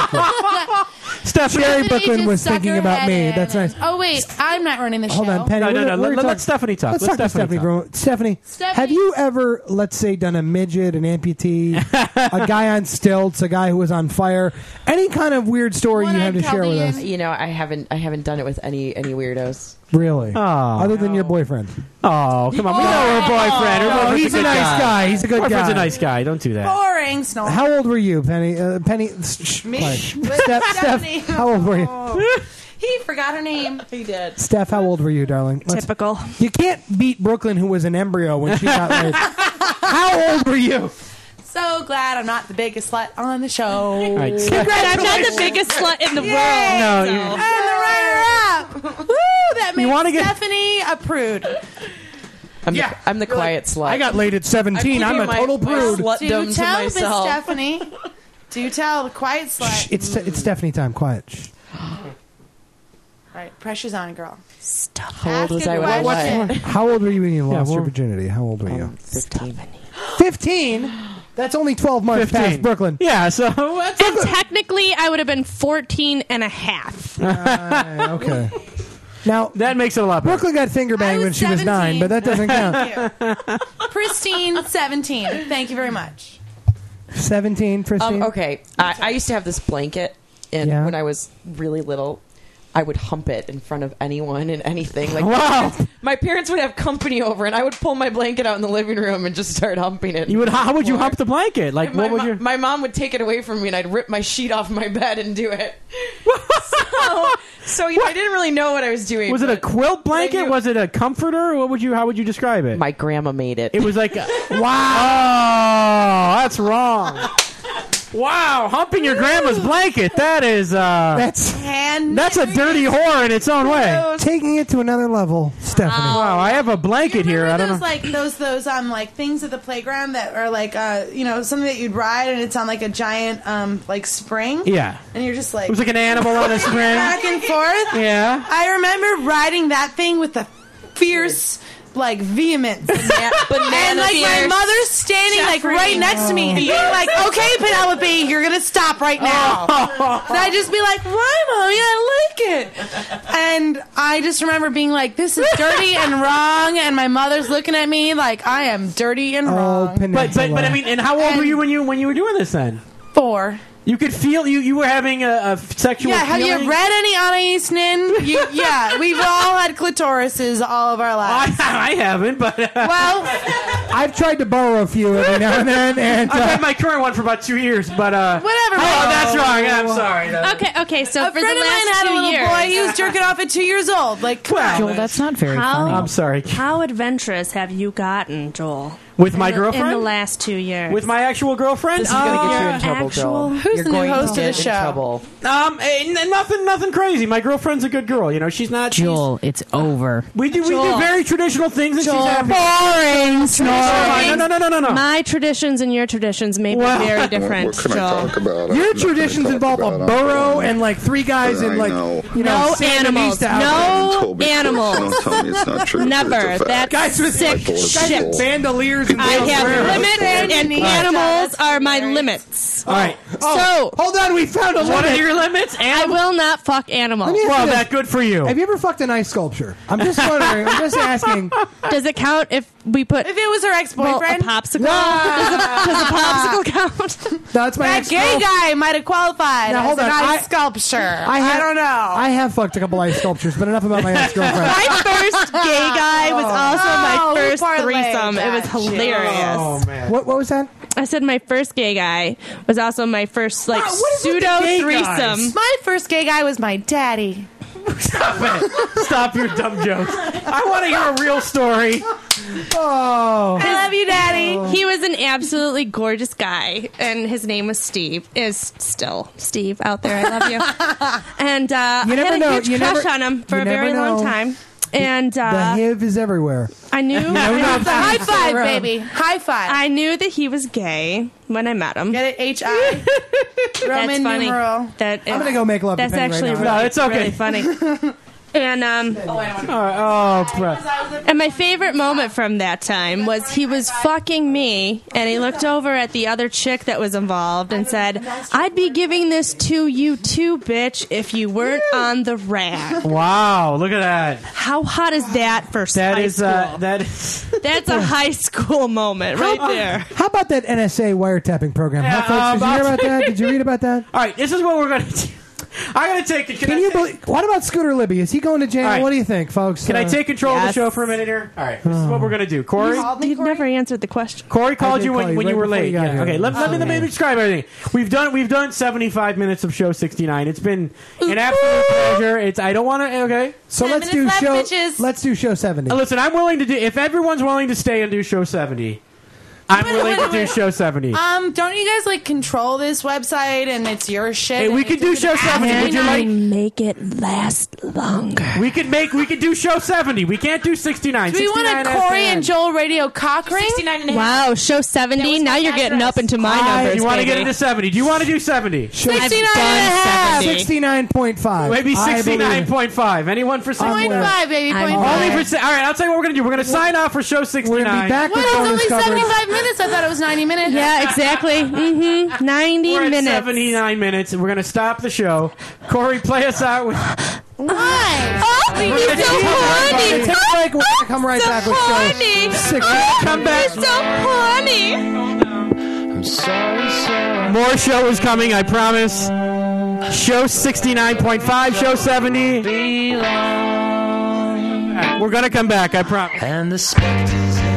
[SPEAKER 3] Sherry Brooklyn was thinking about me. That's nice.
[SPEAKER 4] Oh wait, I'm not running the show.
[SPEAKER 3] Hold on, Penny.
[SPEAKER 2] No.
[SPEAKER 3] We're
[SPEAKER 2] Let
[SPEAKER 3] talking-
[SPEAKER 2] Stephanie talk.
[SPEAKER 3] Let's
[SPEAKER 2] Let
[SPEAKER 3] talk to
[SPEAKER 2] Stephanie
[SPEAKER 3] Stephanie.
[SPEAKER 2] talk.
[SPEAKER 3] Stephanie, have you ever, let's say, done a midget, an amputee, a guy on stilts, a guy who was on fire? Any kind of weird story you have to share with us?
[SPEAKER 11] You know, I haven't done it with any weirdos.
[SPEAKER 3] Really?
[SPEAKER 2] Oh.
[SPEAKER 3] Other than your boyfriend?
[SPEAKER 2] Oh, come on. We know her boyfriend. Her boyfriend's
[SPEAKER 3] he's a
[SPEAKER 2] good
[SPEAKER 3] nice guy. He's a good
[SPEAKER 2] Boyfriend's
[SPEAKER 3] guy.
[SPEAKER 2] a nice guy. Don't do that.
[SPEAKER 4] Boring. Snore.
[SPEAKER 3] How old were you, Penny? Penny.
[SPEAKER 4] Me?
[SPEAKER 3] Steph, how old were you?
[SPEAKER 4] He forgot her name.
[SPEAKER 11] He did.
[SPEAKER 3] Steph, how old were you, darling?
[SPEAKER 5] Typical.
[SPEAKER 3] You can't beat Brooklyn, who was an embryo when she got laid. How old were you?
[SPEAKER 4] So glad I'm not the biggest slut on the show.
[SPEAKER 2] Right.
[SPEAKER 5] I'm not the biggest slut in the world.
[SPEAKER 2] No,
[SPEAKER 5] so.
[SPEAKER 2] you-
[SPEAKER 4] And the runner-up. Woo! That makes
[SPEAKER 2] wanna get-
[SPEAKER 4] Stephanie a prude.
[SPEAKER 11] I'm the quiet slut.
[SPEAKER 3] I got laid at 17. I'm a total prude.
[SPEAKER 4] Do
[SPEAKER 11] Slutdom to
[SPEAKER 4] tell, Miss
[SPEAKER 11] myself.
[SPEAKER 4] Stephanie. Do tell, the quiet slut.
[SPEAKER 3] It's Stephanie time. Quiet. Shh.
[SPEAKER 4] All right, pressure's on, girl.
[SPEAKER 5] Stop.
[SPEAKER 11] How old was
[SPEAKER 4] Ask
[SPEAKER 11] I
[SPEAKER 4] a
[SPEAKER 11] when I
[SPEAKER 4] question.
[SPEAKER 11] was
[SPEAKER 3] How old were you when you lost your
[SPEAKER 2] well-
[SPEAKER 3] virginity? How old were you?
[SPEAKER 11] 15?
[SPEAKER 3] 15? That's only 12 months
[SPEAKER 2] 15.
[SPEAKER 3] past Brooklyn.
[SPEAKER 2] Yeah, so what's
[SPEAKER 5] And technically, I would have been 14 and a half.
[SPEAKER 3] Okay. Now,
[SPEAKER 2] that makes it a lot better.
[SPEAKER 3] Brooklyn got finger banged
[SPEAKER 4] I
[SPEAKER 3] when
[SPEAKER 4] was
[SPEAKER 3] she was 9,
[SPEAKER 4] 17.
[SPEAKER 3] but that doesn't count.
[SPEAKER 4] Thank you. Pristine 17. Thank you very much.
[SPEAKER 3] 17, Christine?
[SPEAKER 11] Okay. I used to have this blanket, and
[SPEAKER 3] Yeah.
[SPEAKER 11] when I was really little, I would hump it in front of anyone and anything. Like,
[SPEAKER 2] Wow.
[SPEAKER 11] my parents would have company over, and I would pull my blanket out in the living room and just start humping it.
[SPEAKER 2] You would? How would you hump the blanket? Like,
[SPEAKER 11] My,
[SPEAKER 2] what would your?
[SPEAKER 11] my mom would take it away from me, and I'd rip my sheet off my bed and do it. so I didn't really know what I was doing.
[SPEAKER 2] Was it a
[SPEAKER 11] but
[SPEAKER 2] quilt blanket?
[SPEAKER 11] knew-
[SPEAKER 2] Was it a comforter? What would you? How would you describe it?
[SPEAKER 11] My grandma made it.
[SPEAKER 2] It was like, wow, that's wrong. Wow, humping your grandma's blanket. That is,
[SPEAKER 3] That's
[SPEAKER 2] a dirty whore in its own way.
[SPEAKER 3] taking it to another level, Stephanie.
[SPEAKER 2] Wow, I have a blanket here. I don't
[SPEAKER 4] Those
[SPEAKER 2] know.
[SPEAKER 4] like those like things at the playground that are like something that you'd ride and it's on like a giant like spring.
[SPEAKER 2] Yeah.
[SPEAKER 4] And you're just like
[SPEAKER 2] It was like an animal on a spring.
[SPEAKER 4] back and forth.
[SPEAKER 2] Yeah.
[SPEAKER 4] I remember riding that thing with a fierce like vehemence. And like my mother's standing like right next to me and being like, "Okay, Penelope, you're gonna stop right now." And I'd just be like, "Why, Mommy? I like it." And I just remember being like, "This is dirty and wrong," and my mother's looking at me like I am dirty and wrong.
[SPEAKER 2] But I mean, and how old were you when you were doing this then?
[SPEAKER 4] 4.
[SPEAKER 2] You could feel you were having a sexual.
[SPEAKER 4] Yeah, have
[SPEAKER 2] feeling?
[SPEAKER 4] you read any Anna Eastman? Yeah, we've all had clitorises all of our lives.
[SPEAKER 2] I haven't, but
[SPEAKER 4] well,
[SPEAKER 3] I've tried to borrow a few every now and then, and
[SPEAKER 2] I've had my current one for about 2 years, but
[SPEAKER 4] whatever.
[SPEAKER 2] that's wrong. I'm sorry.
[SPEAKER 5] Okay. So
[SPEAKER 4] A
[SPEAKER 5] for
[SPEAKER 4] friend
[SPEAKER 5] the
[SPEAKER 4] of mine
[SPEAKER 5] last
[SPEAKER 4] had a
[SPEAKER 5] 2
[SPEAKER 4] little
[SPEAKER 5] years,
[SPEAKER 4] boy. He was jerking off at 2 years old. Like, come on.
[SPEAKER 9] Joel, that's not very funny.
[SPEAKER 2] I'm sorry.
[SPEAKER 5] How adventurous have you gotten, Joel?
[SPEAKER 2] With my girlfriend?
[SPEAKER 5] In the last 2 years.
[SPEAKER 2] With my actual girlfriend?
[SPEAKER 11] This is going to get you in trouble, Joel.
[SPEAKER 4] Who's
[SPEAKER 11] You're
[SPEAKER 4] the new
[SPEAKER 11] going
[SPEAKER 4] host
[SPEAKER 11] to
[SPEAKER 4] of
[SPEAKER 11] get
[SPEAKER 4] the show?
[SPEAKER 11] in trouble.
[SPEAKER 2] Nothing crazy. My girlfriend's a good girl. You know, she's not.
[SPEAKER 9] Joel, it's over.
[SPEAKER 2] We do very traditional things, and
[SPEAKER 5] Joel,
[SPEAKER 2] she's happy.
[SPEAKER 5] boring. Snoring.
[SPEAKER 2] No.
[SPEAKER 5] My traditions and your traditions may be very different,
[SPEAKER 10] What can I
[SPEAKER 5] Joel.
[SPEAKER 10] talk about?
[SPEAKER 3] Your
[SPEAKER 10] Nothing to
[SPEAKER 3] traditions
[SPEAKER 10] talk
[SPEAKER 3] involve a
[SPEAKER 10] about. I'm
[SPEAKER 3] burrow
[SPEAKER 10] fine.
[SPEAKER 3] and like 3 guys in like
[SPEAKER 10] know.
[SPEAKER 5] No animals.
[SPEAKER 3] Sandinista outfits.
[SPEAKER 5] No animals.
[SPEAKER 10] Don't tell me it's not true.
[SPEAKER 5] Never.
[SPEAKER 10] It's a fact.
[SPEAKER 5] That's
[SPEAKER 3] Guys with
[SPEAKER 5] sick shit.
[SPEAKER 3] bandoliers and
[SPEAKER 5] I have limits, and
[SPEAKER 4] Right.
[SPEAKER 5] animals are my limits.
[SPEAKER 2] All right.
[SPEAKER 5] So,
[SPEAKER 3] hold on, we found a
[SPEAKER 2] One
[SPEAKER 3] limit.
[SPEAKER 2] of your limits?
[SPEAKER 5] I will not fuck animals.
[SPEAKER 3] Let me ask
[SPEAKER 2] Well,
[SPEAKER 3] you this.
[SPEAKER 2] that's good for you.
[SPEAKER 3] Have you ever fucked an ice sculpture? I'm just wondering. I'm just asking.
[SPEAKER 5] Does it count if we put
[SPEAKER 4] If it was her ex-boyfriend,
[SPEAKER 5] a popsicle? Does a popsicle count?
[SPEAKER 3] No, that's my
[SPEAKER 4] that
[SPEAKER 3] ex
[SPEAKER 4] gay guy might have qualified
[SPEAKER 3] Now,
[SPEAKER 4] as
[SPEAKER 3] hold
[SPEAKER 4] an
[SPEAKER 3] on.
[SPEAKER 4] ice sculpture.
[SPEAKER 3] I
[SPEAKER 4] don't know.
[SPEAKER 3] I have fucked a couple ice sculptures, but enough about my ex-girlfriend.
[SPEAKER 5] My first gay guy was also my
[SPEAKER 4] we
[SPEAKER 5] first
[SPEAKER 4] parlayed
[SPEAKER 5] threesome. It was
[SPEAKER 4] that
[SPEAKER 5] hilarious.
[SPEAKER 2] Oh, man.
[SPEAKER 3] What was that?
[SPEAKER 5] I said my first gay guy was also my first
[SPEAKER 3] what is with the
[SPEAKER 5] pseudo
[SPEAKER 3] gay
[SPEAKER 5] threesome.
[SPEAKER 3] guys?
[SPEAKER 4] My first gay guy was my daddy.
[SPEAKER 2] Stop it. Stop your dumb jokes. I want to hear a real story.
[SPEAKER 3] Oh.
[SPEAKER 4] I love you, daddy.
[SPEAKER 5] He was an absolutely gorgeous guy, and his name was Steve. Is still Steve out there. I love you. And I
[SPEAKER 3] You never
[SPEAKER 5] had a
[SPEAKER 3] know.
[SPEAKER 5] huge
[SPEAKER 3] You
[SPEAKER 5] crush
[SPEAKER 3] never-
[SPEAKER 5] on him for
[SPEAKER 3] you
[SPEAKER 5] a very
[SPEAKER 3] never
[SPEAKER 5] long
[SPEAKER 3] know.
[SPEAKER 5] time. And
[SPEAKER 3] The HIV is everywhere.
[SPEAKER 5] I knew
[SPEAKER 4] High five, baby. High five.
[SPEAKER 5] I knew that he was gay when I met him.
[SPEAKER 4] Get it? H-I. Roman
[SPEAKER 5] That's funny.
[SPEAKER 4] numeral.
[SPEAKER 5] That
[SPEAKER 3] I'm gonna go make love to
[SPEAKER 5] That's
[SPEAKER 3] Penny right
[SPEAKER 5] actually
[SPEAKER 3] now.
[SPEAKER 5] really,
[SPEAKER 2] No, it's okay.
[SPEAKER 5] really funny. And and my favorite moment from that time was he was fucking me, and he looked over at the other chick that was involved and said, "I'd be giving this to you too, bitch, if you weren't on the rack."
[SPEAKER 2] Wow, look at that.
[SPEAKER 5] How hot is that for high school? That's a high school moment right there.
[SPEAKER 3] How about that NSA wiretapping program?
[SPEAKER 2] Yeah,
[SPEAKER 3] Huh, folks? Did you hear about that? Did you read about that?
[SPEAKER 2] All right, this is what we're going to do. I'm going to take it.
[SPEAKER 3] Can you believe? What about Scooter Libby? Is he going to jail?
[SPEAKER 2] All right.
[SPEAKER 3] What do you think, folks?
[SPEAKER 2] Can I take control of the
[SPEAKER 5] Yes.
[SPEAKER 2] show for a minute here? All right, this is what we're going to do. Corey?
[SPEAKER 5] You never answered the question.
[SPEAKER 2] Corey called
[SPEAKER 3] did
[SPEAKER 2] you
[SPEAKER 3] call
[SPEAKER 2] when
[SPEAKER 3] you
[SPEAKER 2] you
[SPEAKER 3] right
[SPEAKER 2] were
[SPEAKER 3] before
[SPEAKER 2] late.
[SPEAKER 3] you got
[SPEAKER 2] Yeah.
[SPEAKER 3] here.
[SPEAKER 2] Okay, let me
[SPEAKER 3] man.
[SPEAKER 2] describe everything. We've done 75 minutes of show 69. It's been an absolute pleasure. I don't want to. Okay,
[SPEAKER 3] So
[SPEAKER 4] 10
[SPEAKER 3] let's do
[SPEAKER 4] minutes
[SPEAKER 3] show.
[SPEAKER 4] left, bitches.
[SPEAKER 3] Let's do show 70.
[SPEAKER 2] listen. I'm willing to do. If everyone's willing to stay and do show 70, I'm willing to do show 70.
[SPEAKER 4] Don't you guys like control this website and it's your shit?
[SPEAKER 2] Hey,
[SPEAKER 4] and
[SPEAKER 2] we
[SPEAKER 4] you
[SPEAKER 2] could do
[SPEAKER 4] can
[SPEAKER 2] show 70. Would you like?
[SPEAKER 5] Make it last longer.
[SPEAKER 2] We could do show 70. We can't do 69.
[SPEAKER 4] Do we want
[SPEAKER 2] 69
[SPEAKER 4] a
[SPEAKER 2] has to
[SPEAKER 4] Corey and
[SPEAKER 2] end.
[SPEAKER 4] Joel radio cock ring?
[SPEAKER 11] 69 and a half.
[SPEAKER 5] Wow, show 70. Now you're getting up into my numbers.
[SPEAKER 2] You want to get
[SPEAKER 5] baby.
[SPEAKER 2] into 70? Do you want to do 70?
[SPEAKER 3] Show
[SPEAKER 5] I've
[SPEAKER 4] 69
[SPEAKER 5] done
[SPEAKER 4] and a half.
[SPEAKER 3] 69.5.
[SPEAKER 2] Maybe
[SPEAKER 3] I believe it.
[SPEAKER 2] 69.5. Anyone for 69?
[SPEAKER 4] 0.5, baby.
[SPEAKER 5] I'm
[SPEAKER 4] 0.5.
[SPEAKER 2] Only for all right. I'll tell you what we're gonna do. We're gonna sign off for show 69.
[SPEAKER 3] We're gonna be back
[SPEAKER 4] What?
[SPEAKER 3] with
[SPEAKER 4] It's
[SPEAKER 3] bonus
[SPEAKER 4] only
[SPEAKER 3] coverage.
[SPEAKER 4] 75 minutes. I thought it was 90 minutes.
[SPEAKER 5] Yeah, exactly. 90
[SPEAKER 2] We're at
[SPEAKER 5] minutes.
[SPEAKER 2] 79 minutes, and we're gonna stop the show. Corey, play us out with.
[SPEAKER 4] Why?
[SPEAKER 5] Oh, he's so horny.
[SPEAKER 3] Take a break. We're gonna come right
[SPEAKER 5] so
[SPEAKER 3] back with
[SPEAKER 5] horny.
[SPEAKER 3] show 60.
[SPEAKER 2] Come back.
[SPEAKER 5] He's so horny.
[SPEAKER 2] More show is coming. I promise. Show 69.5. Show 70. All right, we're gonna come back. I promise.
[SPEAKER 12] And the specters